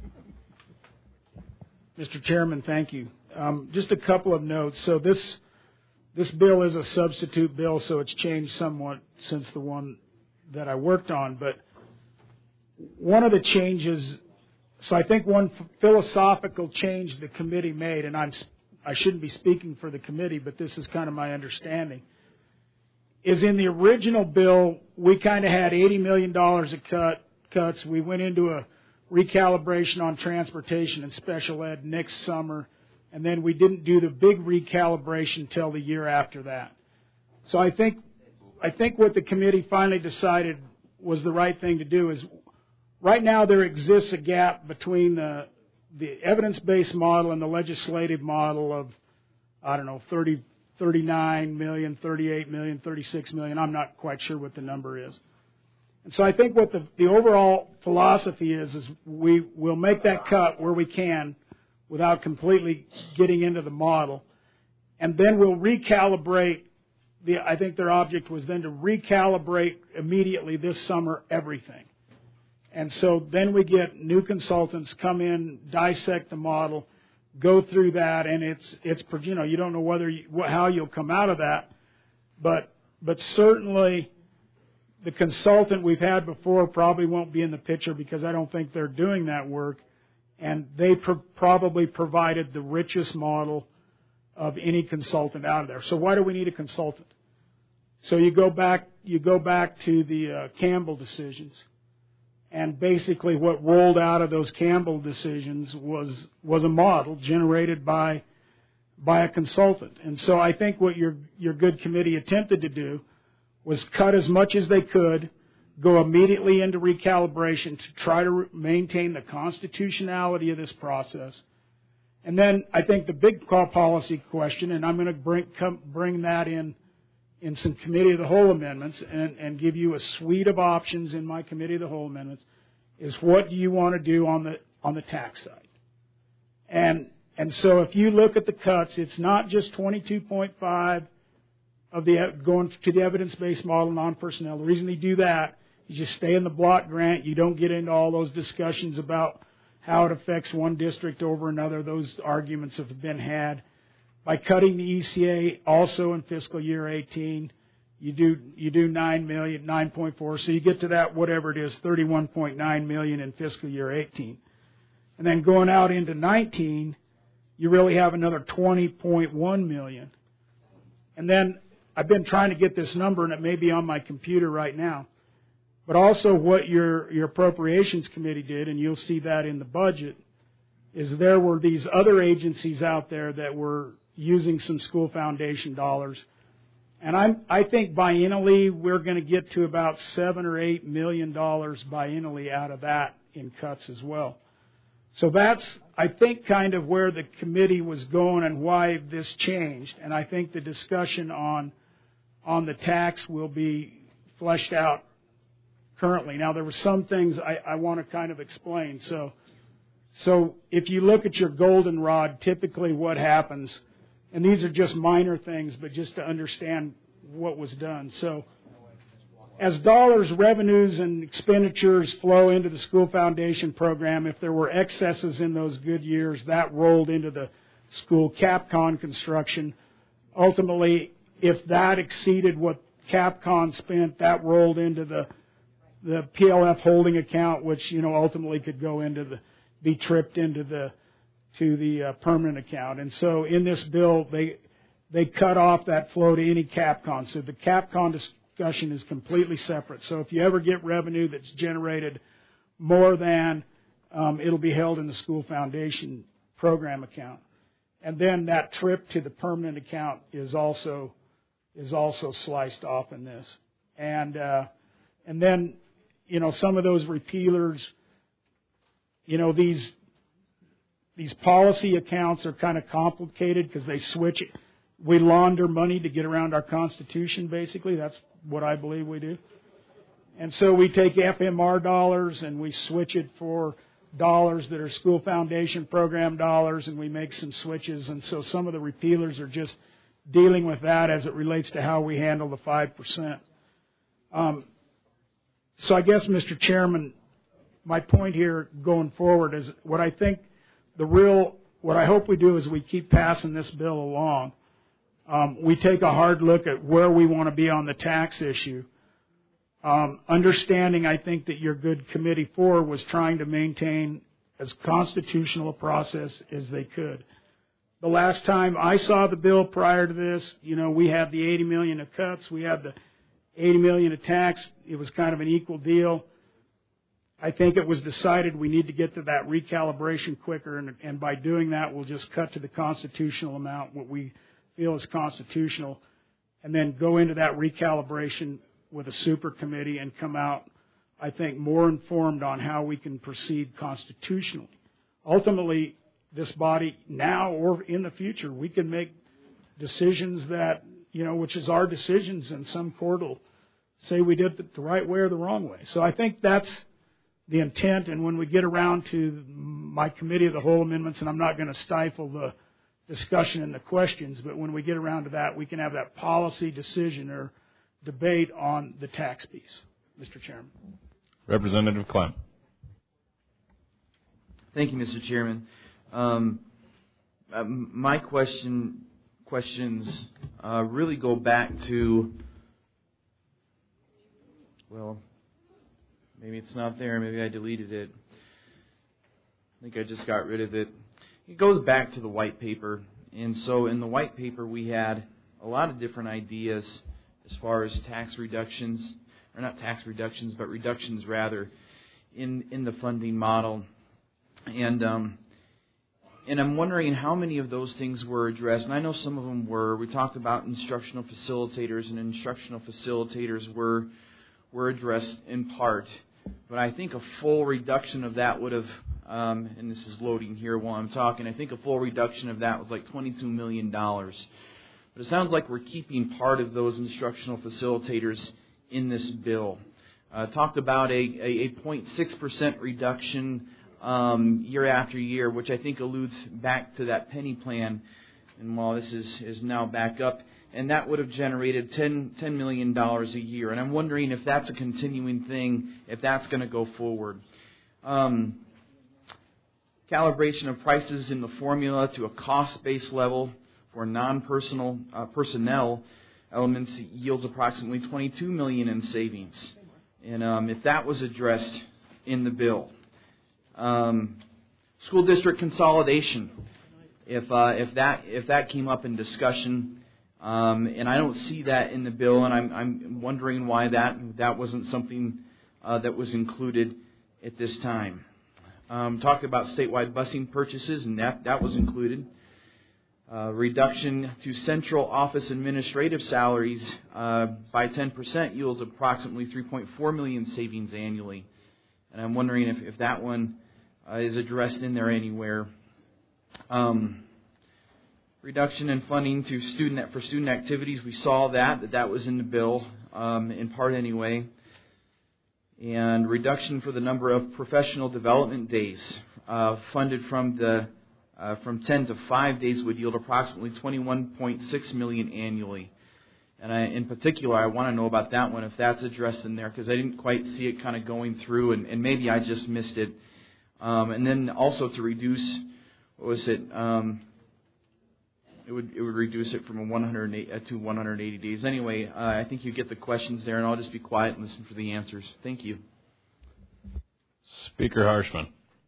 Mister Chairman, thank you. Um, just a couple of notes. So this this bill is a substitute bill, so it's changed somewhat since the one that I worked on. But one of the changes, so I think one philosophical change the committee made, and I'm I shouldn't be speaking for the committee, but this is kind of my understanding, is in the original bill we kind of had eighty million dollars of cut cuts. We went into a recalibration on transportation and special ed next summer. And then we didn't do the big recalibration until the year after that. So I think I think what the committee finally decided was the right thing to do is, right now there exists a gap between the the evidence-based model and the legislative model of, I don't know, thirty, thirty-nine million, thirty-eight million, thirty-six million. I'm not quite sure what the number is. And so I think what the, the overall philosophy is, is we will make that cut where we can, without completely getting into the model. And then we'll recalibrate. The, I think their object was then to recalibrate immediately this summer everything. And so then we get new consultants come in, dissect the model, go through that, and it's, it's you know, you don't know whether you, how you'll come out of that. But, but certainly the consultant we've had before probably won't be in the picture, because I don't think they're doing that work. And they pr- probably provided the richest model of any consultant out of there. So why do we need a consultant? So you go back, you go back to the uh, Campbell decisions, and basically what rolled out of those Campbell decisions was was a model generated by by a consultant. And so I think what your your good committee attempted to do was cut as much as they could, go immediately into recalibration to try to re- maintain the constitutionality of this process. And then I think the big policy question, and I'm going to bring come, bring that in in some committee of the whole amendments and, and give you a suite of options in my committee of the whole amendments, is what do you want to do on the on the tax side. And and so if you look at the cuts, it's not just twenty-two point five of the going to the evidence-based model non-personnel. The reason they do that is you stay in the block grant. You don't get into all those discussions about how it affects one district over another. Those arguments have been had. By cutting the E C A also in fiscal year eighteen, you do you do nine million, nine point four, so you get to that whatever it is, thirty-one point nine million in fiscal year eighteen. And then going out into nineteen, you really have another twenty point one million. And then I've been trying to get this number, and it may be on my computer right now. But also what your, your appropriations committee did, and you'll see that in the budget, is there were these other agencies out there that were using some school foundation dollars. And I'm, I think biennially we're going to get to about seven or eight million dollars biennially out of that in cuts as well. So that's, I think, kind of where the committee was going and why this changed. And I think the discussion on on the tax will be fleshed out currently. Now, there were some things I, I want to kind of explain. So, so if you look at your goldenrod, typically what happens, and these are just minor things, but just to understand what was done. So as dollars, revenues, and expenditures flow into the school foundation program, if there were excesses in those good years, that rolled into the school CapCon construction. Ultimately, if that exceeded what CapCon spent, that rolled into the the P L F holding account, which, you know, ultimately could go into the, be tripped into the, to the uh, permanent account. And so in this bill, they, they cut off that flow to any CapCon. So the CapCon discussion is completely separate. So if you ever get revenue that's generated more than, um, it'll be held in the school foundation program account. And then that trip to the permanent account is also, is also sliced off in this. And, uh, and then, you know, some of those repealers, you know, these these policy accounts are kind of complicated because they switch it. We launder money to get around our Constitution, basically. That's what I believe we do. And so we take F M R dollars and we switch it for dollars that are school foundation program dollars, and we make some switches. And so some of the repealers are just dealing with that as it relates to how we handle the five percent. Um, So I guess, Mister Chairman, my point here going forward is what I think the real, what I hope we do is we keep passing this bill along. Um, we take a hard look at where we want to be on the tax issue. Um, understanding, I think, that your good committee four was trying to maintain as constitutional a process as they could. The last time I saw the bill prior to this, you know, we had the eighty million of cuts, we had the eighty million of tax. It was kind of an equal deal. I think it was decided we need to get to that recalibration quicker, and, and by doing that, we'll just cut to the constitutional amount, what we feel is constitutional, and then go into that recalibration with a super committee and come out, I think, more informed on how we can proceed constitutionally. Ultimately, this body now or in the future, we can make decisions that, you know, which is our decisions, and some court will say we did it the right way or the wrong way. So I think that's the intent, and when we get around to my committee of the whole amendments, and I'm not going to stifle the discussion and the questions, but when we get around to that, we can have that policy decision or debate on the tax piece. Mister Chairman. Representative Clem. Thank you, Mister Chairman. Um, uh, my question questions uh, really go back to, well, maybe it's not there. Maybe I deleted it. I think I just got rid of it. It goes back to the white paper. And so in the white paper, we had a lot of different ideas as far as tax reductions, or not tax reductions, but reductions rather, in, in the funding model. And um, and I'm wondering how many of those things were addressed. And I know some of them were. We talked about instructional facilitators, and instructional facilitators were were addressed in part. But I think a full reduction of that would have, um, and this is loading here while I'm talking, I think a full reduction of that was like twenty-two million dollars. But it sounds like we're keeping part of those instructional facilitators in this bill. Uh, talked about a, a, a zero point six percent reduction um, year after year, which I think alludes back to that penny plan. And while this is, is now back up, and that would have generated ten, ten million dollars a year. And I'm wondering if that's a continuing thing, if that's going to go forward. Um, calibration of prices in the formula to a cost-based level for non-personal uh, personnel elements yields approximately twenty-two million dollars in savings. And um, if that was addressed in the bill. Um, school district consolidation. If uh, if that if that came up in discussion, um, and I don't see that in the bill, and I'm I'm wondering why that that wasn't something uh, that was included at this time. Um, talked about statewide busing purchases, and that that was included. Uh, reduction to central office administrative salaries uh, by ten percent yields approximately three point four million dollars savings annually, and I'm wondering if if that one uh, is addressed in there anywhere. Um, reduction in funding to student for student activities. We saw that that that was in the bill um, in part anyway. And reduction for the number of professional development days uh, funded from the uh, from ten to five days would yield approximately twenty-one point six million dollars annually. And I, in particular, I want to know about that one if that's addressed in there because I didn't quite see it kind of going through, and, and maybe I just missed it. Um, and then also to reduce. What was it? Um, it would it would reduce it from one hundred eight uh, to one hundred eighty days. Anyway, uh, I think you get the questions there, and I'll just be quiet and listen for the answers. Thank you. Speaker Harshman.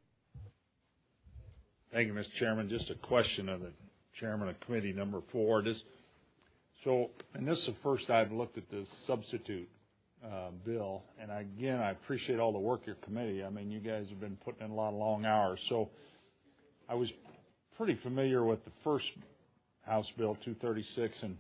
Thank you, Mister Chairman. Just a question of the chairman of committee number four. This, so, and this is the first I've looked at this substitute uh, bill, and again, I appreciate all the work of your committee. I mean, you guys have been putting in a lot of long hours. So, I was pretty familiar with the first House Bill two thirty-six, and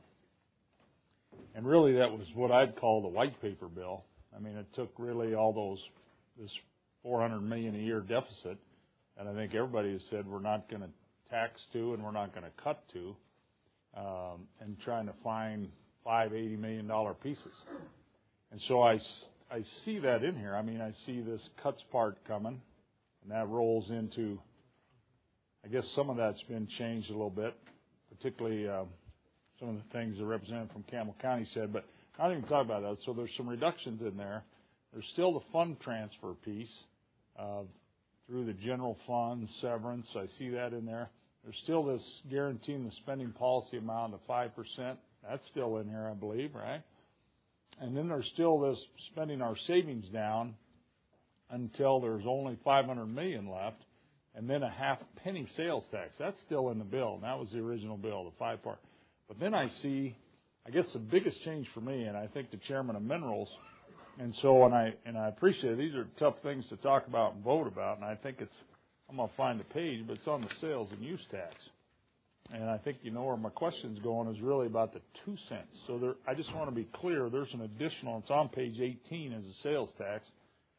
and really that was what I'd call the white paper bill. I mean, it took really all those this four hundred million dollars a year deficit, and I think everybody has said we're not going to tax to and we're not going to cut to, um, and trying to find five eighty million dollar pieces. And so I, I see that in here. I mean, I see this cuts part coming, and that rolls into. I guess some of that's been changed a little bit, particularly uh, some of the things the representative from Campbell County said, but I don't even talk about that. So there's some reductions in there. There's still the fund transfer piece uh, through the general fund, severance. I see that in there. There's still this guaranteeing the spending policy amount of five percent. That's still in here, I believe, right? And then there's still this spending our savings down until there's only five hundred million dollars left. And then a half penny sales tax. That's still in the bill. And that was the original bill, the five part. But then I see, I guess the biggest change for me, and I think the chairman of Minerals, and so, and I and I appreciate it. These are tough things to talk about and vote about. And I think it's, I'm going to find the page, but it's on the sales and use tax. And I think you know where my question's going is really about the two cents. So there, I just want to be clear. There's an additional, it's on page eighteen as a sales tax,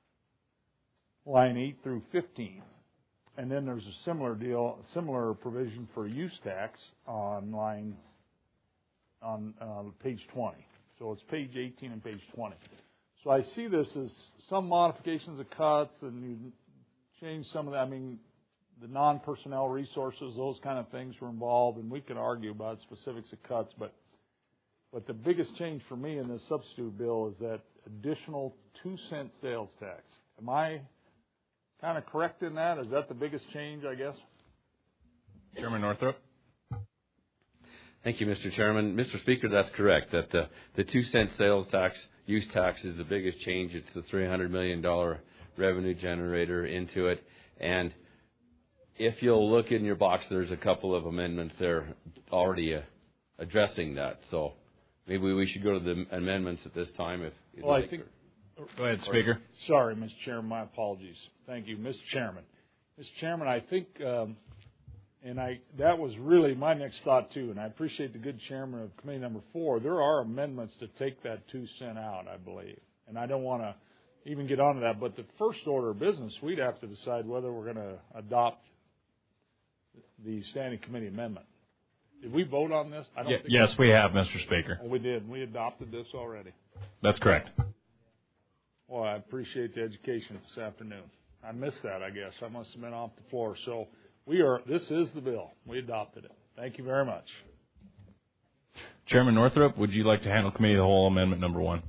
line eight through fifteen. And then there's a similar deal, similar provision for use tax on line on uh, page twenty. So it's page eighteen and page twenty. So I see this as some modifications of cuts, and you change some of that. I mean, the non-personnel resources, those kind of things were involved, and we could argue about specifics of cuts. But but the biggest change for me in this substitute bill is that additional two cent sales tax. Am I kind of correct in that? Is that the biggest change, I guess? Chairman Northrop. Thank you, Mister Chairman. Mister Speaker, that's correct. That the, the two cent sales tax, use tax, is the biggest change. It's the three hundred million dollars revenue generator into it. And if you'll look in your box, there's a couple of amendments there already uh, addressing that. So maybe we should go to the amendments at this time if you'd well, like. I think. Go ahead, Speaker. Sorry, Mister Chairman. My apologies. Thank you, Mister Chairman. Mister Chairman, I think, um, and I that was really my next thought too. And I appreciate the good chairman of committee number four. There are amendments to take that two cent out, I believe, and I don't want to even get onto that. But the first order of business, we'd have to decide whether we're going to adopt the standing committee amendment. Did we vote on this? I don't Y- think yes, we have, Mister Speaker. Oh, we did. We adopted this already. That's correct. Well, I appreciate the education this afternoon. I missed that, I guess. I must have been off the floor. So we are. This is the bill. We adopted it. Thank you very much. Chairman Northrup, would you like to handle Committee of the Whole Amendment number one?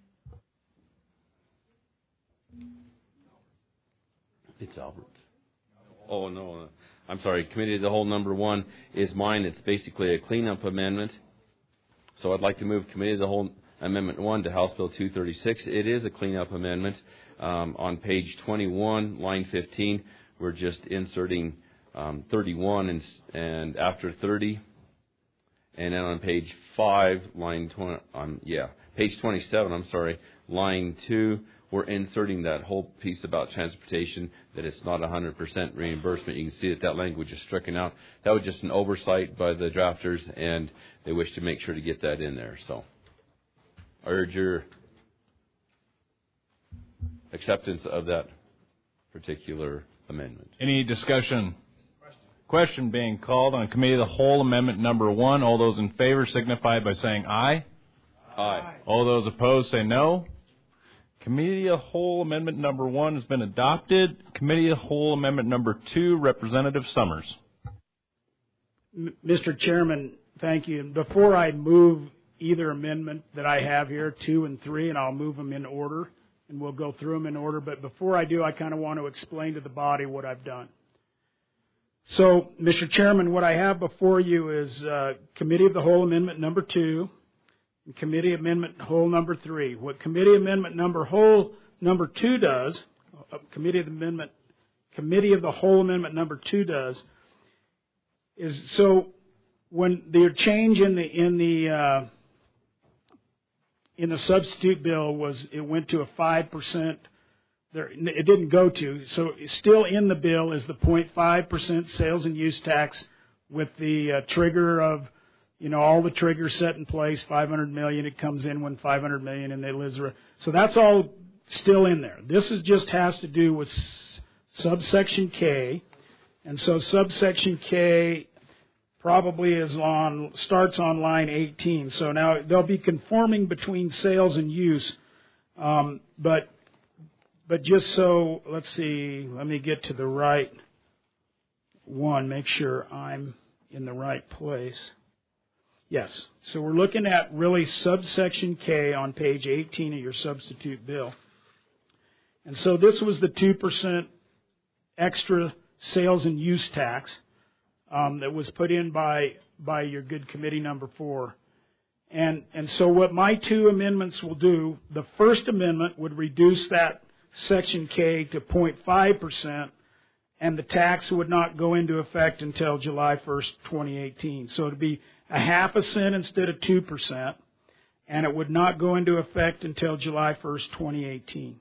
It's Albert's. Oh, no. I'm sorry. Committee of the Whole number one is mine. It's basically a cleanup amendment. So I'd like to move Committee of the Whole Amendment one to House Bill two thirty-six. It is a cleanup amendment. Um, on page twenty-one, line fifteen, we're just inserting um, thirty-one and, and after thirty. And then on page five, line twenty, um, yeah, page twenty-seven, I'm sorry, line two, we're inserting that whole piece about transportation, that it's not one hundred percent reimbursement. You can see that that language is stricken out. That was just an oversight by the drafters, and they wish to make sure to get that in there. So I urge your acceptance of that particular amendment. Any discussion? Question being called on Committee of the Whole Amendment number one. All those in favor signify by saying aye. Aye. All those opposed say no. Committee of the Whole Amendment number one has been adopted. Committee of the Whole Amendment number two, Representative Summers. Mister Chairman, thank you. Before I move either amendment that I have here, two and three, and I'll move them in order, and we'll go through them in order. But before I do, I kind of want to explain to the body what I've done. So, Mister Chairman, what I have before you is uh, Committee of the Whole Amendment number two and Committee Amendment Whole number three. What Committee Amendment number Whole number two does, uh, Committee of the Amendment, Committee of the Whole Amendment number two does, is so when the change in the in the uh, in the substitute bill was it went to a five percent. There, it didn't go to. So still in the bill is the zero point five percent sales and use tax with the uh, trigger of, you know, all the triggers set in place, five hundred million dollars. It comes in when five hundred million dollars and they live. So that's all still in there. This is just has to do with s- subsection K. And so subsection K probably is on, starts on line eighteen. So now they'll be conforming between sales and use. Um, but But just so, let's see, let me get to the right one, make sure I'm in the right place. Yes, so we're looking at really subsection K on page eighteen of your substitute bill. And so this was the two percent extra sales and use tax um, that was put in by, by your good committee number four. And, and so what my two amendments will do, the first amendment would reduce that Section K to zero point five percent, and the tax would not go into effect until July first, twenty eighteen. So it would be a half a cent instead of two percent, and it would not go into effect until July first, twenty eighteen.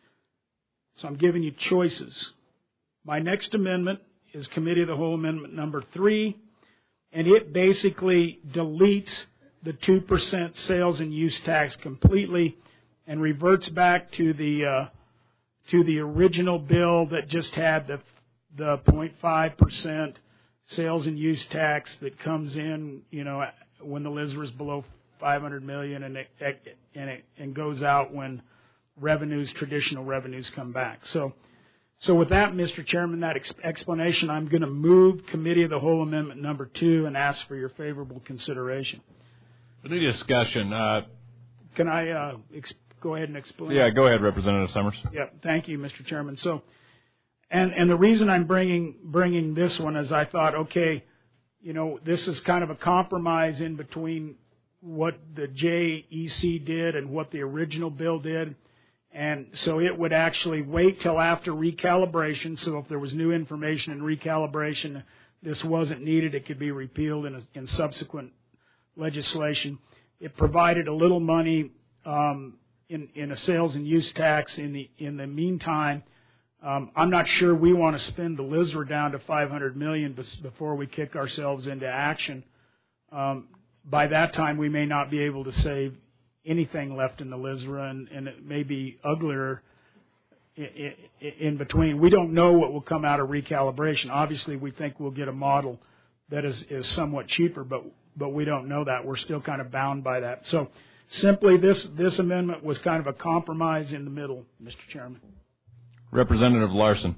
So I'm giving you choices. My next amendment is Committee of the Whole Amendment number three, and it basically deletes the two percent sales and use tax completely and reverts back to the uh, to the original bill that just had the the zero point five percent sales and use tax that comes in, you know, when the L I S R is below five hundred million dollars and it, and it and goes out when revenues, traditional revenues come back. So, so with that, Mister Chairman, that ex- explanation, I'm going to move Committee of the Whole Amendment number two and ask for your favorable consideration. Any discussion? Uh, Can I uh, explain? Go ahead and explain. Yeah, go ahead, Representative Summers. Yeah, thank you, Mister Chairman. So, and and the reason I'm bringing bringing this one is I thought, okay, you know, this is kind of a compromise in between what the J E C did and what the original bill did, and so it would actually wait till after recalibration. So if there was new information in recalibration, this wasn't needed. It could be repealed in a, in subsequent legislation. It provided a little money. Um, In, in a sales and use tax in the in the meantime. um, I'm not sure we want to spend the L I S R down to five hundred million dollars before we kick ourselves into action. Um, by that time, we may not be able to save anything left in the L I S R, and, and it may be uglier in, in between. We don't know what will come out of recalibration. Obviously, we think we'll get a model that is, is somewhat cheaper, but but we don't know that. We're still kind of bound by that. So. Simply, this, this amendment was kind of a compromise in the middle, Mister Chairman. Representative Larson.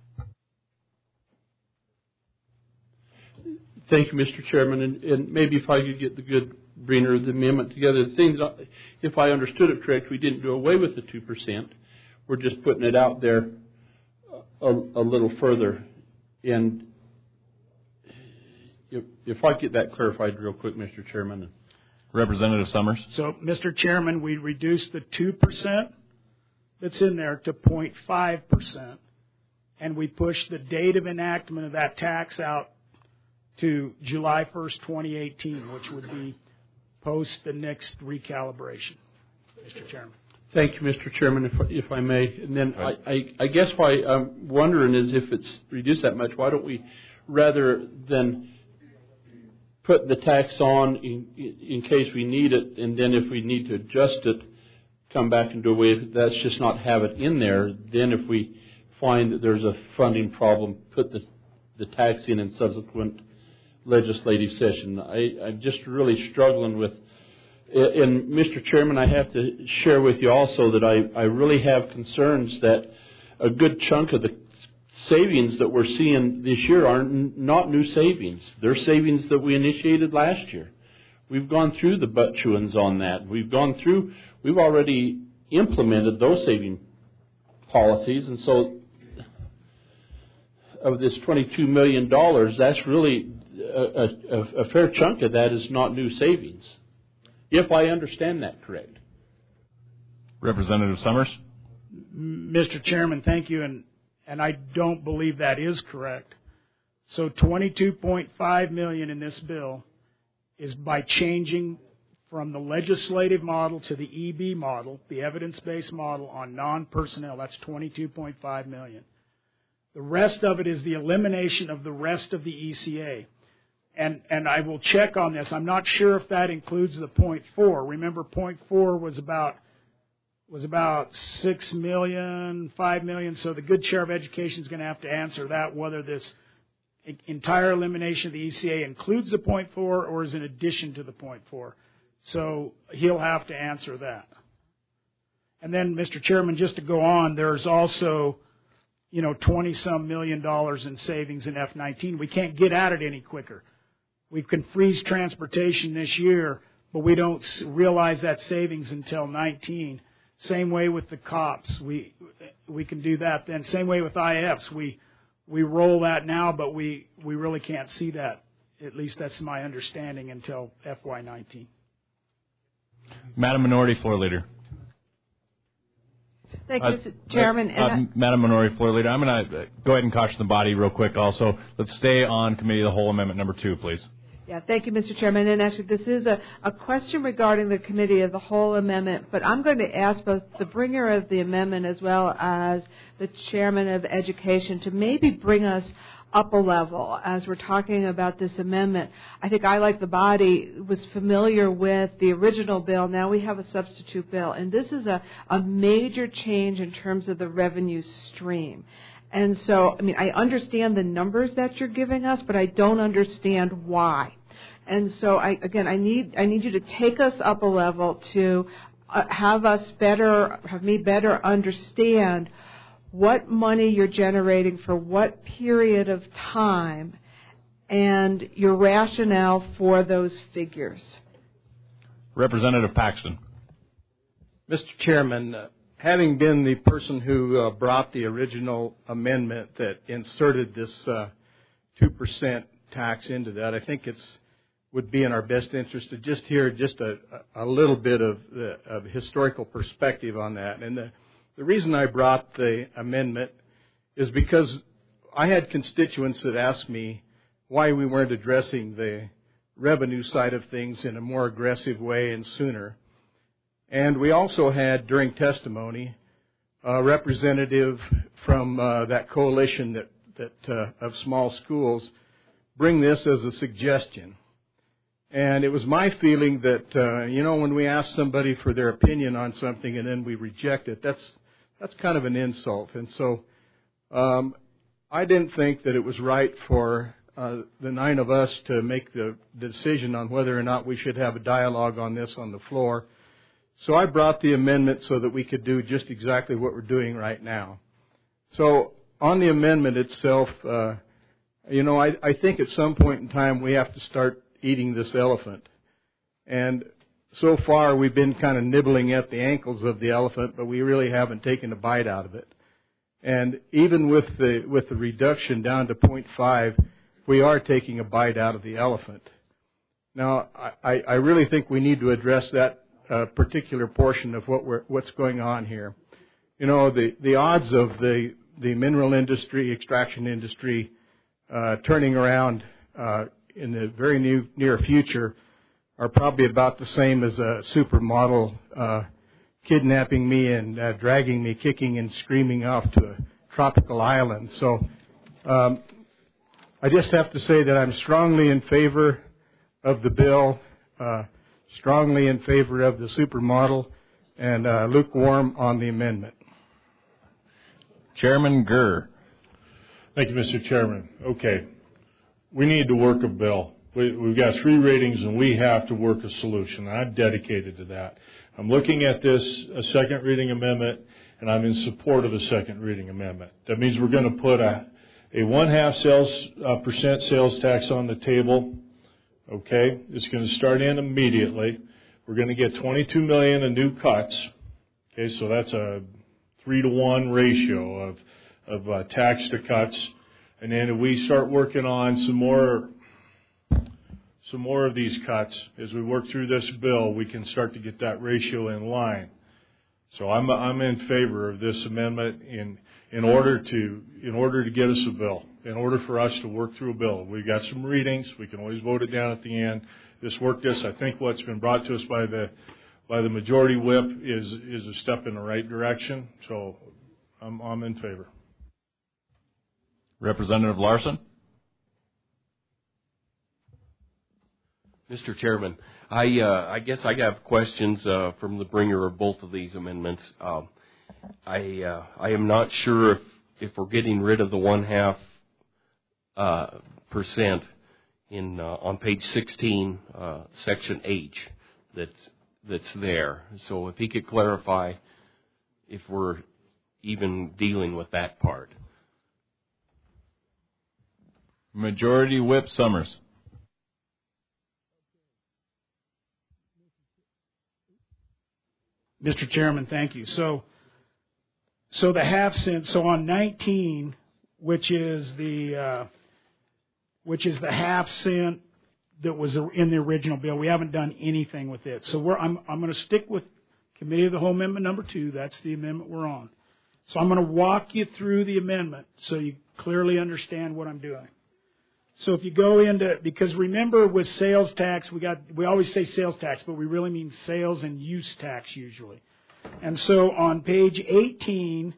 Thank you, Mister Chairman. And, and maybe if I could get the good Breener of the amendment together. The things, if I understood it correct, we didn't do away with the two percent. We're just putting it out there a, a little further. And if, if I get that clarified real quick, Mister Chairman. Representative Summers. So, Mister Chairman, we reduced the two percent that's in there to zero point five percent, and we pushed the date of enactment of that tax out to July first, twenty eighteen, which would be post the next recalibration, Mister Chairman. Thank you, Mister Chairman, if, if I may. And then I, I, I guess why I'm wondering is if it's reduced that much, why don't we, rather than put the tax on in, in case we need it, and then if we need to adjust it, come back and do away with it, that's just not have it in there. Then if we find that there's a funding problem, put the, the tax in in subsequent legislative session. I, I'm just really struggling with, and Mister Chairman, I have to share with you also that I, I really have concerns that a good chunk of the savings that we're seeing this year are n- not new savings. They're savings that we initiated last year. We've gone through the butt chewings on that. We've gone through, we've already implemented those saving policies, and so of this twenty-two million dollars, that's really A, a, a fair chunk of that is not new savings, if I understand that correct. Representative Summers. Mister Chairman, thank you, and, and I don't believe that is correct. So twenty-two point five million dollars in this bill is by changing from the legislative model to the E B model, the evidence-based model on non-personnel. That's twenty-two point five million dollars. The rest of it is the elimination of the rest of the E C A. And, and I will check on this. I'm not sure if that includes the point four. Remember, point four was about was about six million, five million. So the good chair of education is going to have to answer that, whether this entire elimination of the E C A includes the point four or is in addition to the point four. So he'll have to answer that. And then, Mister Chairman, just to go on, there's also, you know, twenty some million dollars in savings in F nineteen. We can't get at it any quicker. We can freeze transportation this year, but we don't realize that savings until nineteen. Same way with the cops. We we can do that then. Same way with I Fs. We we roll that now, but we, we really can't see that. At least that's my understanding until F Y nineteen. Madam Minority Floor Leader. Thank you, Mister Chairman. Uh, and uh, I, Madam Minority Floor Leader, I'm going to go ahead and caution the body real quick also. Let's stay on Committee of the Whole Amendment number two, please. Yeah, thank you, Mister Chairman. And actually, this is a, a question regarding the Committee of the Whole Amendment, but I'm going to ask both the bringer of the amendment as well as the Chairman of Education to maybe bring us up a level as we're talking about this amendment. I think I, like the body, was familiar with the original bill. Now we have a substitute bill, and this is a, a major change in terms of the revenue stream. And so, I mean, I understand the numbers that you're giving us, but I don't understand why. And so, I, again, I need I need you to take us up a level to uh, have us better, have me better understand what money you're generating for what period of time and your rationale for those figures. Representative Paxton. Mister Chairman, uh, having been the person who uh, brought the original amendment that inserted this uh, two percent tax into that, I think it's would be in our best interest to just hear just a, a little bit of, the, of historical perspective on that. And the, the reason I brought the amendment is because I had constituents that asked me why we weren't addressing the revenue side of things in a more aggressive way and sooner. And we also had, during testimony, a representative from uh, that coalition that, that uh, of small schools bring this as a suggestion. And it was my feeling that, uh, you know, when we ask somebody for their opinion on something and then we reject it, that's that's kind of an insult. And so um, I didn't think that it was right for uh, the nine of us to make the decision on whether or not we should have a dialogue on this on the floor. So I brought the amendment so that we could do just exactly what we're doing right now. So on the amendment itself, uh, you know, I, I think at some point in time we have to start eating this elephant. And so far we've been kind of nibbling at the ankles of the elephant, but we really haven't taken a bite out of it. And even with the with the reduction down to point five, we are taking a bite out of the elephant. Now, I, I really think we need to address that uh, particular portion of what we're, what's going on here. You know, the, the odds of the, the mineral industry, extraction industry, uh, turning around uh, in the very new, near future are probably about the same as a supermodel uh, kidnapping me and uh, dragging me kicking and screaming off to a tropical island. So um, I just have to say that I'm strongly in favor of the bill, uh, strongly in favor of the supermodel, and uh, lukewarm on the amendment. Chairman Gurr. Thank you, Mister Chairman. Okay, we need to work a bill. We, we've got three readings, and we have to work a solution. I'm dedicated to that. I'm looking at this, a second reading amendment, and I'm in support of a second reading amendment. That means we're going to put a, a one-half sales uh, percent sales tax on the table. Okay, it's going to start in immediately. We're going to get twenty-two million dollars in new cuts. Okay, so that's a three to one ratio of of uh, tax to cuts, and then if we start working on some more some more of these cuts as we work through this bill, we can start to get that ratio in line. So I'm I'm in favor of this amendment in in order to in order to get us a bill. In order for us to work through a bill. We've got some readings. We can always vote it down at the end. This work, this, I think what's been brought to us by the by the majority whip is is a step in the right direction. So I'm, I'm in favor. Representative Larson. Mister Chairman, I uh, I guess I have questions uh, from the bringer of both of these amendments. Um, I uh, I am not sure if, if we're getting rid of the one half Uh, percent in uh, on page sixteen, uh, section H, that's that's there. So if he could clarify if we're even dealing with that part. Majority Whip Summers. Mister Chairman, thank you. So, so the half cent. So on nineteen, which is the uh, which is the half cent that was in the original bill. We haven't done anything with it. So we're, I'm, I'm going to stick with Committee of the Whole Amendment number two. That's the amendment we're on. So I'm going to walk you through the amendment so you clearly understand what I'm doing. So if you go into, because remember with sales tax, we got, we always say sales tax, but we really mean sales and use tax usually. And so on page eighteen,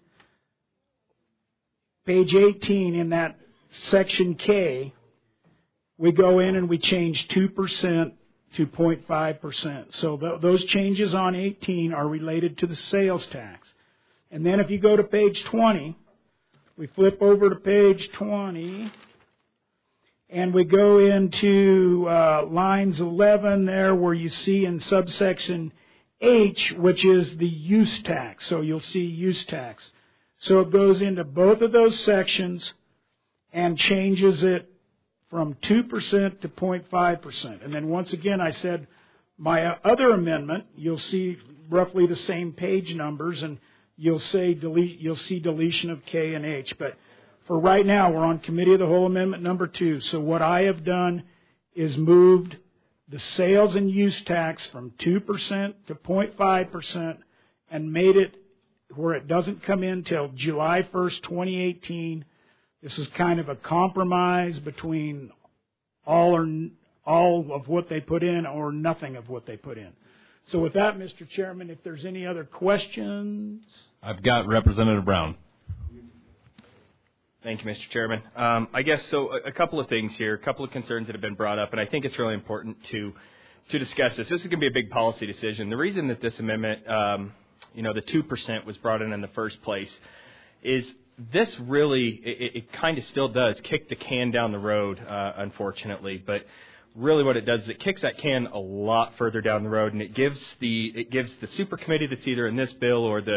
page eighteen in that section K, we go in and we change two percent to zero point five percent. So th- those changes on eighteen are related to the sales tax. And then if you go to page twenty, we flip over to page twenty, and we go into uh, lines eleven there where you see in subsection H, which is the use tax. So you'll see use tax. So it goes into both of those sections and changes it from two percent to zero point five percent. And then once again, I said my other amendment, you'll see roughly the same page numbers, and you'll say delete, you'll see deletion of K and H. But for right now, we're on Committee of the Whole Amendment number two. So what I have done is moved the sales and use tax from two percent to zero point five percent and made it where it doesn't come in till July first, twenty eighteen. This is kind of a compromise between all or all of what they put in or nothing of what they put in. So with that, Mister Chairman, if there's any other questions. I've got Representative Brown. Thank you, Mister Chairman. Um, I guess so. A, a couple of things here, a couple of concerns that have been brought up, and I think it's really important to to discuss this. This is going to be a big policy decision. The reason that this amendment, um, you know, the two percent was brought in in the first place, is this really it, it kind of still does kick the can down the road, uh, unfortunately, but. Really, what it does is it kicks that can a lot further down the road, and it gives the it gives the super committee that's either in this bill or the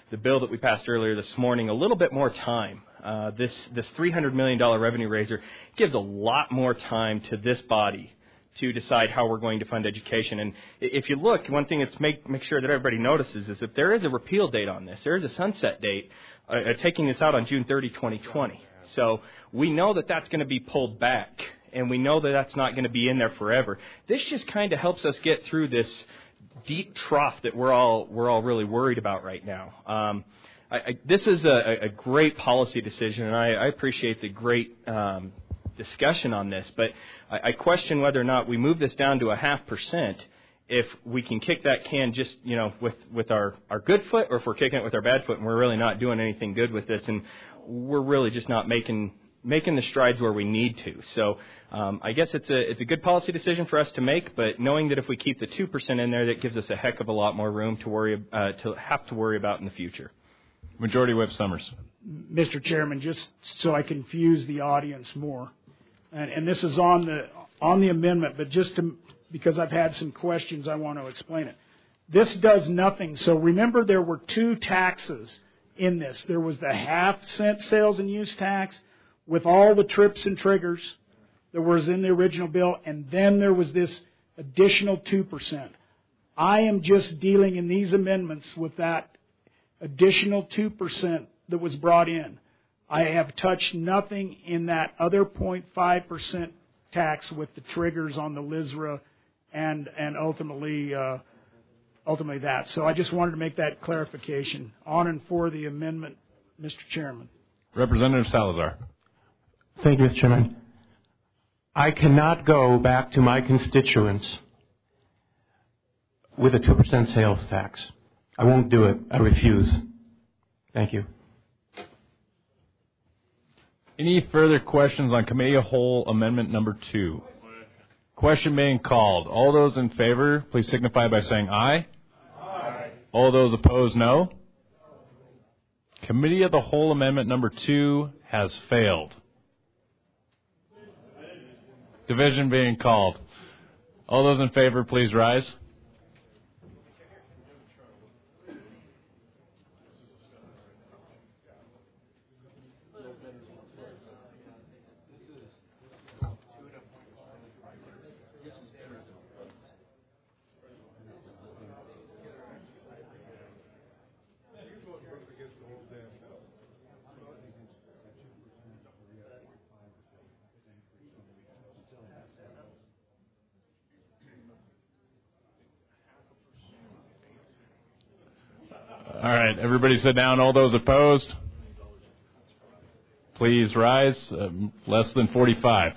the bill that we passed earlier this morning a little bit more time. Uh, this this three hundred million dollars revenue raiser gives a lot more time to this body to decide how we're going to fund education. And if you look, one thing that's make make sure that everybody notices is if there is a repeal date on this, there is a sunset date uh, taking this out on June thirtieth, twenty twenty. So we know that that's going to be pulled back, and we know that that's not going to be in there forever. This just kind of helps us get through this deep trough that we're all we're all really worried about right now. Um, I, I, this is a, a great policy decision, and I, I appreciate the great um, discussion on this. But I, I question whether or not we move this down to a half percent if we can kick that can just you know with with our, our good foot, or if we're kicking it with our bad foot, and we're really not doing anything good with this, and we're really just not making making the strides where we need to. So um, I guess it's a it's a good policy decision for us to make, but knowing that if we keep the two percent in there, that gives us a heck of a lot more room to worry uh, to have to worry about in the future. Majority Whip Summers. Mister Chairman, just so I confuse the audience more, and, and this is on the on the amendment, but just to, because I've had some questions, I want to explain it. This does nothing. So remember, there were two taxes in this. There was the half cent sales and use tax with all the trips and triggers that was in the original bill, and then there was this additional two percent. I am just dealing in these amendments with that additional two percent that was brought in. I have touched nothing in that other zero point five percent tax with the triggers on the L I S R A and and ultimately uh, ultimately that. So I just wanted to make that clarification. On and for the amendment, Mister Chairman. Representative Salazar. Thank you, Mister Chairman. I cannot go back to my constituents with a two percent sales tax. I won't do it. I refuse. Thank you. Any further questions on Committee of Whole Amendment number two? Question being called. All those in favor, please signify by saying aye. Aye. All those opposed, no. Committee of the Whole Amendment number two has failed. Division being called. All those in favor, please rise. All right, everybody sit down. All those opposed, please rise. Uh, less than forty-five.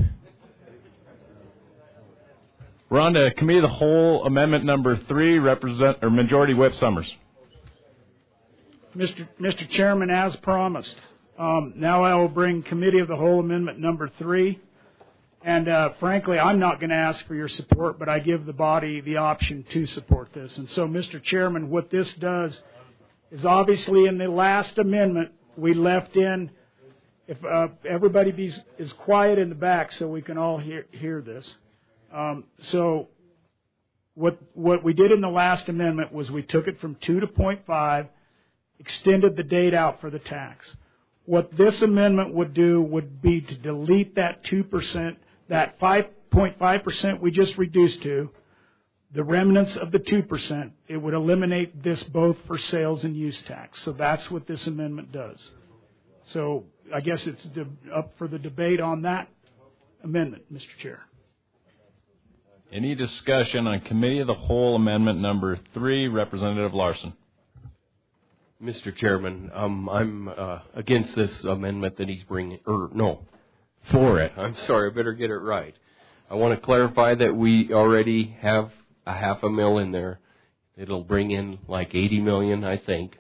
We're on to Committee of the Whole Amendment number three, represent or Majority Whip Summers. Mister Mister Chairman, as promised, um, now I will bring Committee of the Whole Amendment number three. And uh, frankly, I'm not going to ask for your support, but I give the body the option to support this. And so, Mister Chairman, what this does is obviously in the last amendment, we left in, if uh, everybody be, is quiet in the back so we can all hear, hear this. Um, so what what we did in the last amendment was we took it from two to zero point five, extended the date out for the tax. What this amendment would do would be to delete that two percent, that five point five percent we just reduced to, the remnants of the two percent. It would eliminate this both for sales and use tax. So that's what this amendment does. So I guess it's de- up for the debate on that amendment, Mister Chair. Any discussion on Committee of the Whole Amendment number three, Representative Larson? Mister Chairman, um, I'm uh, against this amendment that he's bringing, or no, for it. I'm sorry, I better get it right. I want to clarify that we already have a half a mil in there. It'll bring in like eighty million, I think,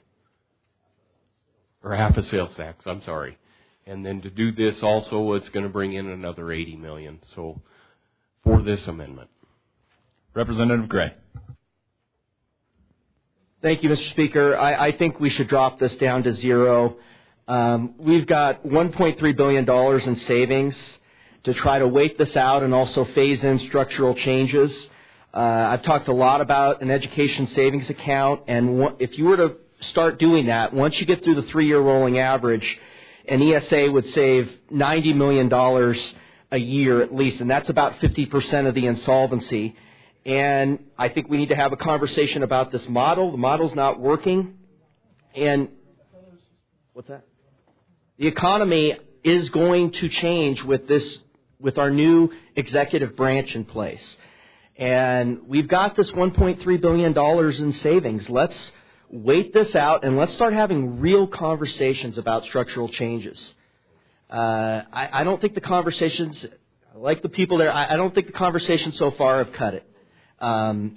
or half a sales tax. I'm sorry, and then to do this also, it's going to bring in another eighty million. So, for this amendment, Representative Gray. Thank you, Mister Speaker. I, I think we should drop this down to zero. Um, we've got one point three billion dollars in savings to try to wait this out and also phase in structural changes. Uh, I've talked a lot about an education savings account, and if you were to start doing that, once you get through the three-year rolling average, an E S A would save ninety million dollars a year at least, and that's about fifty percent of the insolvency. And I think we need to have a conversation about this model. The model's not working. And what's that? The economy is going to change with this, with our new executive branch in place. And we've got this one point three billion dollars in savings. Let's wait this out and let's start having real conversations about structural changes. Uh, I, I don't think the conversations, like the people there, I, I don't think the conversations so far have cut it. Um,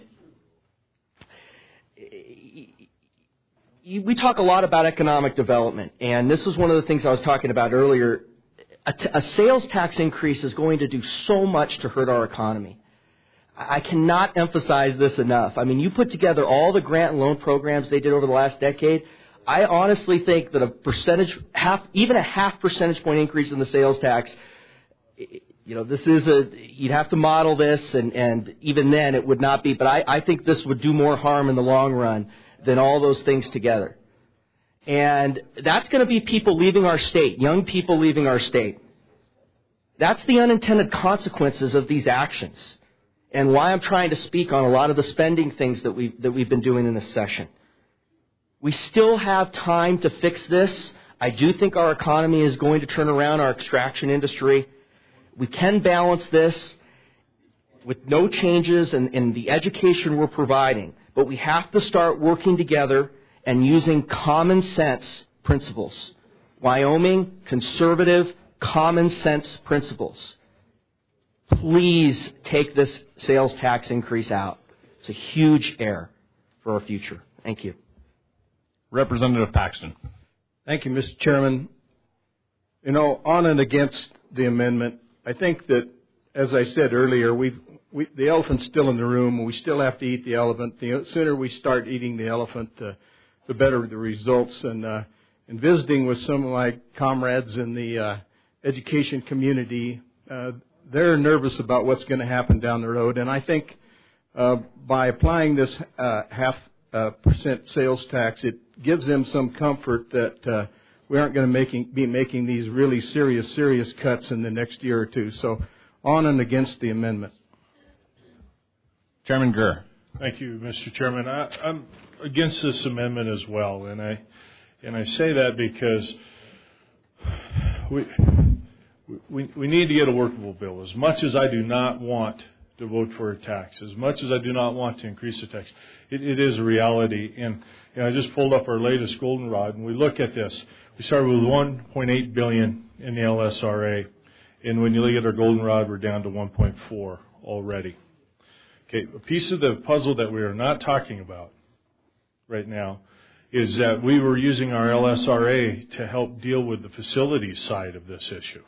we talk a lot about economic development, and this is one of the things I was talking about earlier. A, t- a sales tax increase is going to do so much to hurt our economy. I cannot emphasize this enough. I mean, you put together all the grant and loan programs they did over the last decade. I honestly think that a percentage, half, even a half percentage point increase in the sales tax, you know, this is a, you'd have to model this, and, and even then it would not be, but I, I think this would do more harm in the long run than all those things together. And that's going to be people leaving our state, young people leaving our state. That's the unintended consequences of these actions, and why I'm trying to speak on a lot of the spending things that we've, that we've been doing in this session. We still have time to fix this. I do think our economy is going to turn around, our extraction industry. We can balance this with no changes in, in the education we're providing, but we have to start working together and using common sense principles. Wyoming, conservative, common sense principles. Please take this sales tax increase out. It's a huge error for our future. Thank you. Representative Paxton. Thank you, Mister Chairman. You know, on and against the amendment, I think that, as I said earlier, we've, we, the elephant's still in the room, and we still have to eat the elephant. The sooner we start eating the elephant, the, the better the results. And, uh, and visiting with some of my comrades in the uh, education community, uh, they're nervous about what's going to happen down the road. And I think uh, by applying this uh, half uh, percent sales tax, it gives them some comfort that uh, we aren't going to making, be making these really serious, serious cuts in the next year or two. So on and against the amendment. Chairman Gurr. Thank you, Mister Chairman. I, I'm against this amendment as well, and I and I say that because we, we we need to get a workable bill. As much as I do not want to vote for a tax, as much as I do not want to increase the tax, it, it is a reality. And you know, I just pulled up our latest goldenrod, and we look at this. We started with one point eight billion dollars in the L S R A, and when you look at our goldenrod, we're down to one point four already. Okay, a piece of the puzzle that we are not talking about right now is that we were using our L S R A to help deal with the facilities side of this issue.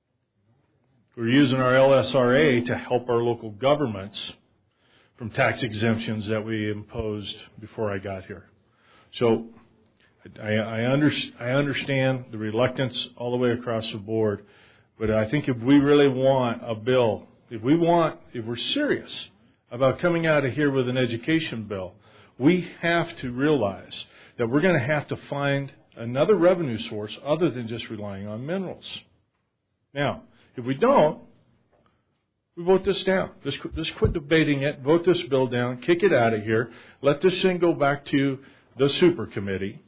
We're using our L S R A to help our local governments from tax exemptions that we imposed before I got here. So I, I, under, I understand the reluctance all the way across the board, but I think if we really want a bill, if we want, if we're serious about coming out of here with an education bill, we have to realize that we're going to have to find another revenue source other than just relying on minerals. Now, if we don't, we vote this down. Just, just quit debating it, vote this bill down, kick it out of here, let this thing go back to the super committee.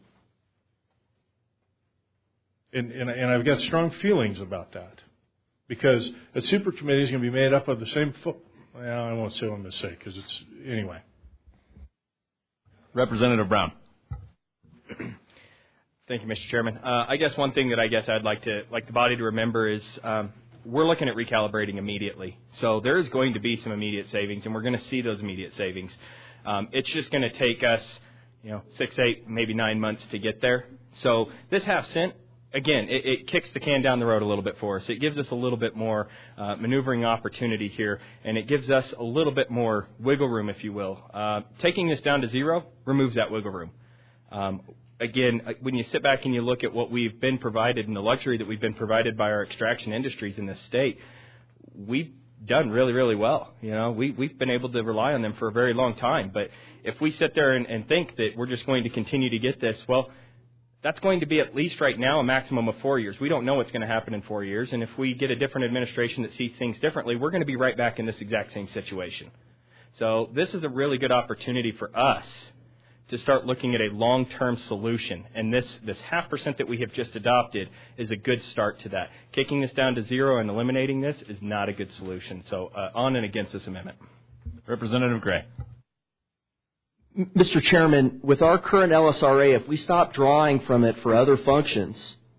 And, and, and I've got strong feelings about that, because a super committee is going to be made up of the same fo- well, I won't say what I'm going to say, because it's, anyway. Representative Brown. Thank you, Mister Chairman. Uh, I guess one thing that I guess I'd like to like the body to remember is um, we're looking at recalibrating immediately. So there is going to be some immediate savings, and we're going to see those immediate savings. Um, it's just going to take us, you know, six, eight, maybe nine months to get there. So this half cent, again, it, it kicks the can down the road a little bit for us. It gives us a little bit more uh, maneuvering opportunity here, and it gives us a little bit more wiggle room, if you will. Uh, taking this down to zero removes that wiggle room. Um, again, when you sit back and you look at what we've been provided and the luxury that we've been provided by our extraction industries in this state, we've done really, really well. You know, we, we've been able to rely on them for a very long time. But if we sit there and, and think that we're just going to continue to get this, well, that's going to be at least right now a maximum of four years. We don't know what's going to happen in four years. And if we get a different administration that sees things differently, we're going to be right back in this exact same situation. So this is a really good opportunity for us to start looking at a long-term solution. And this, this half percent that we have just adopted is a good start to that. Kicking this down to zero and eliminating this is not a good solution. So uh, on and against this amendment. Representative Gray. Mister Chairman, with our current L S R A, if we stop drawing from it for other functions,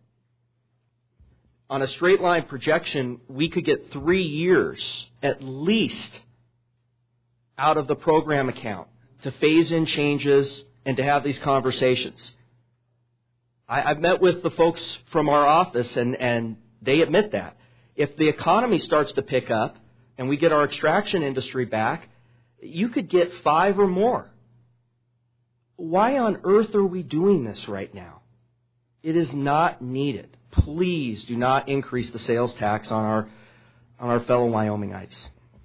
on a straight line projection, we could get three years at least out of the program account to phase in changes and to have these conversations. I, I've met with the folks from our office, and, and they admit that. If the economy starts to pick up and we get our extraction industry back, you could get five or more. Why on earth are we doing this right now? It is not needed. Please do not increase the sales tax on our, on our fellow Wyomingites.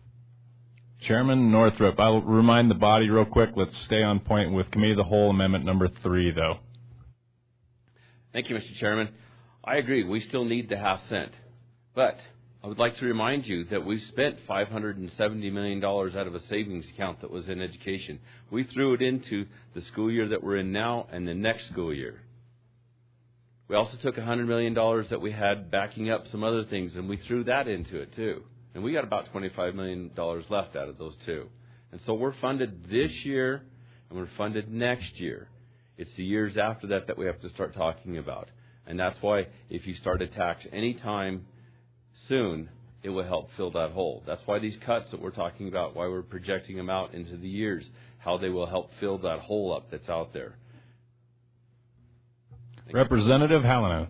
Chairman Northrup, I'll remind the body real quick. Let's stay on point with Committee of the Whole Amendment number three, though. Thank you, Mister Chairman. I agree. We still need the half cent. But I would like to remind you that we've spent five hundred seventy million dollars out of a savings account that was in education. We threw it into the school year that we're in now and the next school year. We also took one hundred million dollars that we had backing up some other things, and we threw that into it, too. And we got about twenty-five million dollars left out of those two. And so we're funded this year and we're funded next year. It's the years after that that we have to start talking about. And that's why if you start a tax anytime soon, it will help fill that hole. That's why these cuts that we're talking about, why we're projecting them out into the years, how they will help fill that hole up that's out there. Thank Representative Hallinan.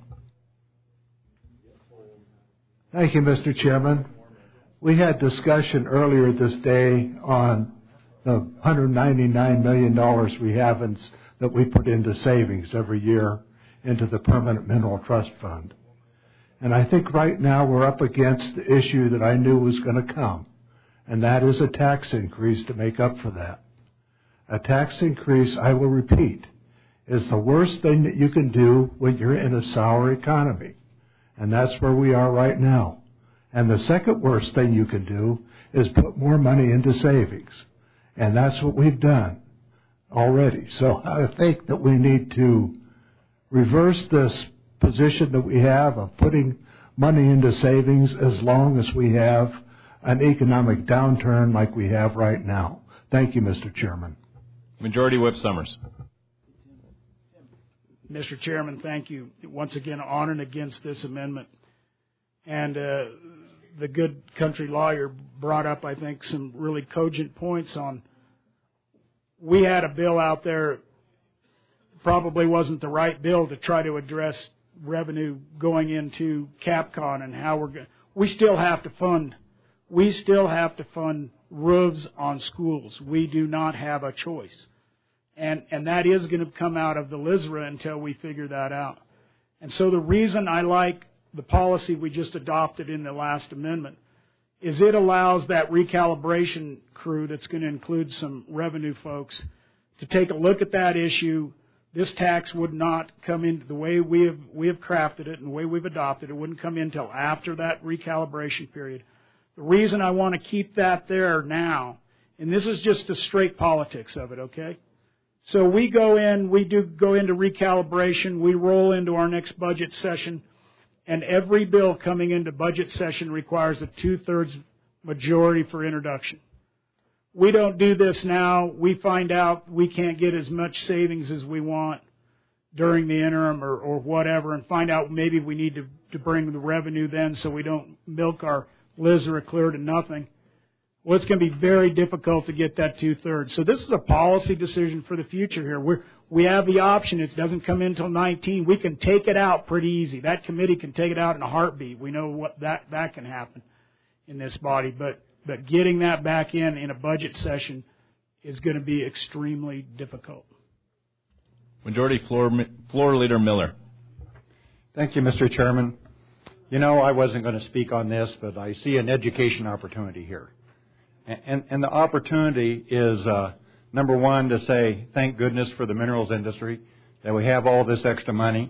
Thank you, Mister Chairman. We had discussion earlier this day on the one hundred ninety-nine million dollars we have in, that we put into savings every year into the Permanent Mineral Trust Fund. And I think right now we're up against the issue that I knew was going to come, and that is a tax increase to make up for that. A tax increase, I will repeat, is the worst thing that you can do when you're in a sour economy. And that's where we are right now. And the second worst thing you can do is put more money into savings. And that's what we've done already. So I think that we need to reverse this position that we have of putting money into savings as long as we have an economic downturn like we have right now. Thank you, Mister Chairman. Majority Whip Summers. Mister Chairman, thank you. Once again, on and against this amendment. And uh, the good country lawyer brought up, I think, some really cogent points on. We had a bill out there, probably wasn't the right bill to try to address revenue going into Capcom and how we're going. We still have to fund. We still have to fund roofs on schools. We do not have a choice. And and that is going to come out of the L I S R A until we figure that out. And so the reason I like the policy we just adopted in the last amendment is it allows that recalibration crew that's going to include some revenue folks to take a look at that issue. This tax would not come in the way we have we have crafted it and the way we've adopted it. It wouldn't come in until after that recalibration period. The reason I want to keep that there now, and this is just the straight politics of it, okay? So we go in, we do go into recalibration, we roll into our next budget session, and every bill coming into budget session requires a two-thirds majority for introduction. We don't do this now. We find out we can't get as much savings as we want during the interim or, or whatever, and find out maybe we need to, to bring the revenue then so we don't milk our L I S R A clear to nothing. Well, it's going to be very difficult to get that two-thirds. So this is a policy decision for the future here. We're, we have the option. It doesn't come in until nineteen. We can take it out pretty easy. That committee can take it out in a heartbeat. We know what that, that can happen in this body. But, but getting that back in in a budget session is going to be extremely difficult. Majority Floor, Floor Leader Miller. Thank you, Mister Chairman. You know, I wasn't going to speak on this, but I see an education opportunity here. And, and, and the opportunity is, uh, number one, to say thank goodness for the minerals industry, that we have all this extra money.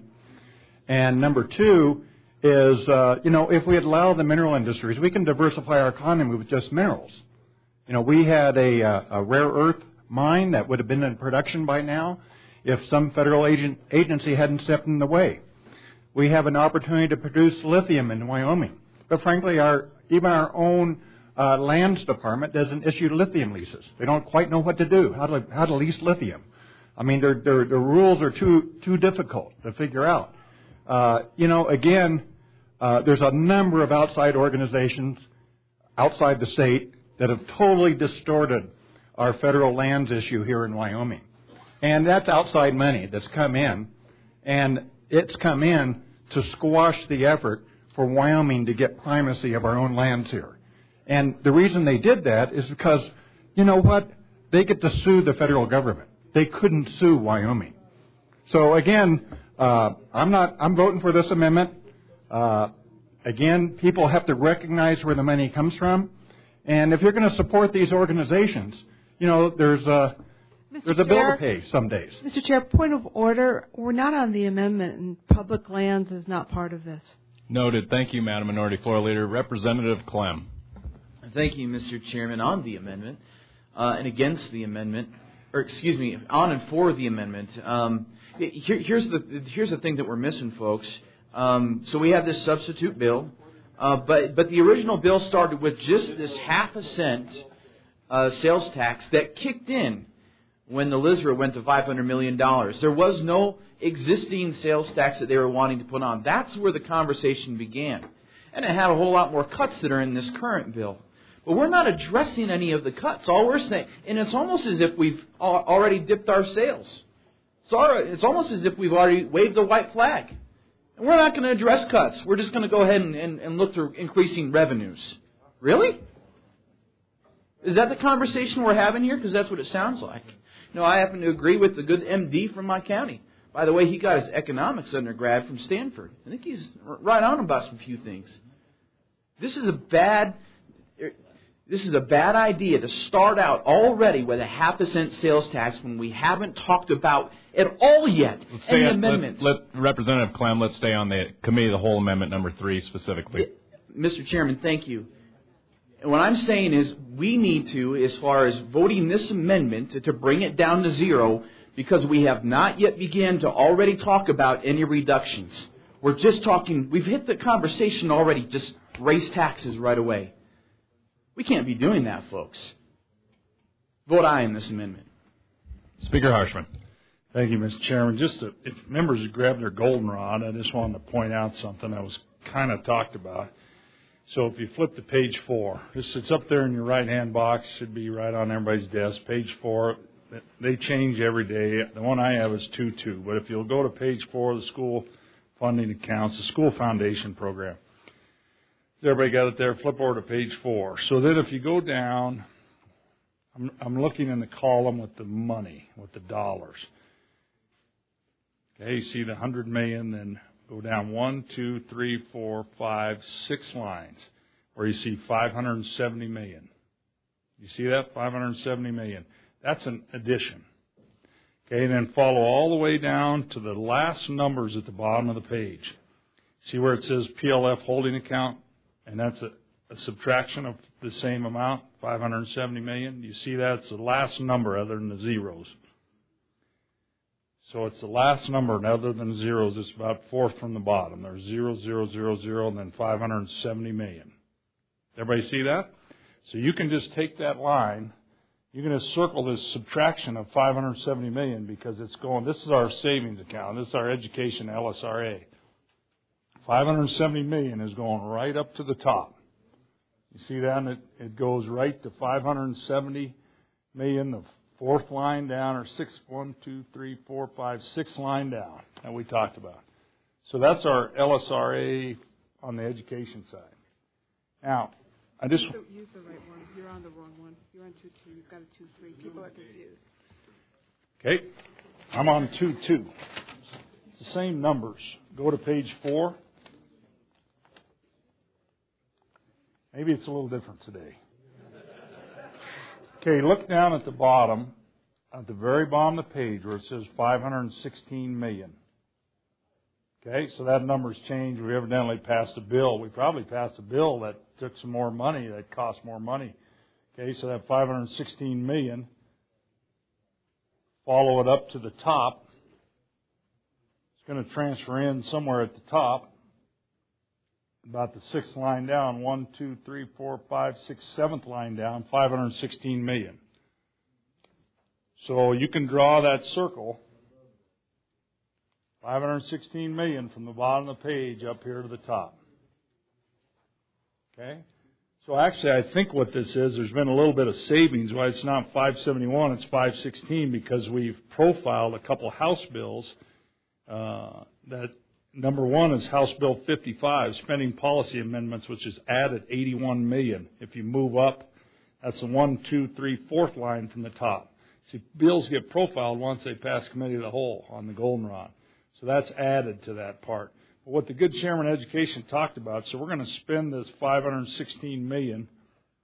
And number two is, uh, you know, if we allow the mineral industries, we can diversify our economy with just minerals. You know, we had a, uh, a rare earth mine that would have been in production by now if some federal agent, agency hadn't stepped in the way. We have an opportunity to produce lithium in Wyoming. But frankly, our even our own uh, lands department doesn't issue lithium leases. They don't quite know what to do, how to how to lease lithium. I mean, their their, their rules are too too difficult to figure out. Uh, you know, again, uh, there's a number of outside organizations outside the state that have totally distorted our federal lands issue here in Wyoming. And that's outside money that's come in, and it's come in to squash the effort for Wyoming to get primacy of our own lands here. And the reason they did that is because, you know what, they get to sue the federal government. They couldn't sue Wyoming. So again, uh, I'm not, I'm voting for this amendment. Uh, again, people have to recognize where the money comes from. And if you're going to support these organizations, you know, there's a, Mister there's a bill Chair, to pay some days. Mister Chair, point of order. We're not on the amendment, and public lands is not part of this. Noted. Thank you, Madam Minority Floor Leader. Representative Clem. Thank you, Mister Chairman. On the amendment uh, and against the amendment, or excuse me, on and for the amendment. Um, here, here's the here's the thing that we're missing, folks. Um, so we have this substitute bill, uh, but but the original bill started with just this half a cent uh, sales tax that kicked in when the L I S R A went to five hundred million dollars. There was no existing sales tax that they were wanting to put on. That's where the conversation began. And it had a whole lot more cuts that are in this current bill. But we're not addressing any of the cuts. All we're saying, and it's almost as if we've already dipped our sails. It's almost as if we've already waved the white flag. And we're not going to address cuts. We're just going to go ahead and, and, and look through increasing revenues. Really? Is that the conversation we're having here? Because that's what it sounds like. You know, I happen to agree with the good M D from my county. By the way, he got his economics undergrad from Stanford. I think he's right on about some few things. This is a bad, this is a bad idea to start out already with a half a cent sales tax when we haven't talked about it all yet. Let's any stay amendments. Let, let Representative Clem, let's stay on the committee of the whole amendment number three specifically. Yeah, Mister Chairman, thank you. And what I'm saying is we need to, as far as voting this amendment, to, to bring it down to zero because we have not yet begun to already talk about any reductions. We're just talking, we've hit the conversation already, just raise taxes right away. We can't be doing that, folks. Vote aye on this amendment. Speaker Harshman. Thank you, Mister Chairman. Just to, if members would grab their goldenrod, I just wanted to point out something that was kind of talked about. So if you flip to page four, this it's up there in your right-hand box, should be right on everybody's desk. Page four, they change every day. The one I have is two two, but if you'll go to page four of the school funding accounts, the school foundation program. Has everybody got it there? Flip over to page four. So then if you go down, I'm, I'm looking in the column with the money, with the dollars. Okay, you see the one hundred million dollars, then go down one, two, three, four, five, six lines where you see five hundred seventy million dollars. You see that? five hundred seventy million dollars. That's an addition. Okay, and then follow all the way down to the last numbers at the bottom of the page. See where it says P L F holding account? And that's a, a subtraction of the same amount, five hundred seventy million dollars. You see that? It's the last number other than the zeros. So it's the last number other than zeros. It's about fourth from the bottom. There's zero, zero, zero, zero, and then five hundred seventy million. Everybody see that? So you can just take that line. You can just circle this subtraction of five hundred seventy million because it's going. This is our savings account. This is our education L S R A. five hundred seventy million is going right up to the top. You see that? And it, it goes right to five hundred seventy million. The fourth line down, or six, one, two, three, four, five, six line down that we talked about. So that's our L S R A on the education side. Now, I just... Use the, use the right one. You're on the wrong one. You're on two two. You've got a two three. People are confused. Okay. I'm on two two. It's the same numbers. Go to page four. Maybe it's a little different today. Okay, look down at the bottom, at the very bottom of the page where it says five hundred sixteen million dollars. Okay, so that number's changed. We evidently passed a bill. We probably passed a bill that took some more money, that cost more money. Okay, so that five hundred sixteen million dollars, follow it up to the top. It's going to transfer in somewhere at the top, about the sixth line down, one, two, three, four, five, six, seventh line down, five hundred sixteen million dollars. So you can draw that circle, five hundred sixteen million dollars from the bottom of the page up here to the top. Okay? So actually, I think what this is, there's been a little bit of savings. Why it's not five seventy-one, it's five sixteen, because we've profiled a couple House bills. Uh, that number one is House Bill fifty-five, spending policy amendments, which has added eighty-one million dollars. If you move up, that's the one, two, three, fourth line from the top. See, bills get profiled once they pass committee of the whole on the goldenrod. So that's added to that part. But what the good chairman of education talked about, so we're going to spend this five hundred sixteen million dollars.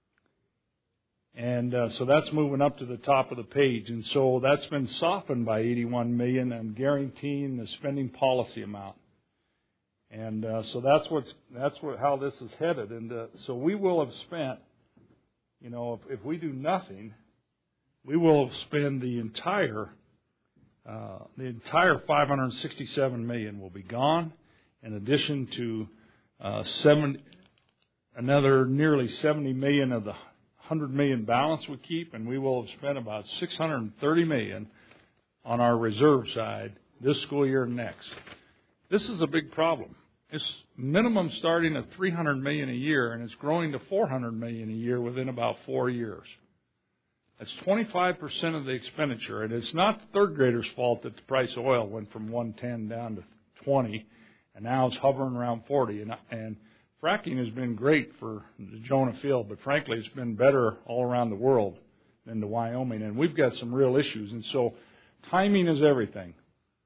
And uh, so that's moving up to the top of the page. And so that's been softened by eighty-one million dollars and guaranteeing the spending policy amount. And uh, so that's what's that's what how this is headed. And uh, so we will have spent, you know, if, if we do nothing, we will spend the entire uh, the entire five hundred sixty-seven million dollars will be gone. In addition to uh, seven, another nearly seventy million dollars of the one hundred million dollars balance we keep, and we will have spent about six hundred thirty million dollars on our reserve side this school year and next. This is a big problem. It's minimum starting at three hundred million dollars a year, and it's growing to four hundred million dollars a year within about four years. That's twenty-five percent of the expenditure, and it's not the third graders' fault that the price of oil went from one ten down to twenty, and now it's hovering around forty. And, and fracking has been great for the Jonah Field, but frankly, it's been better all around the world than to Wyoming, and we've got some real issues. And so, timing is everything.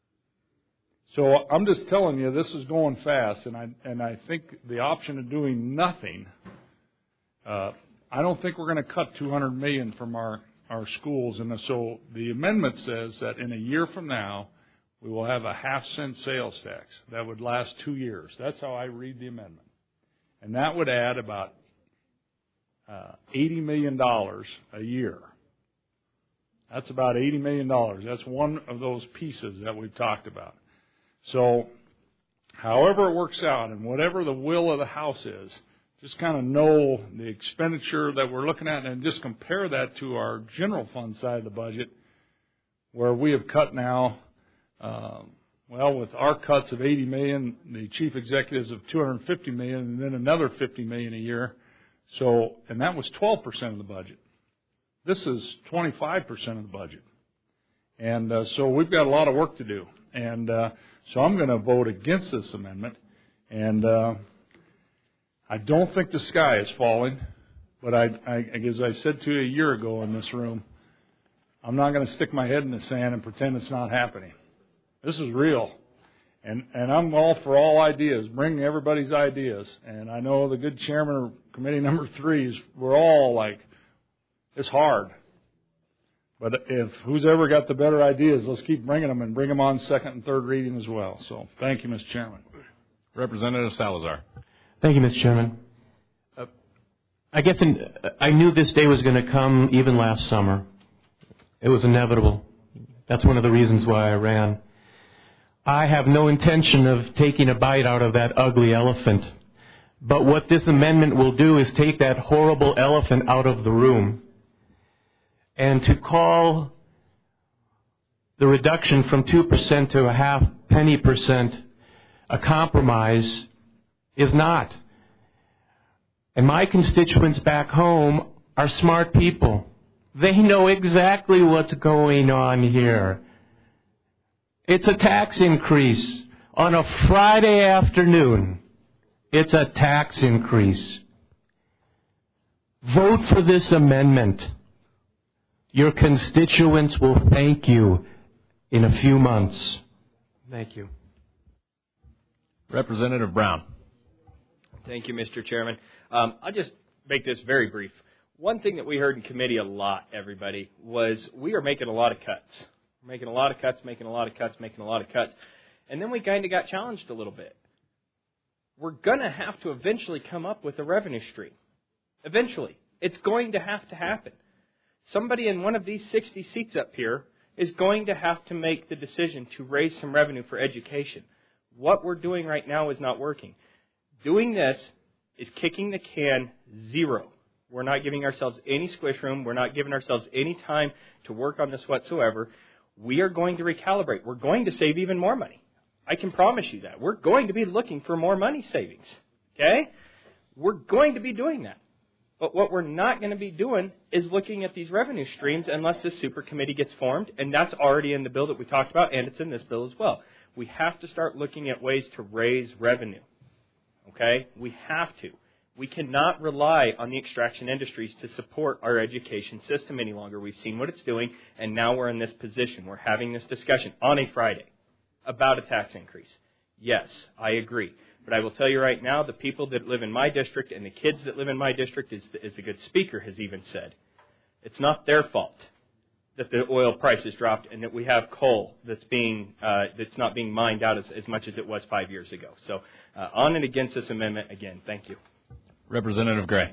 So I'm just telling you, this is going fast, and I and I think the option of doing nothing. Uh, I don't think we're going to cut two hundred million dollars from our, our schools. And so the amendment says that in a year from now, we will have a half cent sales tax that would last two years. That's how I read the amendment. And that would add about uh, eighty million dollars a year. That's about eighty million dollars. That's one of those pieces that we've talked about. So however it works out and whatever the will of the House is, just kind of know the expenditure that we're looking at and just compare that to our general fund side of the budget, where we have cut now, uh, well, with our cuts of eighty million dollars, the chief executives of two hundred fifty million dollars, and then another fifty million dollars a year. So, and that was twelve percent of the budget. This is twenty-five percent of the budget. And uh, so we've got a lot of work to do. And uh, so I'm going to vote against this amendment. And uh, I don't think the sky is falling, but I, I, as I said to you a year ago in this room, I'm not going to stick my head in the sand and pretend it's not happening. This is real. And and I'm all for all ideas. Bring everybody's ideas. And I know the good chairman of committee number three is, we're all like, it's hard. But if who's ever got the better ideas, let's keep bringing them and bring them on second and third reading as well. So thank you, Mister Chairman. Representative Salazar. Thank you, Mister Chairman. Uh, I guess in, I knew this day was going to come even last summer. It was inevitable. That's one of the reasons why I ran. I have no intention of taking a bite out of that ugly elephant. But what this amendment will do is take that horrible elephant out of the room. And to call the reduction from two percent to a half penny percent a compromise is not. And my constituents back home are smart people. They know exactly what's going on here. It's a tax increase on a Friday afternoon. It's a tax increase. Vote for this amendment. Your constituents will thank you in a few months. Thank you. Representative Brown. Thank you, Mister Chairman. Um, I'll just make this very brief. One thing that we heard in committee a lot, everybody, was we are making a lot of cuts. We're making a lot of cuts, making a lot of cuts, making a lot of cuts. And then we kind of got challenged a little bit. We're going to have to eventually come up with a revenue stream. Eventually. It's going to have to happen. Somebody in one of these sixty seats up here is going to have to make the decision to raise some revenue for education. What we're doing right now is not working. Doing this is kicking the can zero. We're not giving ourselves any squish room. We're not giving ourselves any time to work on this whatsoever. We are going to recalibrate. We're going to save even more money. I can promise you that. We're going to be looking for more money savings. Okay? We're going to be doing that. But what we're not going to be doing is looking at these revenue streams unless this super committee gets formed, and that's already in the bill that we talked about, and it's in this bill as well. We have to start looking at ways to raise revenue. Okay? We have to. We cannot rely on the extraction industries to support our education system any longer. We've seen what it's doing, and now we're in this position. We're having this discussion on a Friday about a tax increase. Yes, I agree. But I will tell you right now, the people that live in my district and the kids that live in my district, as, as a good speaker has even said, it's not their fault that the oil prices dropped and that we have coal that's being uh, that's not being mined out as, as much as it was five years ago. So uh, on and against this amendment, again, thank you. Representative Gray.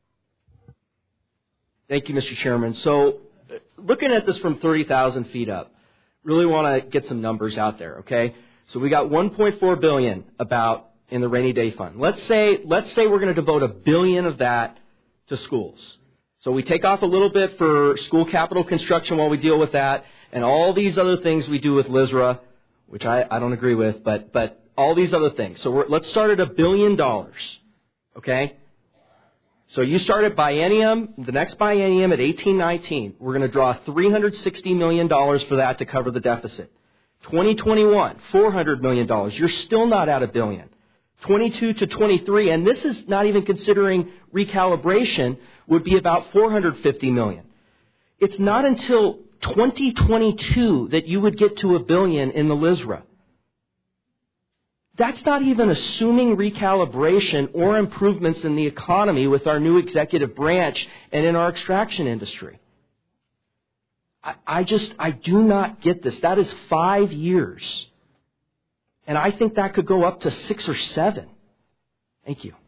Thank you, Mister Chairman. So uh, looking at this from thirty thousand feet up, really want to get some numbers out there, okay? So we got one point four billion dollars about in the rainy day fund. Let's say let's say we're going to devote a billion of that to schools. So we take off a little bit for school capital construction while we deal with that, and all these other things we do with L I S R A, which I, I don't agree with, but but all these other things. So we're, let's start at a billion dollars, okay? So you start at biennium, the next biennium at eighteen nineteen, we're going to draw three hundred sixty million dollars for that to cover the deficit. twenty twenty-one, four hundred million dollars. You're still not at a billion. twenty-two to twenty-three, and this is not even considering recalibration, would be about four hundred fifty million dollars. It's not until twenty twenty-two that you would get to a billion in the L I S R A. That's not even assuming recalibration or improvements in the economy with our new executive branch and in our extraction industry. I, I just, I do not get this. That is five years. And I think that could go up to six or seven. Thank you.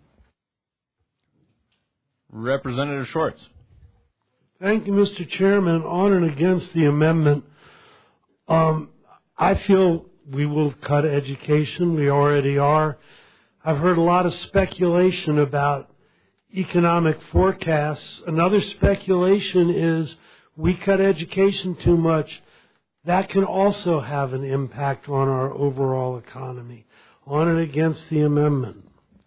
Representative Schwartz. Thank you, Mister Chairman. On and against the amendment, um, I feel we will cut education. We already are. I've heard a lot of speculation about economic forecasts. Another speculation is we cut education too much. That can also have an impact on our overall economy. On and against the amendment.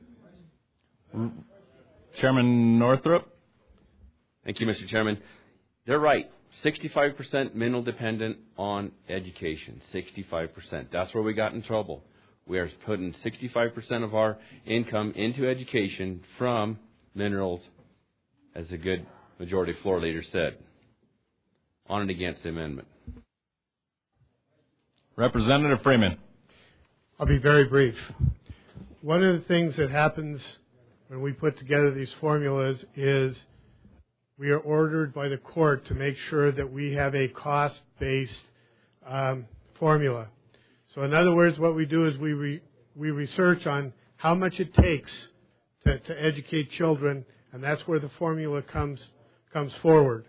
Chairman Northrup. Thank you, Mister Chairman. They're right. sixty-five percent mineral dependent on education. sixty-five percent. That's where we got in trouble. We are putting sixty-five percent of our income into education from minerals, as the good majority floor leader said. On and against the amendment. Representative Freeman. I'll be very brief. One of the things that happens when we put together these formulas is we are ordered by the court to make sure that we have a cost-based um, formula. So in other words, what we do is we re, we research on how much it takes to, to educate children, and that's where the formula comes comes forward.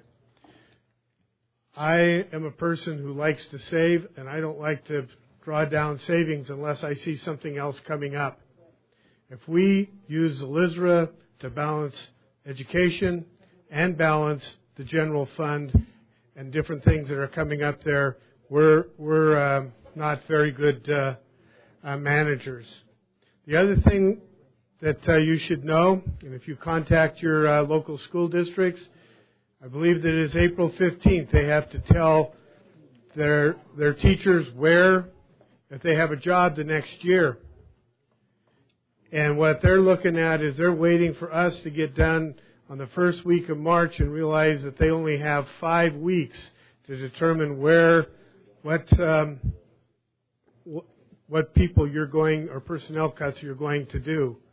I am a person who likes to save, and I don't like to draw down savings unless I see something else coming up. If we use the L I S R A to balance education and balance the general fund and different things that are coming up there, we're we're uh, not very good uh, uh, managers. The other thing that uh, you should know, and if you contact your uh, local school districts, I believe that it is April fifteenth, they have to tell their their teachers where, if they have a job the next year. And what they're looking at is they're waiting for us to get done on the first week of March and realize that they only have five weeks to determine where, what, um, what people you're going, or personnel cuts you're going to do.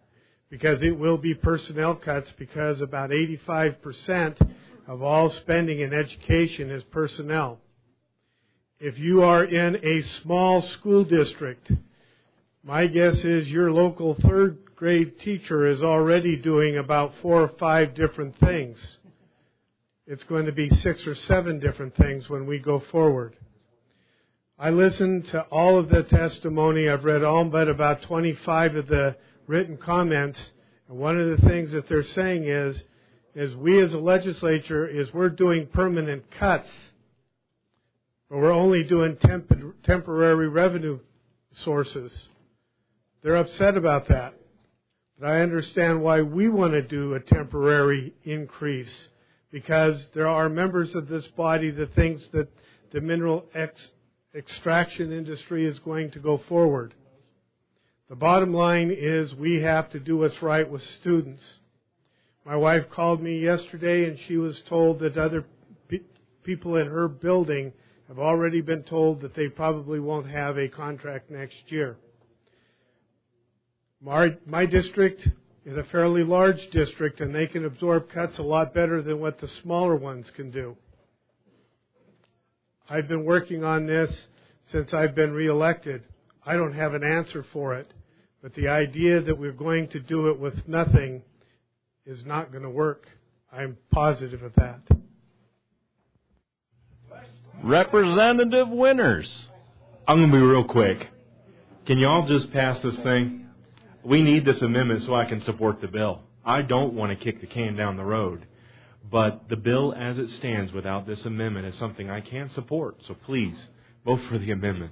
because it will be personnel cuts, because about eighty-five percent of all spending in education is personnel. If you are in a small school district, my guess is your local third grade teacher is already doing about four or five different things. It's going to be six or seven different things when we go forward. I listened to all of the testimony. I've read all but about twenty-five of the written comments. And one of the things that they're saying is, is we as a legislature is we're doing permanent cuts, but we're only doing temp- temporary revenue sources. They're upset about that. But I understand why we want to do a temporary increase, because there are members of this body that thinks that the mineral ex- extraction industry is going to go forward. The bottom line is we have to do what's right with students. My wife called me yesterday and she was told that other pe- people in her building have already been told that they probably won't have a contract next year. My, my district is a fairly large district, and they can absorb cuts a lot better than what the smaller ones can do. I've been working on this since I've been reelected. I don't have an answer for it, but the idea that we're going to do it with nothing is not going to work. I'm positive of that. Representative Winters. I'm going to be real quick. Can you all just pass this thing? We need this amendment so I can support the bill. I don't want to kick the can down the road. But the bill as it stands without this amendment is something I can't support. So please, vote for the amendment.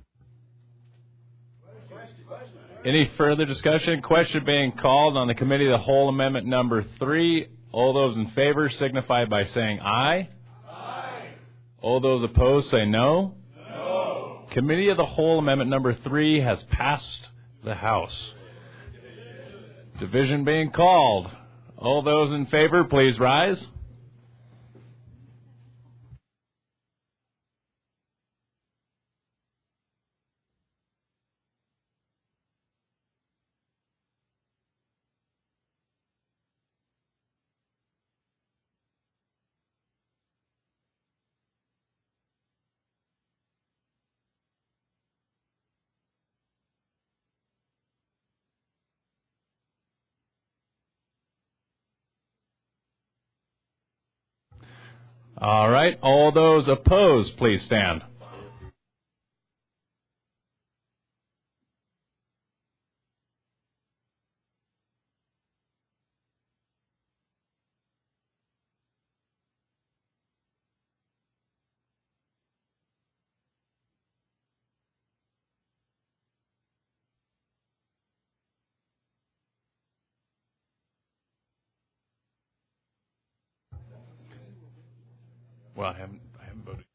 Any further discussion? Question being called on the Committee of the Whole Amendment number three. All those in favor signify by saying aye. Aye. All those opposed say no. No. Committee of the Whole Amendment number three has passed the House. Division being called. All those in favor, please rise. All right. All those opposed, please stand. Well, I haven't, I haven't voted.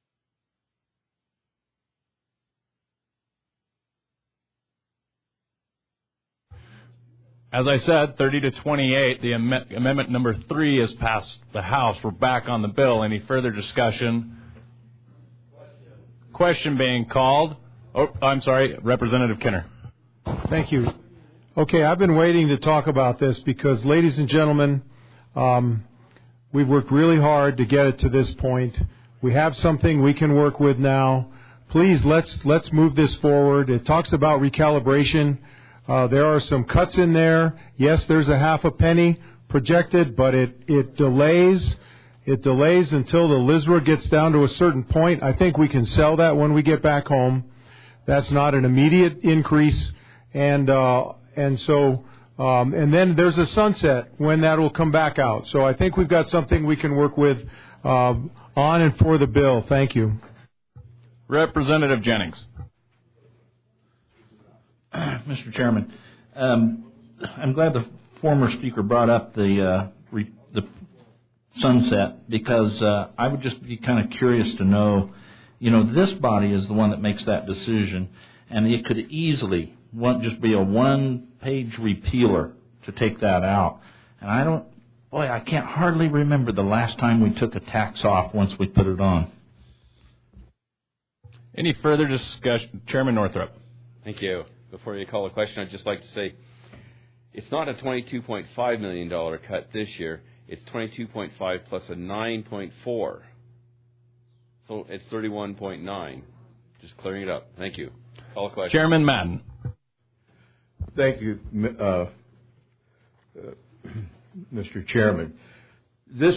As I said, thirty to twenty-eight, the am- amendment number three has passed the House. We're back on the bill. Any further discussion? Question, Question being called. Oh, I'm sorry, Representative Kinner. Thank you. Okay, I've been waiting to talk about this because, ladies and gentlemen, um, we've worked really hard to get it to this point. We have something we can work with now. Please, let's let's move this forward. It talks about recalibration. Uh, there are some cuts in there. Yes, there's a half a penny projected, but it, it delays. It delays until the L I S R A gets down to a certain point. I think we can sell that when we get back home. That's not an immediate increase. And uh, and so... Um, and then there's a sunset when that will come back out. So I think we've got something we can work with uh, on and for the bill. Thank you. Representative Jennings. Mister Chairman, um, I'm glad the former speaker brought up the uh, re- the sunset, because uh, I would just be kind of curious to know, you know, this body is the one that makes that decision, and it could easily one, just be a one-page repealer to take that out. And I don't, boy, I can't hardly remember the last time we took a tax off once we put it on. Any further discussion? Chairman Northrup. Thank you. Before you call the question, I'd just like to say, It's not a twenty-two point five million dollars cut this year. It's twenty-two point five plus a nine point four. So it's thirty-one point nine. Just clearing it up. Thank you. Call a question. Chairman Madden. Thank you, uh, uh, Mister Chairman. This,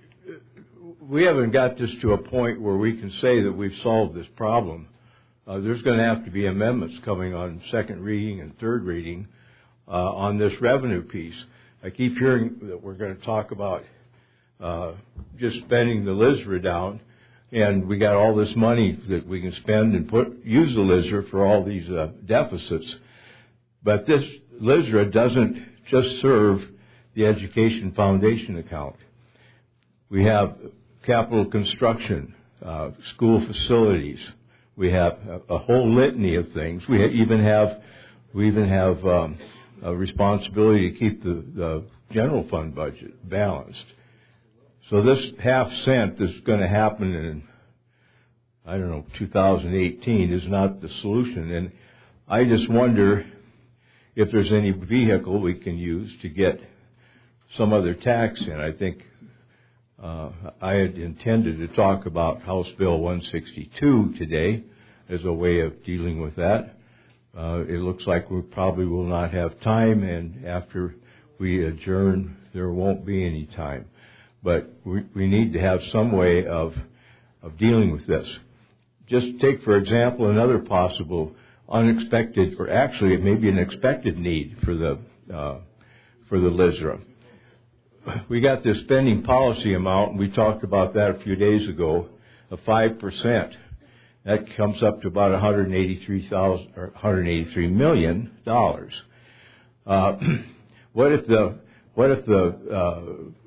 we haven't got this to a point where we can say that we've solved this problem. Uh, there's going to have to be amendments coming on second reading and third reading uh, on this revenue piece. I keep hearing that we're going to talk about uh, just spending the L I S R A down, and we got all this money that we can spend and put use the L I S R A for all these uh, deficits. But this L I S R A doesn't just serve the Education Foundation account. We have capital construction, uh, school facilities. We have a, a whole litany of things. We even have we even have um, a responsibility to keep the, the general fund budget balanced. So this half cent that's going to happen in, I don't know, two thousand eighteen is not the solution. And I just wonder if there's any vehicle we can use to get some other tax in. I think uh, I had intended to talk about House Bill one sixty-two today as a way of dealing with that. Uh, it looks like we probably will not have time, and after we adjourn, there won't be any time. But we, we need to have some way of of dealing with this. Just take, for example, another possible unexpected, or actually it may be an expected need for the uh, for the L I S R A. We got this spending policy amount, and we talked about that a few days ago, of five percent. That comes up to about one hundred eighty-three thousand or one hundred eighty-three million dollars. Uh, what if the what if the uh,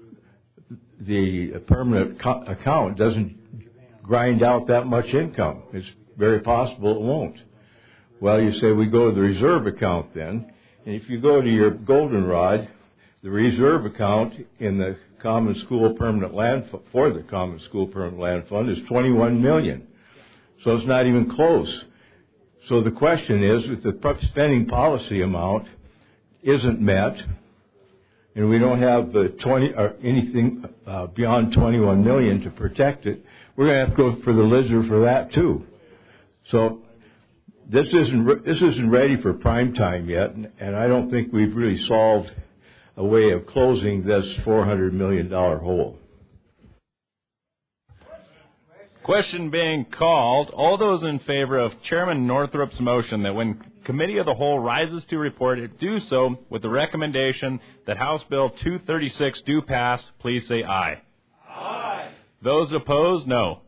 the permanent co- account doesn't grind out that much income? It's very possible it won't. Well, you say we go to the reserve account then, and if you go to your goldenrod, the reserve account in the Common School Permanent Land F- for the Common School Permanent Land Fund is twenty-one million dollars. So it's not even close. So the question is, if the spending policy amount isn't met, and we don't have the twenty or anything uh, beyond twenty-one million dollars to protect it, we're going to have to go for the L I S R for that too. So this isn't re- this isn't ready for prime time yet, and, and I don't think we've really solved a way of closing this four hundred million dollars hole. Question being called. All those in favor of Chairman Northrup's motion that when Committee of the Whole rises to report it, do so with the recommendation that House Bill two thirty-six do pass, please say aye. Aye. Those opposed, no. No.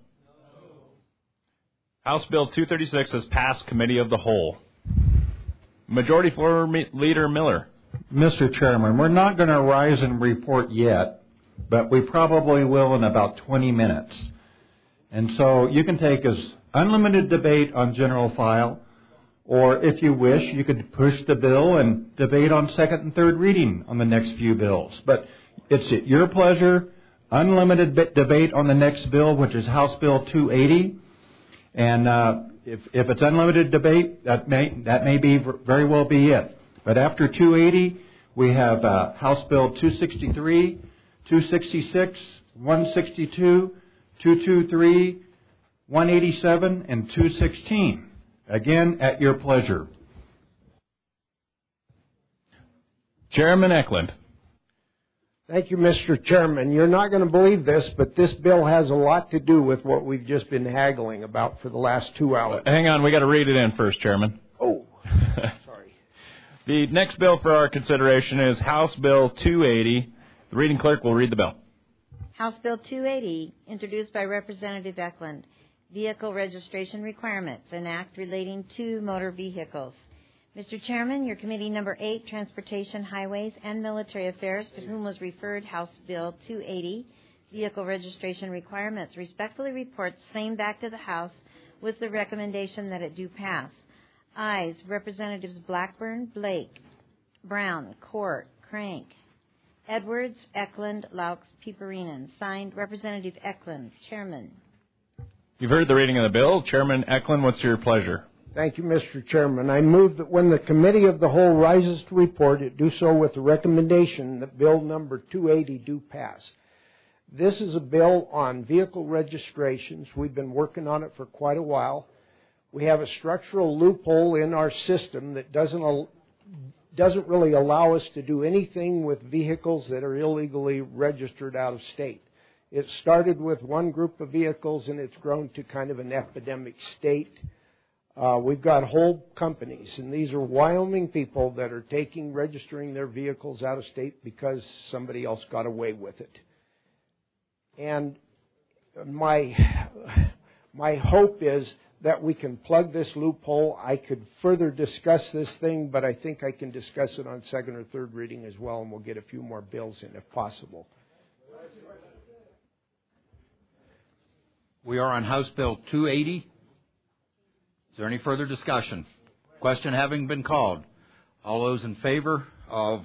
House Bill two thirty-six has passed Committee of the Whole. Majority Floor Leader Miller. Mister Chairman, we're not going to rise and report yet, but we probably will in about twenty minutes. And so you can take as unlimited debate on general file, or if you wish, you could push the bill and debate on second and third reading on the next few bills. But it's at your pleasure. Unlimited debate on the next bill, which is House Bill two eighty. And uh, if, if it's unlimited debate, that may, that may be very well be it. But after two eighty, we have uh, House Bill two sixty-three, two sixty-six, one sixty-two, two twenty-three, one eighty-seven, and two sixteen. Again, at your pleasure. Chairman Eklund. Thank you, Mister Chairman. You're not going to believe this, but this bill has a lot to do with what we've just been haggling about for the last two hours. Uh, hang on, we got to read it in first, Chairman. Oh, sorry. The next bill for our consideration is House Bill two eighty. The reading clerk will read the bill. House Bill two eighty, introduced by Representative Eklund, Vehicle Registration Requirements, an act relating to motor vehicles. Mister Chairman, your Committee Number eight, Transportation, Highways, and Military Affairs, to whom was referred House Bill two eighty, Vehicle Registration Requirements, respectfully reports same back to the House with the recommendation that it do pass. Ayes, Representatives Blackburn, Blake, Brown, Court, Crank, Edwards, Eklund, Laux, Piperinen. Signed, Representative Eklund, Chairman. You've heard the reading of the bill. Chairman Eklund, what's your pleasure? Thank you, Mister Chairman. I move that when the Committee of the Whole rises to report, it do so with the recommendation that Bill number two eighty do pass. This is a bill on vehicle registrations. We've been working on it for quite a while. We have a structural loophole in our system that doesn't doesn't really allow us to do anything with vehicles that are illegally registered out of state. It started with one group of vehicles and it's grown to kind of an epidemic state. Uh, we've got whole companies, and these are Wyoming people that are taking, registering their vehicles out of state because somebody else got away with it. And my my hope is that we can plug this loophole. I could further discuss this thing, but I think I can discuss it on second or third reading as well, and we'll get a few more bills in if possible. We are on House Bill two eighty. Is there any further discussion? Question having been called. All those in favor of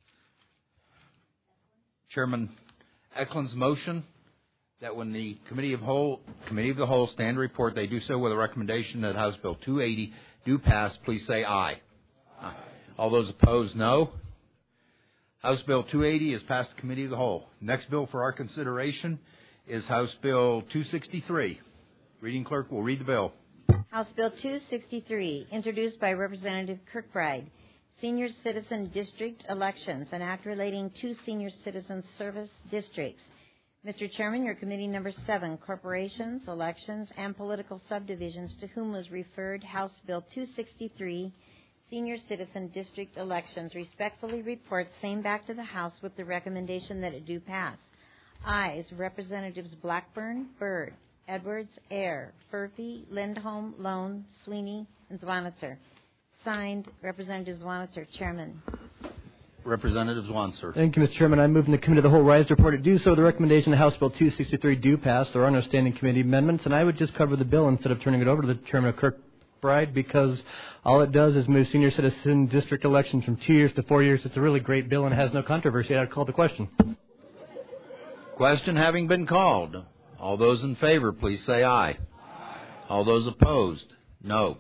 Chairman Eklund's motion that when the Committee of Whole, Committee of the Whole stand to report, they do so with a recommendation that House Bill two eighty do pass, please say aye. Aye. All those opposed, no. House Bill two eighty is passed the Committee of the Whole. Next bill for our consideration is House Bill two sixty-three. Reading clerk will read the bill. House Bill two sixty-three, introduced by Representative Kirkbride. Senior Citizen District Elections, an act relating to senior citizen service districts. Mister Chairman, your committee number seven, Corporations, Elections, and Political Subdivisions, to whom was referred House Bill two sixty-three, Senior Citizen District Elections, respectfully reports same back to the House with the recommendation that it do pass. Ayes, Representatives Blackburn, Byrd, Edwards, Ayer, Furphy, Lindholm, Lone, Sweeney, and Zwanitzer. Signed, Representative Zwanitzer, Chairman. Representative Zwanitzer. Thank you, Mister Chairman. I move in the Committee of the Whole rise to report it do so with the recommendation that House Bill two sixty-three do pass. There are no standing committee amendments, and I would just cover the bill instead of turning it over to the Chairman of Kirkbride, because all it does is move senior citizen district elections from two years to four years. It's a really great bill and it has no controversy. I'd call the question. Question having been called. All those in favor, please say aye. Aye. All those opposed, no.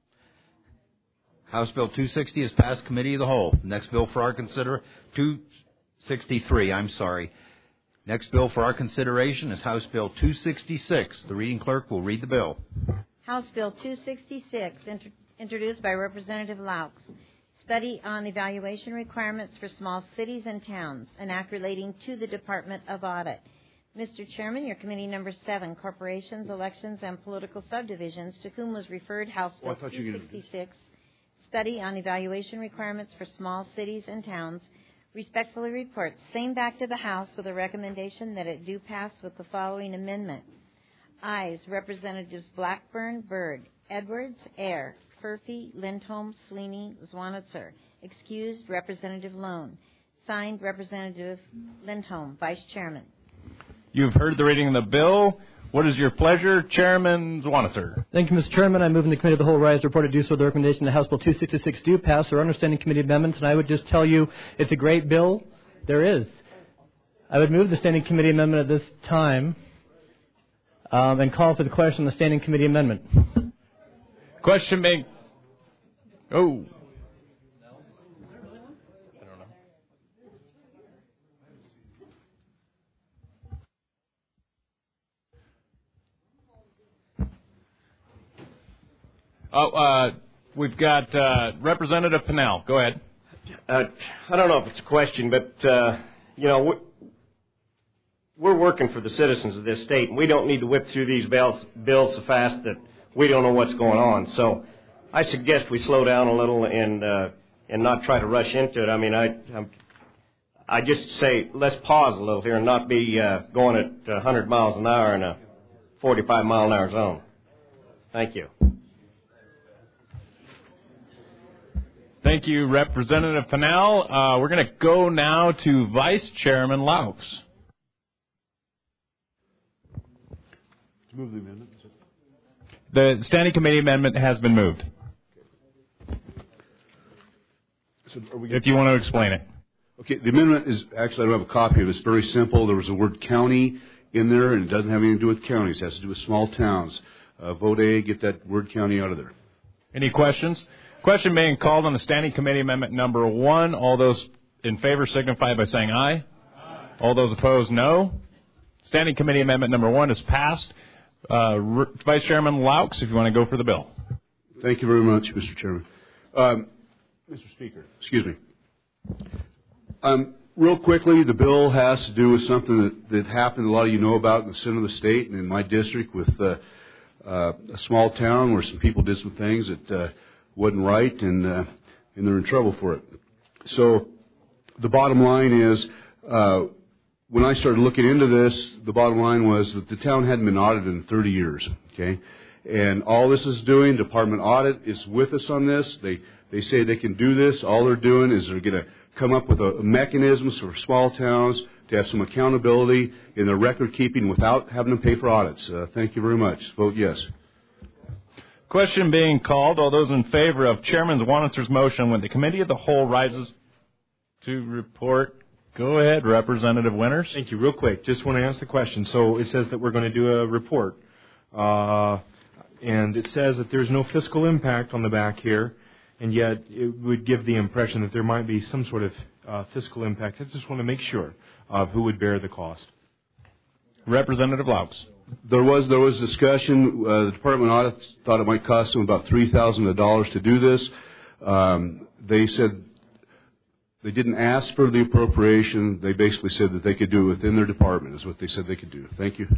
House Bill two sixty is passed Committee of the Whole. Next bill for our consider two sixty-three, I'm sorry. Next bill for our consideration is House Bill two sixty-six. The reading clerk will read the bill. House Bill two sixty-six, int- introduced by Representative Laux. Study on evaluation requirements for small cities and towns, an act relating to the Department of Audit. Mister Chairman, your committee number seven, Corporations, Elections, and Political Subdivisions, to whom was referred House Bill oh, two sixty-six, Study on Evaluation Requirements for Small Cities and Towns, respectfully reports same back to the House with a recommendation that it do pass with the following amendment. Ayes, Representatives Blackburn, Byrd, Edwards, Ayer, Furphy, Lindholm, Sweeney, Zwanitzer. Excused, Representative Lone. Signed, Representative Lindholm, Vice Chairman. You've heard the reading of the bill. What is your pleasure, Chairman Zwanitzer? Thank you, Mister Chairman. I move in the Committee of the Whole rise to report to do so with the recommendation that House Bill two sixty-six do pass. There are understanding committee amendments, and I would just tell you it's a great bill. There is. I would move the standing committee amendment at this time um, and call for the question on the standing committee amendment. Question being... Oh. Oh, uh, we've got uh, Representative Pinnell. Go ahead. Uh, I don't know if it's a question, but, uh, you know, we're, we're working for the citizens of this state, and we don't need to whip through these bills, bills so fast that we don't know what's going on. So I suggest we slow down a little and uh, and not try to rush into it. I mean, I I'm, I just say let's pause a little here and not be uh, going at one hundred miles an hour in a forty-five mile an hour zone. Thank you. Thank you, Representative Pinnell. Uh, we're going to go now to Vice Chairman Laux. Move the amendment. The standing committee amendment has been moved. So are we if you want to explain it. Okay, the amendment is, actually I don't have a copy of it. It's very simple. There was the word county in there, and it doesn't have anything to do with counties. It has to do with small towns. Uh, vote A, get that word county out of there. Any questions? Question being called on the Standing Committee Amendment number one. All those in favor signify by saying aye. Aye. All those opposed, no. Standing Committee Amendment number one is passed. Uh, R- Vice Chairman Laux, if you want to go for the bill. Thank you very much, Mister Chairman. Um, Mister Speaker, excuse me. Um, real quickly, the bill has to do with something that, that happened, a lot of you know about in the center of the state and in my district with uh, uh, a small town where some people did some things that uh, wasn't right, and, uh, and they're in trouble for it. So the bottom line is, uh, when I started looking into this, the bottom line was that the town hadn't been audited in thirty years, okay? And all this is doing, Department Audit is with us on this. They they say they can do this. All they're doing is they're going to come up with a, mechanisms for small towns to have some accountability in their record keeping without having to pay for audits. Uh, thank you very much. Vote yes. Question being called. All those in favor of Chairman Wanitser's motion when the Committee of the Whole rises to report. Go ahead, Representative Winters. Thank you. Real quick, just want to ask the question. So it says that we're going to do a report. Uh, and it says that there's no fiscal impact on the back here, and yet it would give the impression that there might be some sort of uh, fiscal impact. I just want to make sure of who would bear the cost. Representative Laux. There was there was discussion. Uh, the Department of Audit thought it might cost them about three thousand dollars to do this. Um, they said they didn't ask for the appropriation. They basically said that they could do it within their department, is what they said they could do. Thank you.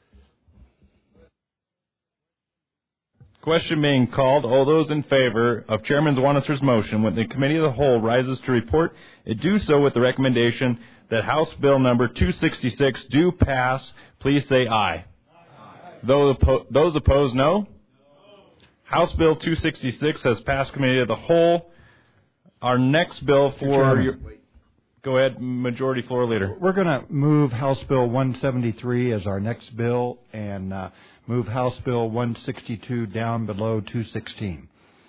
Question being called. All those in favor of Chairman Wanitser's motion when the Committee of the Whole rises to report, it do so with the recommendation that House Bill number two sixty-six do pass. Please say aye. Aye. Those, oppo- those opposed, no. no. House Bill two sixty-six has passed Committee of the Whole. Our next bill for your, go ahead, Majority Floor Leader. We're going to move House Bill one seventy-three as our next bill and uh, move House Bill one sixty-two down below two sixteen.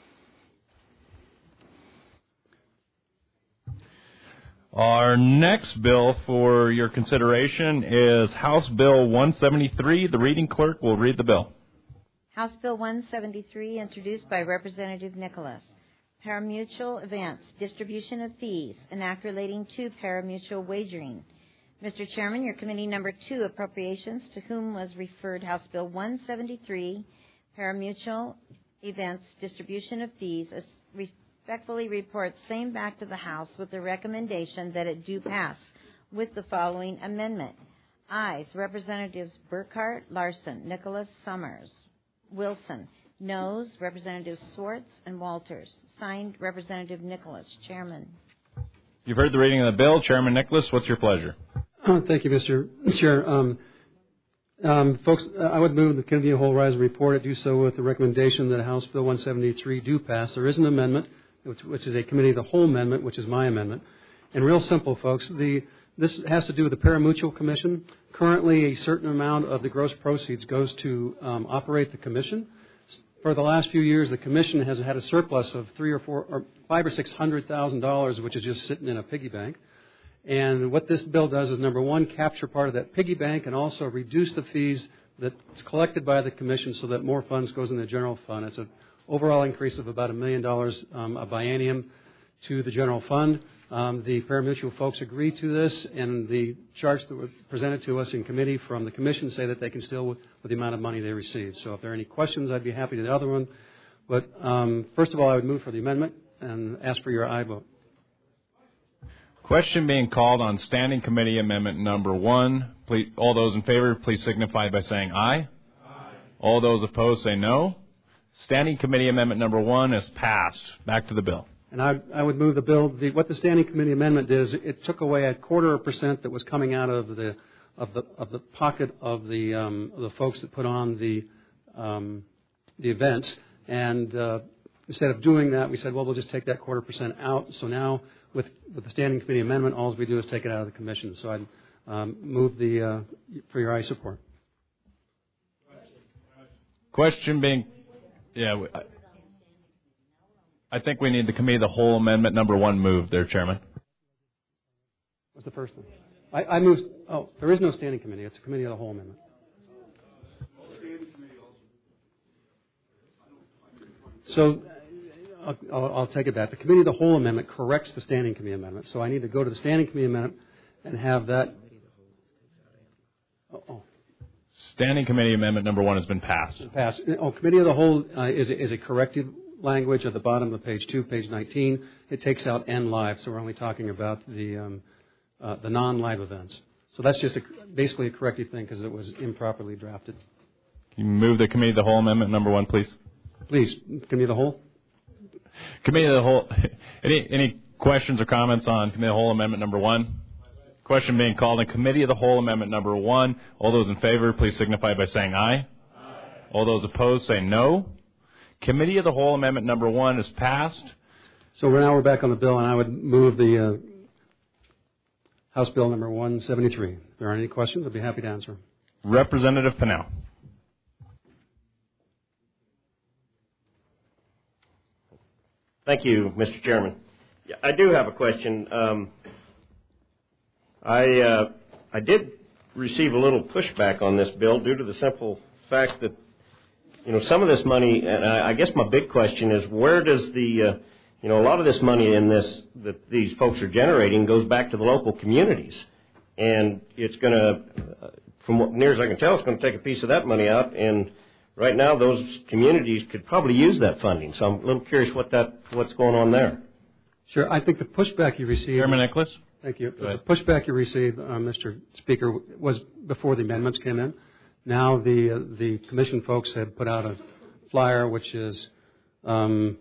Our next bill for your consideration is House Bill one seventy-three. The reading clerk will read the bill. House Bill one seventy-three, introduced by Representative Nicholas. Parimutuel events, distribution of fees, an act relating to parimutuel wagering. Mister Chairman, your committee number two, appropriations, to whom was referred House Bill one seventy-three, parimutuel events, distribution of fees, respectfully reports same back to the House with the recommendation that it do pass with the following amendment. Ayes, Representatives Burkhart, Larson, Nicholas, Summers, Wilson. Noes, Representatives Swartz and Walters. Signed, Representative Nicholas, Chairman. You've heard the reading of the bill. Chairman Nicholas, what's your pleasure? Uh, thank you, Mister Chair. Um, um, folks, uh, I would move the Committee of the Whole rise and report it. Do so with the recommendation that House Bill one seventy-three do pass. There is an amendment, which, which is a Committee of the Whole amendment, which is my amendment. And real simple, folks. The This has to do with the Parimutuel Commission. Currently, a certain amount of the gross proceeds goes to um, operate the commission. For the last few years, the commission has had a surplus of three or four, or five or six hundred thousand dollars, which is just sitting in a piggy bank. And what this bill does is, number one, capture part of that piggy bank and also reduce the fees that's collected by the commission so that more funds goes in the general fund. It's an overall increase of about a million dollars um, a biennium to the general fund. Um, the parimutuel folks agreed to this, and the charts that were presented to us in committee from the commission say that they can still with, with the amount of money they receive. So if there are any questions, I'd be happy to the other one. But um, first of all, I would move for the amendment and ask for your aye vote. Question being called on Standing Committee Amendment number one. Please, all those in favor, please signify by saying aye. Aye. All those opposed say no. Standing Committee Amendment number one is passed. Back to the bill. And I, I would move the bill. The, what the Standing Committee Amendment did is it took away a quarter of a percent that was coming out of the of the of the pocket of the um, of the folks that put on the um, the events. And uh, instead of doing that, we said, well, we'll just take that quarter percent out. So now, with with the Standing Committee Amendment, all we do is take it out of the commission. So I'd um, move the uh, for your aye support. Question being, yeah. I, I think we need the Committee of the Whole Amendment number one moved there, Chairman. What's the first one? I, I moved. Oh, there is no Standing Committee. It's a Committee of the Whole Amendment. So I'll, I'll, I'll take it back. The Committee of the Whole amendment corrects the Standing Committee amendment. So I need to go to the Standing Committee amendment and have that. Oh, oh. Standing Committee Amendment number one has been passed. Passed. Oh, Committee of the Whole uh, is, is a corrective language at the bottom of page two, page nineteen. It takes out N live, so we're only talking about the um, uh, the non-live events. So that's just a, basically a corrective thing because it was improperly drafted. Can you move the Committee of the Whole Amendment number one, please? Please, Committee of the Whole. Committee of the Whole. Any any questions or comments on Committee of the Whole Amendment number one? Question being called in Committee of the Whole Amendment number one. All those in favor, please signify by saying aye. Aye. All those opposed, say no. Committee of the Whole Amendment number one is passed. So we're now we're back on the bill, and I would move the uh, House Bill number one seventy-three. If there aren't any questions, I'd be happy to answer them. Representative Pannell. Thank you, Mister Chairman. Yeah, I do have a question. Um, I uh, I did receive a little pushback on this bill due to the simple fact that, you know, some of this money, and I, I guess my big question is, where does the, uh, you know, a lot of this money in this that these folks are generating goes back to the local communities, and it's going to, uh, from what near as I can tell, it's going to take a piece of that money out, and right now those communities could probably use that funding. So I'm a little curious what that what's going on there. Sure, I think the pushback you received. Chairman Nicholas. Thank you. The pushback you received, uh, Mister Speaker, was before the amendments came in. Now the uh, the commission folks had put out a flyer, which is um,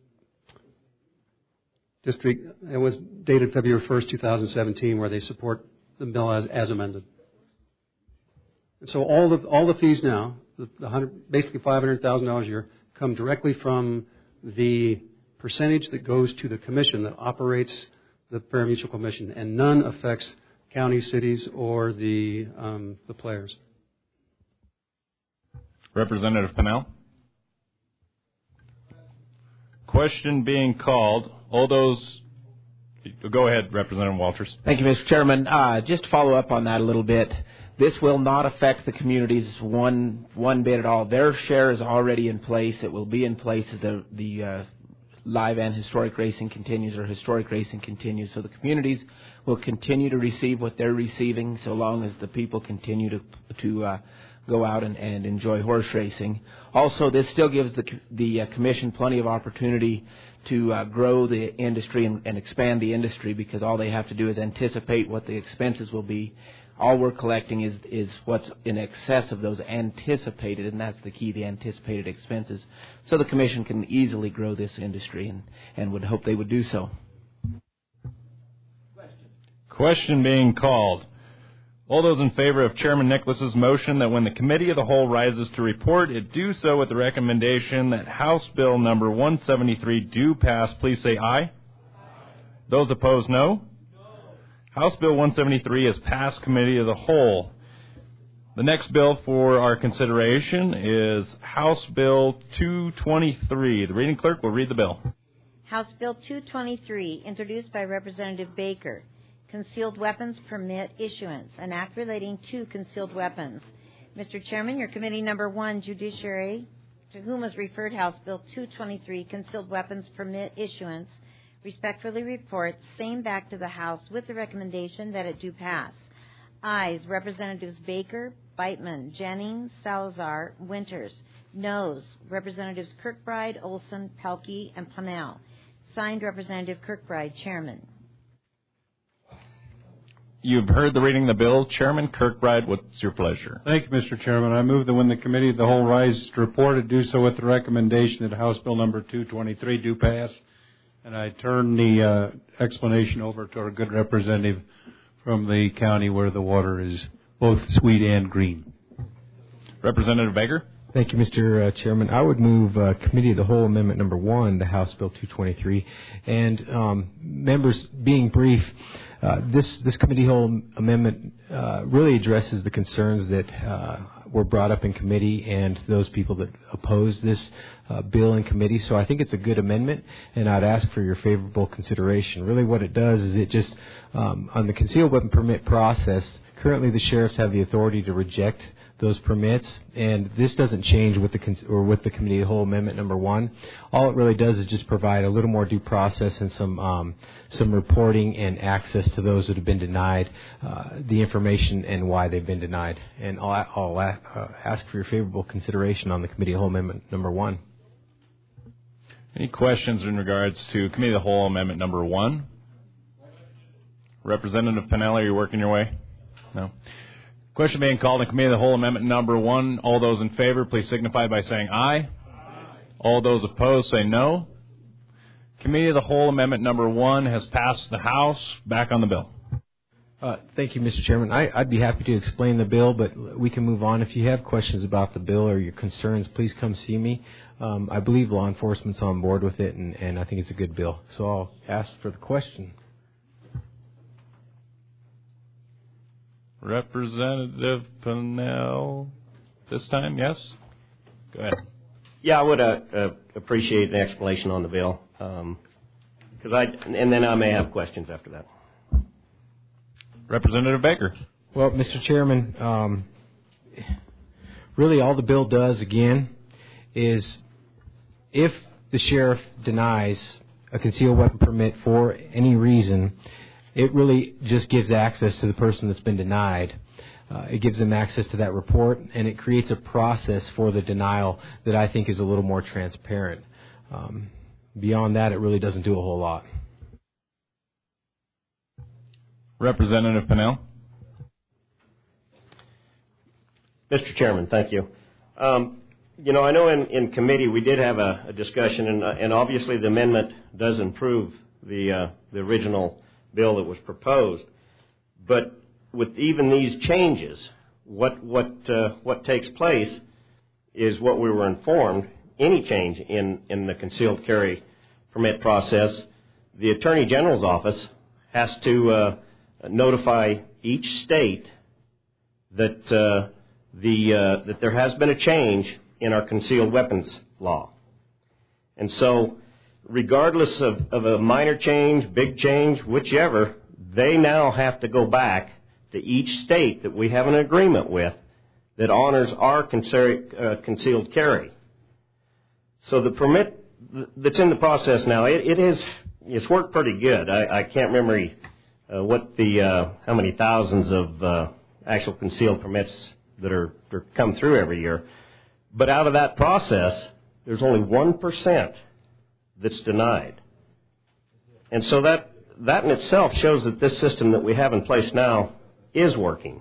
district. It was dated February first, two thousand seventeen, where they support the bill as, as amended. And so all the all the fees now, the, the hundred, basically five hundred thousand dollars a year, come directly from the percentage that goes to the commission that operates the parimutuel commission, and none affects counties, cities, or the um, the players. Representative Pannell. Question being called. All those. Go ahead, Representative Walters. Thank you, Mister Chairman. Uh, just to follow up on that a little bit, this will not affect the communities one one bit at all. Their share is already in place. It will be in place as the the uh, live and historic racing continues, or historic racing continues. So the communities will continue to receive what they're receiving, so long as the people continue to to uh, go out and, and enjoy horse racing. Also, this still gives the the uh, commission plenty of opportunity to uh, grow the industry and, and expand the industry, because all they have to do is anticipate what the expenses will be. All we're collecting is is what's in excess of those anticipated, and that's the key, the anticipated expenses. So the commission can easily grow this industry, and, and would hope they would do so. Question. Question being called. All those in favor of Chairman Nicholas's motion that when the Committee of the Whole rises to report, it do so with the recommendation that House Bill number one seventy-three do pass, please say aye. Aye. Those opposed, no. House Bill one seventy-three has passed Committee of the Whole. The next bill for our consideration is House Bill two twenty-three. The reading clerk will read the bill. House Bill two twenty-three, introduced by Representative Baker. Concealed Weapons Permit Issuance, an act relating to concealed weapons. Mister Chairman, your committee number one, Judiciary, to whom was referred House Bill two twenty-three, Concealed Weapons Permit Issuance, respectfully reports same back to the House with the recommendation that it do pass. Ayes, Representatives Baker, Beitman, Jennings, Salazar, Winters. Noes, Representatives Kirkbride, Olson, Pelkey, and Pannell. Signed, Representative Kirkbride, Chairman. You've heard the reading of the bill. Chairman Kirkbride, what's your pleasure? Thank you, Mister Chairman. I move that when the Committee of the Whole rises to report, it do so with the recommendation that House Bill number two twenty-three do pass. And I turn the uh, explanation over to our good representative from the county where the water is both sweet and green. Representative Baker. Thank you, Mister Uh, Chairman. I would move uh, Committee of the Whole Amendment number one to House Bill two twenty-three. And um, members, being brief, uh, this this Committee Whole Amendment uh, really addresses the concerns that uh, were brought up in committee and those people that oppose this uh, bill in committee. So I think it's a good amendment, and I'd ask for your favorable consideration. Really what it does is it just, um, on the concealed weapon permit process, currently the sheriffs have the authority to reject those permits, and this doesn't change with the con- or with the committee of the whole amendment number one. All it really does is just provide a little more due process and some um, some reporting and access to those that have been denied, uh, the information and why they've been denied. And I'll, I'll uh, ask for your favorable consideration on the committee of the whole amendment number one. Any questions in regards to committee of the whole amendment number one? Representative Pinelli, are you working your way? No. Question being called in committee of the whole amendment number one. All those in favor, please signify by saying aye. Aye. All those opposed, say no. Committee of the whole amendment number one has passed the House. Back on the bill. Uh, thank you, Mister Chairman. I, I'd be happy to explain the bill, but we can move on. If you have questions about the bill or your concerns, please come see me. Um, I believe law enforcement's on board with it, and, and I think it's a good bill. So I'll ask for the question. Representative Pinnell, this time, yes? Go ahead. Yeah, I would uh, uh, appreciate an explanation on the bill, um, 'cause I, and then I may have questions after that. Representative Baker. Well, Mister Chairman, um, really all the bill does, again, is if the sheriff denies a concealed weapon permit for any reason, it really just gives access to the person that's been denied. Uh, it gives them access to that report, and it creates a process for the denial that I think is a little more transparent. Um, beyond that, it really doesn't do a whole lot. Representative Pinnell. Mister Chairman, thank you. Um, you know, I know in, in committee we did have a, a discussion, and, uh, and obviously the amendment does improve the uh, the original bill that was proposed. But with even these changes, what what uh, what takes place is what we were informed. Any change in, in the concealed carry permit process, the Attorney General's office has to uh, notify each state that uh, the uh, that there has been a change in our concealed weapons law. And so, regardless of, of a minor change, big change, whichever, they now have to go back to each state that we have an agreement with that honors our uh, concealed carry. So the permit that's in the process now, it, it is it's worked pretty good. I, I can't remember uh, what the uh, how many thousands of uh, actual concealed permits that are, are come through every year, but out of that process, there's only one percent that's denied. And so that, that in itself shows that this system that we have in place now is working.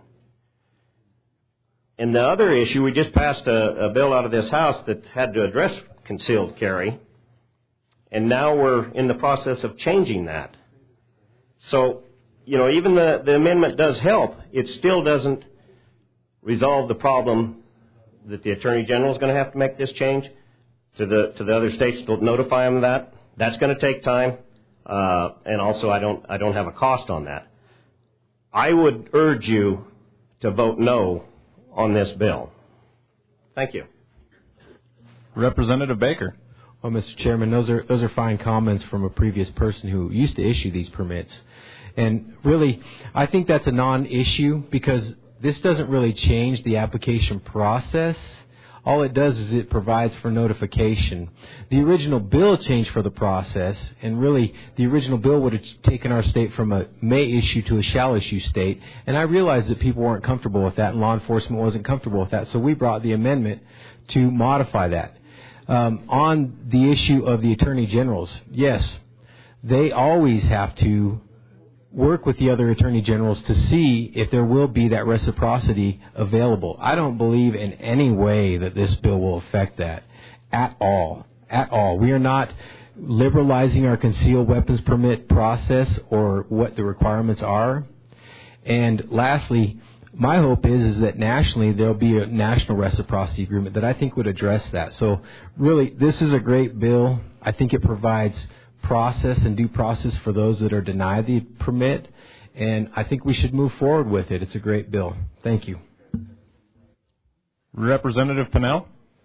And the other issue, we just passed a, a bill out of this House that had to address concealed carry, and now we're in the process of changing that. So, you know, even the, the amendment does help. It still doesn't resolve the problem that the Attorney General is going to have to make this change to the to the other states to notify them of that. That's going to take time, uh, and also I don't I don't have a cost on that. I would urge you to vote no on this bill. Thank you. Representative Baker. Well, Mister Chairman, those are those are fine comments from a previous person who used to issue these permits, and really, I think that's a non-issue because this doesn't really change the application process. All it does is it provides for notification. The original bill changed for the process, and really the original bill would have taken our state from a may issue to a shall issue state, and I realized that people weren't comfortable with that and law enforcement wasn't comfortable with that, so we brought the amendment to modify that. Um, on the issue of the Attorney Generals, yes, they always have to work with the other Attorney Generals to see if there will be that reciprocity available. I don't believe in any way that this bill will affect that at all. At all. We are not liberalizing our concealed weapons permit process or what the requirements are. And lastly, my hope is, is that nationally there will be a national reciprocity agreement that I think would address that. So really, this is a great bill. I think it provides process and due process for those that are denied the permit, and I think we should move forward with it. It's a great bill. Thank you. Representative Pinnell.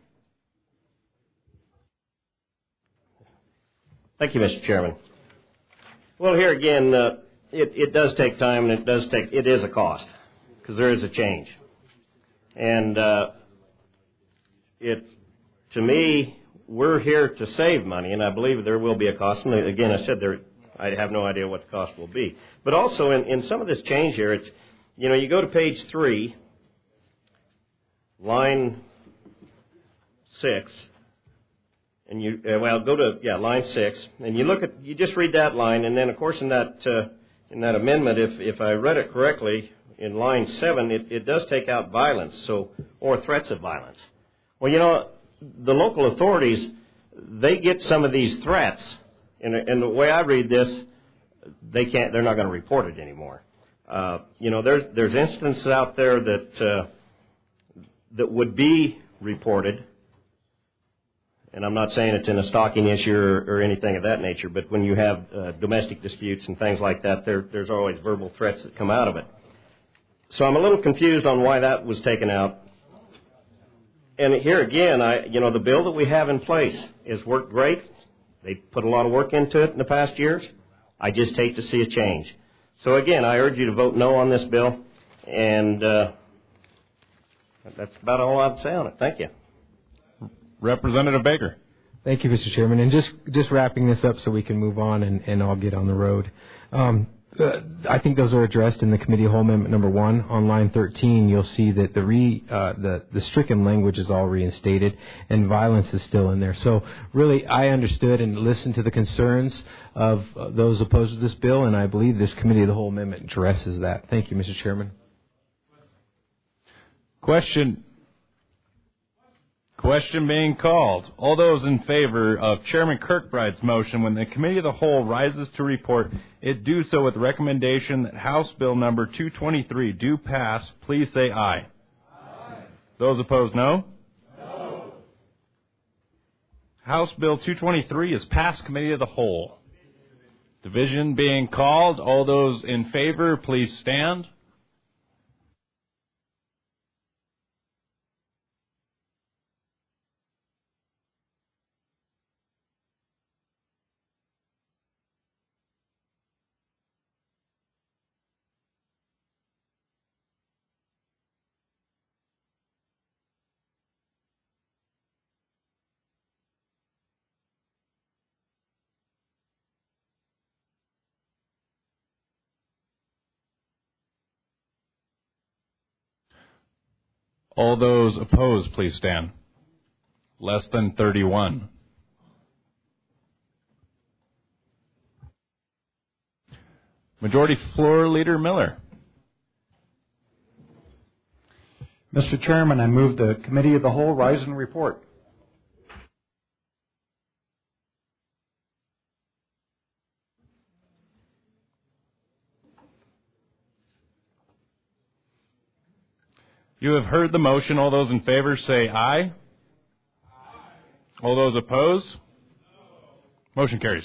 Thank you, Mister Chairman. Well, here again, uh, it, it does take time, and it does take it is a cost because there is a change. And uh, it, to me, we're here to save money, and I believe there will be a cost. And again, I said there, I have no idea what the cost will be. But also in, in some of this change here, it's, you know, you go to page three, line six, and you, uh, well, go to, yeah, line six, and you look at, you just read that line, and then, of course, in that, uh, in that amendment, if, if I read it correctly, in line seven, it, it does take out violence, so, or threats of violence. Well, you know, the local authorities, they get some of these threats, and, and the way I read this, they can't, they're not going to report it anymore. Uh, you know, there's, there's instances out there that, uh, that would be reported, and I'm not saying it's in a stalking issue or, or anything of that nature, but when you have uh, domestic disputes and things like that, there, there's always verbal threats that come out of it. So I'm a little confused on why that was taken out. And here again, I, you know, the bill that we have in place has worked great. They put a lot of work into it in the past years. I just hate to see a change. So again, I urge you to vote no on this bill, and uh, that's about all I have to say on it. Thank you. Representative Baker. Thank you, Mister Chairman. And just, just wrapping this up so we can move on and, and all get on the road. Um, uh, I think those are addressed in the committee of whole amendment number one. On line thirteen, you'll see that the re, uh, the, the stricken language is all reinstated and violence is still in there. So really, I understood and listened to the concerns of uh, those opposed to this bill, and I believe this committee of the whole amendment addresses that. Thank you, Mister Chairman. Question. Question being called. All those in favor of Chairman Kirkbride's motion when the Committee of the Whole rises to report, it do so with the recommendation that House Bill number two twenty-three do pass, please say aye. Aye. Those opposed, no? No. House Bill two twenty-three is passed Committee of the Whole. Division being called. All those in favor, please stand. All those opposed, please stand. Less than thirty-one. Majority Floor Leader Miller. Mister Chairman, I move the Committee of the Whole rise and report. You have heard the motion. All those in favor say aye. Aye. All those opposed? No. Motion carries.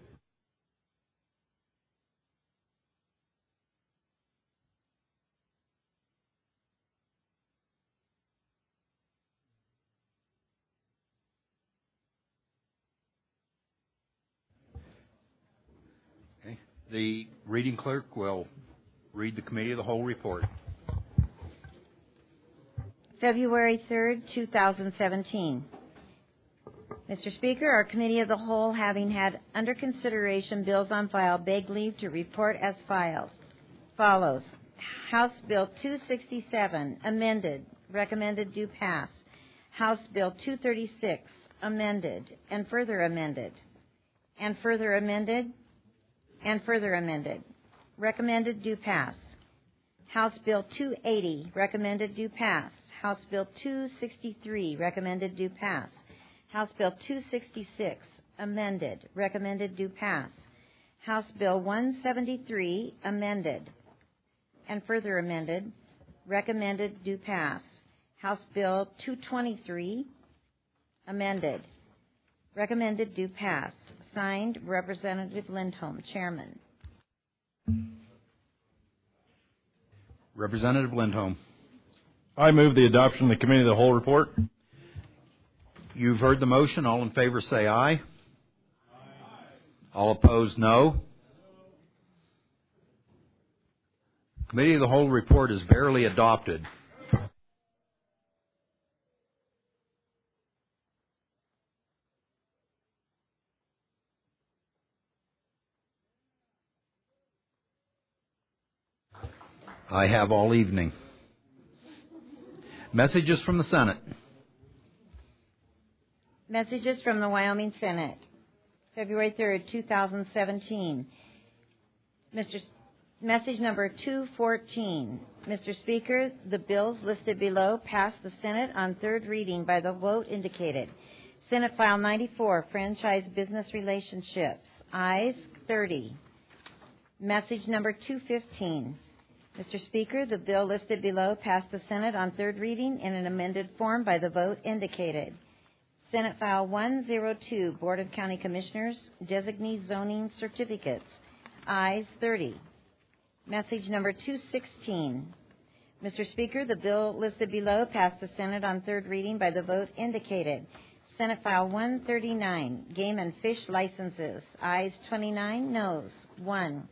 Okay. The reading clerk will read the Committee of the Whole report. February third, two thousand seventeen. Mister Speaker, our Committee of the Whole, having had under consideration bills on file, beg leave to report as files. Follows. House Bill two sixty-seven, amended, recommended do pass. House Bill two thirty-six, amended, and further amended, and further amended, and further amended, recommended do pass. House Bill two eighty, recommended do pass. House Bill two sixty-three, recommended do pass. House Bill two sixty-six, amended, recommended do pass. House Bill one seventy-three, amended, and further amended, recommended do pass. House Bill two twenty-three, amended, recommended do pass. Signed, Representative Lindholm, Chairman. Representative Lindholm. I move the adoption of the Committee of the Whole report. You've heard the motion. All in favor say aye. Aye. All opposed, no. Committee of the Whole report is barely adopted. I have all evening. Messages from the Senate. Messages from the Wyoming Senate, February third, two thousand seventeen. Mister S- Message number two fourteen. Mister Speaker, the bills listed below passed the Senate on third reading by the vote indicated. Senate File ninety-four, Franchise Business Relationships. Ayes, thirty. Message number two fifteen. Mister Speaker, the bill listed below passed the Senate on third reading in an amended form by the vote indicated. Senate File one oh two, Board of County Commissioners, Designee Zoning Certificates. Ayes, thirty. Message number two sixteen. Mister Speaker, the bill listed below passed the Senate on third reading by the vote indicated. Senate File one thirty-nine, Game and Fish Licenses. Ayes, twenty-nine, noes, one.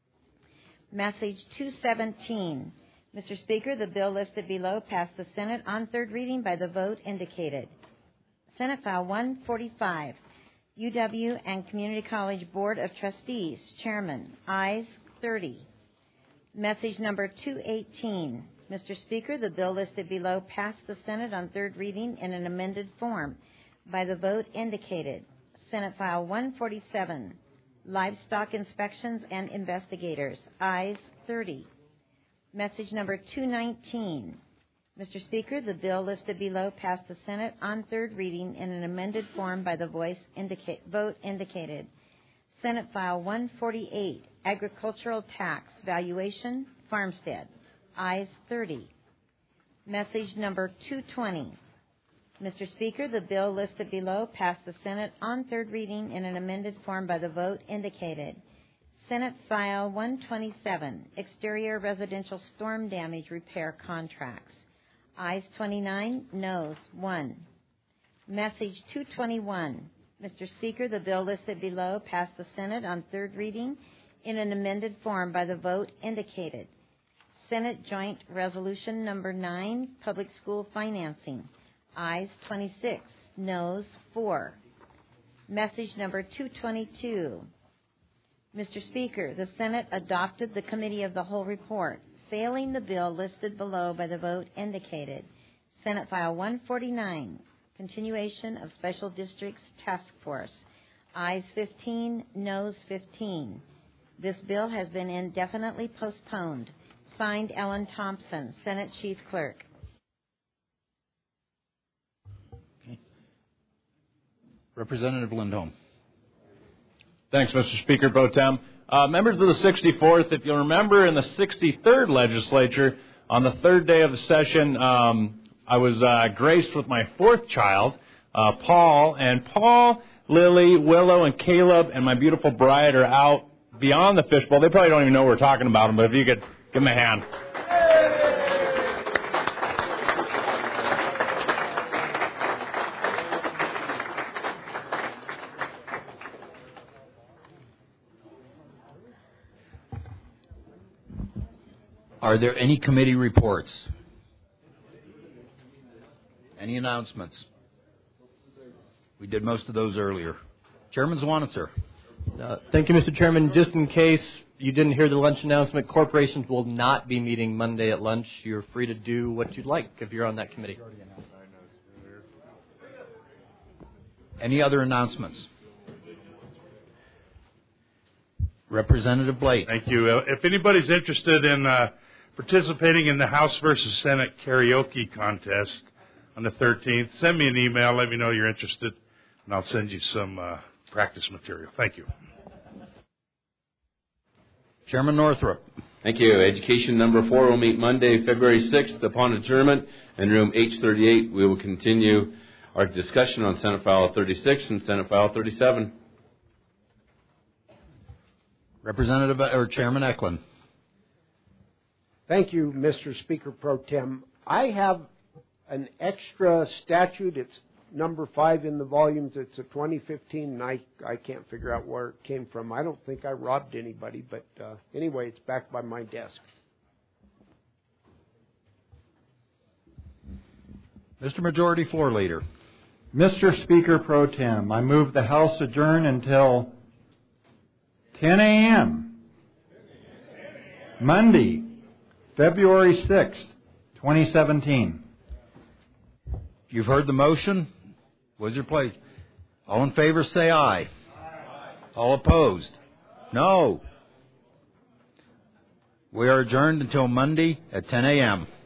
Message two seventeen. Mister Speaker, the bill listed below passed the Senate on third reading by the vote indicated. Senate File one forty-five, U W and Community College Board of Trustees, Chairman. Ayes, thirty. Message number two eighteen. Mister Speaker, the bill listed below passed the Senate on third reading in an amended form by the vote indicated. Senate File one forty-seven, Livestock Inspections and Investigators. Ayes, thirty. Message number two nineteen. Mister Speaker, the bill listed below passed the Senate on third reading in an amended form by the voice indica- vote indicated. Senate File one forty-eight, Agricultural Tax Valuation, Farmstead. Ayes, thirty. Message number two twenty. Mister Speaker, the bill listed below passed the Senate on third reading in an amended form by the vote indicated. Senate File one twenty-seven, Exterior Residential Storm Damage Repair Contracts. Ayes, twenty-nine, noes, one. Message two twenty-one. Mister Speaker, the bill listed below passed the Senate on third reading in an amended form by the vote indicated. Senate Joint Resolution Number nine, Public School Financing. Ayes, twenty-six, noes, four. Message number two twenty-two. Mister Speaker, the Senate adopted the Committee of the Whole report, failing the bill listed below by the vote indicated. Senate File one forty-nine, Continuation of Special Districts Task Force. Ayes fifteen, noes fifteen. This bill has been indefinitely postponed. Signed, Ellen Thompson, Senate Chief Clerk. Okay. Representative Lindholm. Thanks, Mister Speaker Pro Tem. Uh, members of the sixty-fourth, if you'll remember, in the sixty-third legislature, on the third day of the session, um, I was uh, graced with my fourth child, uh, Paul. And Paul, Lily, Willow, and Caleb, and my beautiful bride are out beyond the fishbowl. They probably don't even know we're talking about them, but if you could give them a hand. Are there any committee reports? Any announcements? We did most of those earlier. Chairman Zwanitzer. Uh, thank you, Mister Chairman. Just in case you didn't hear the lunch announcement, corporations will not be meeting Monday at lunch. You're free to do what you'd like if you're on that committee. Any other announcements? Representative Blake. Thank you. Uh, if anybody's interested in uh, participating in the House versus Senate karaoke contest on the thirteenth, send me an email. Let me know you're interested, and I'll send you some uh, practice material. Thank you. Chairman Northrup. Thank you. Education number four will meet Monday, February sixth upon adjournment in room H thirty-eight. We will continue our discussion on Senate File thirty-six and Senate File thirty-seven. Representative or Chairman Eklund. Thank you, Mister Speaker Pro Tem. I have an extra statute. It's number five in the volumes. It's a twenty fifteen, and I, I can't figure out where it came from. I don't think I robbed anybody, but uh, anyway, it's back by my desk. Mister Majority Floor Leader. Mister Speaker Pro Tem, I move the House adjourn until ten a.m. Monday, February sixth, twenty seventeen. You've heard the motion. What's your pleasure? All in favor, say aye. Aye. All opposed? No. We are adjourned until Monday at ten a.m.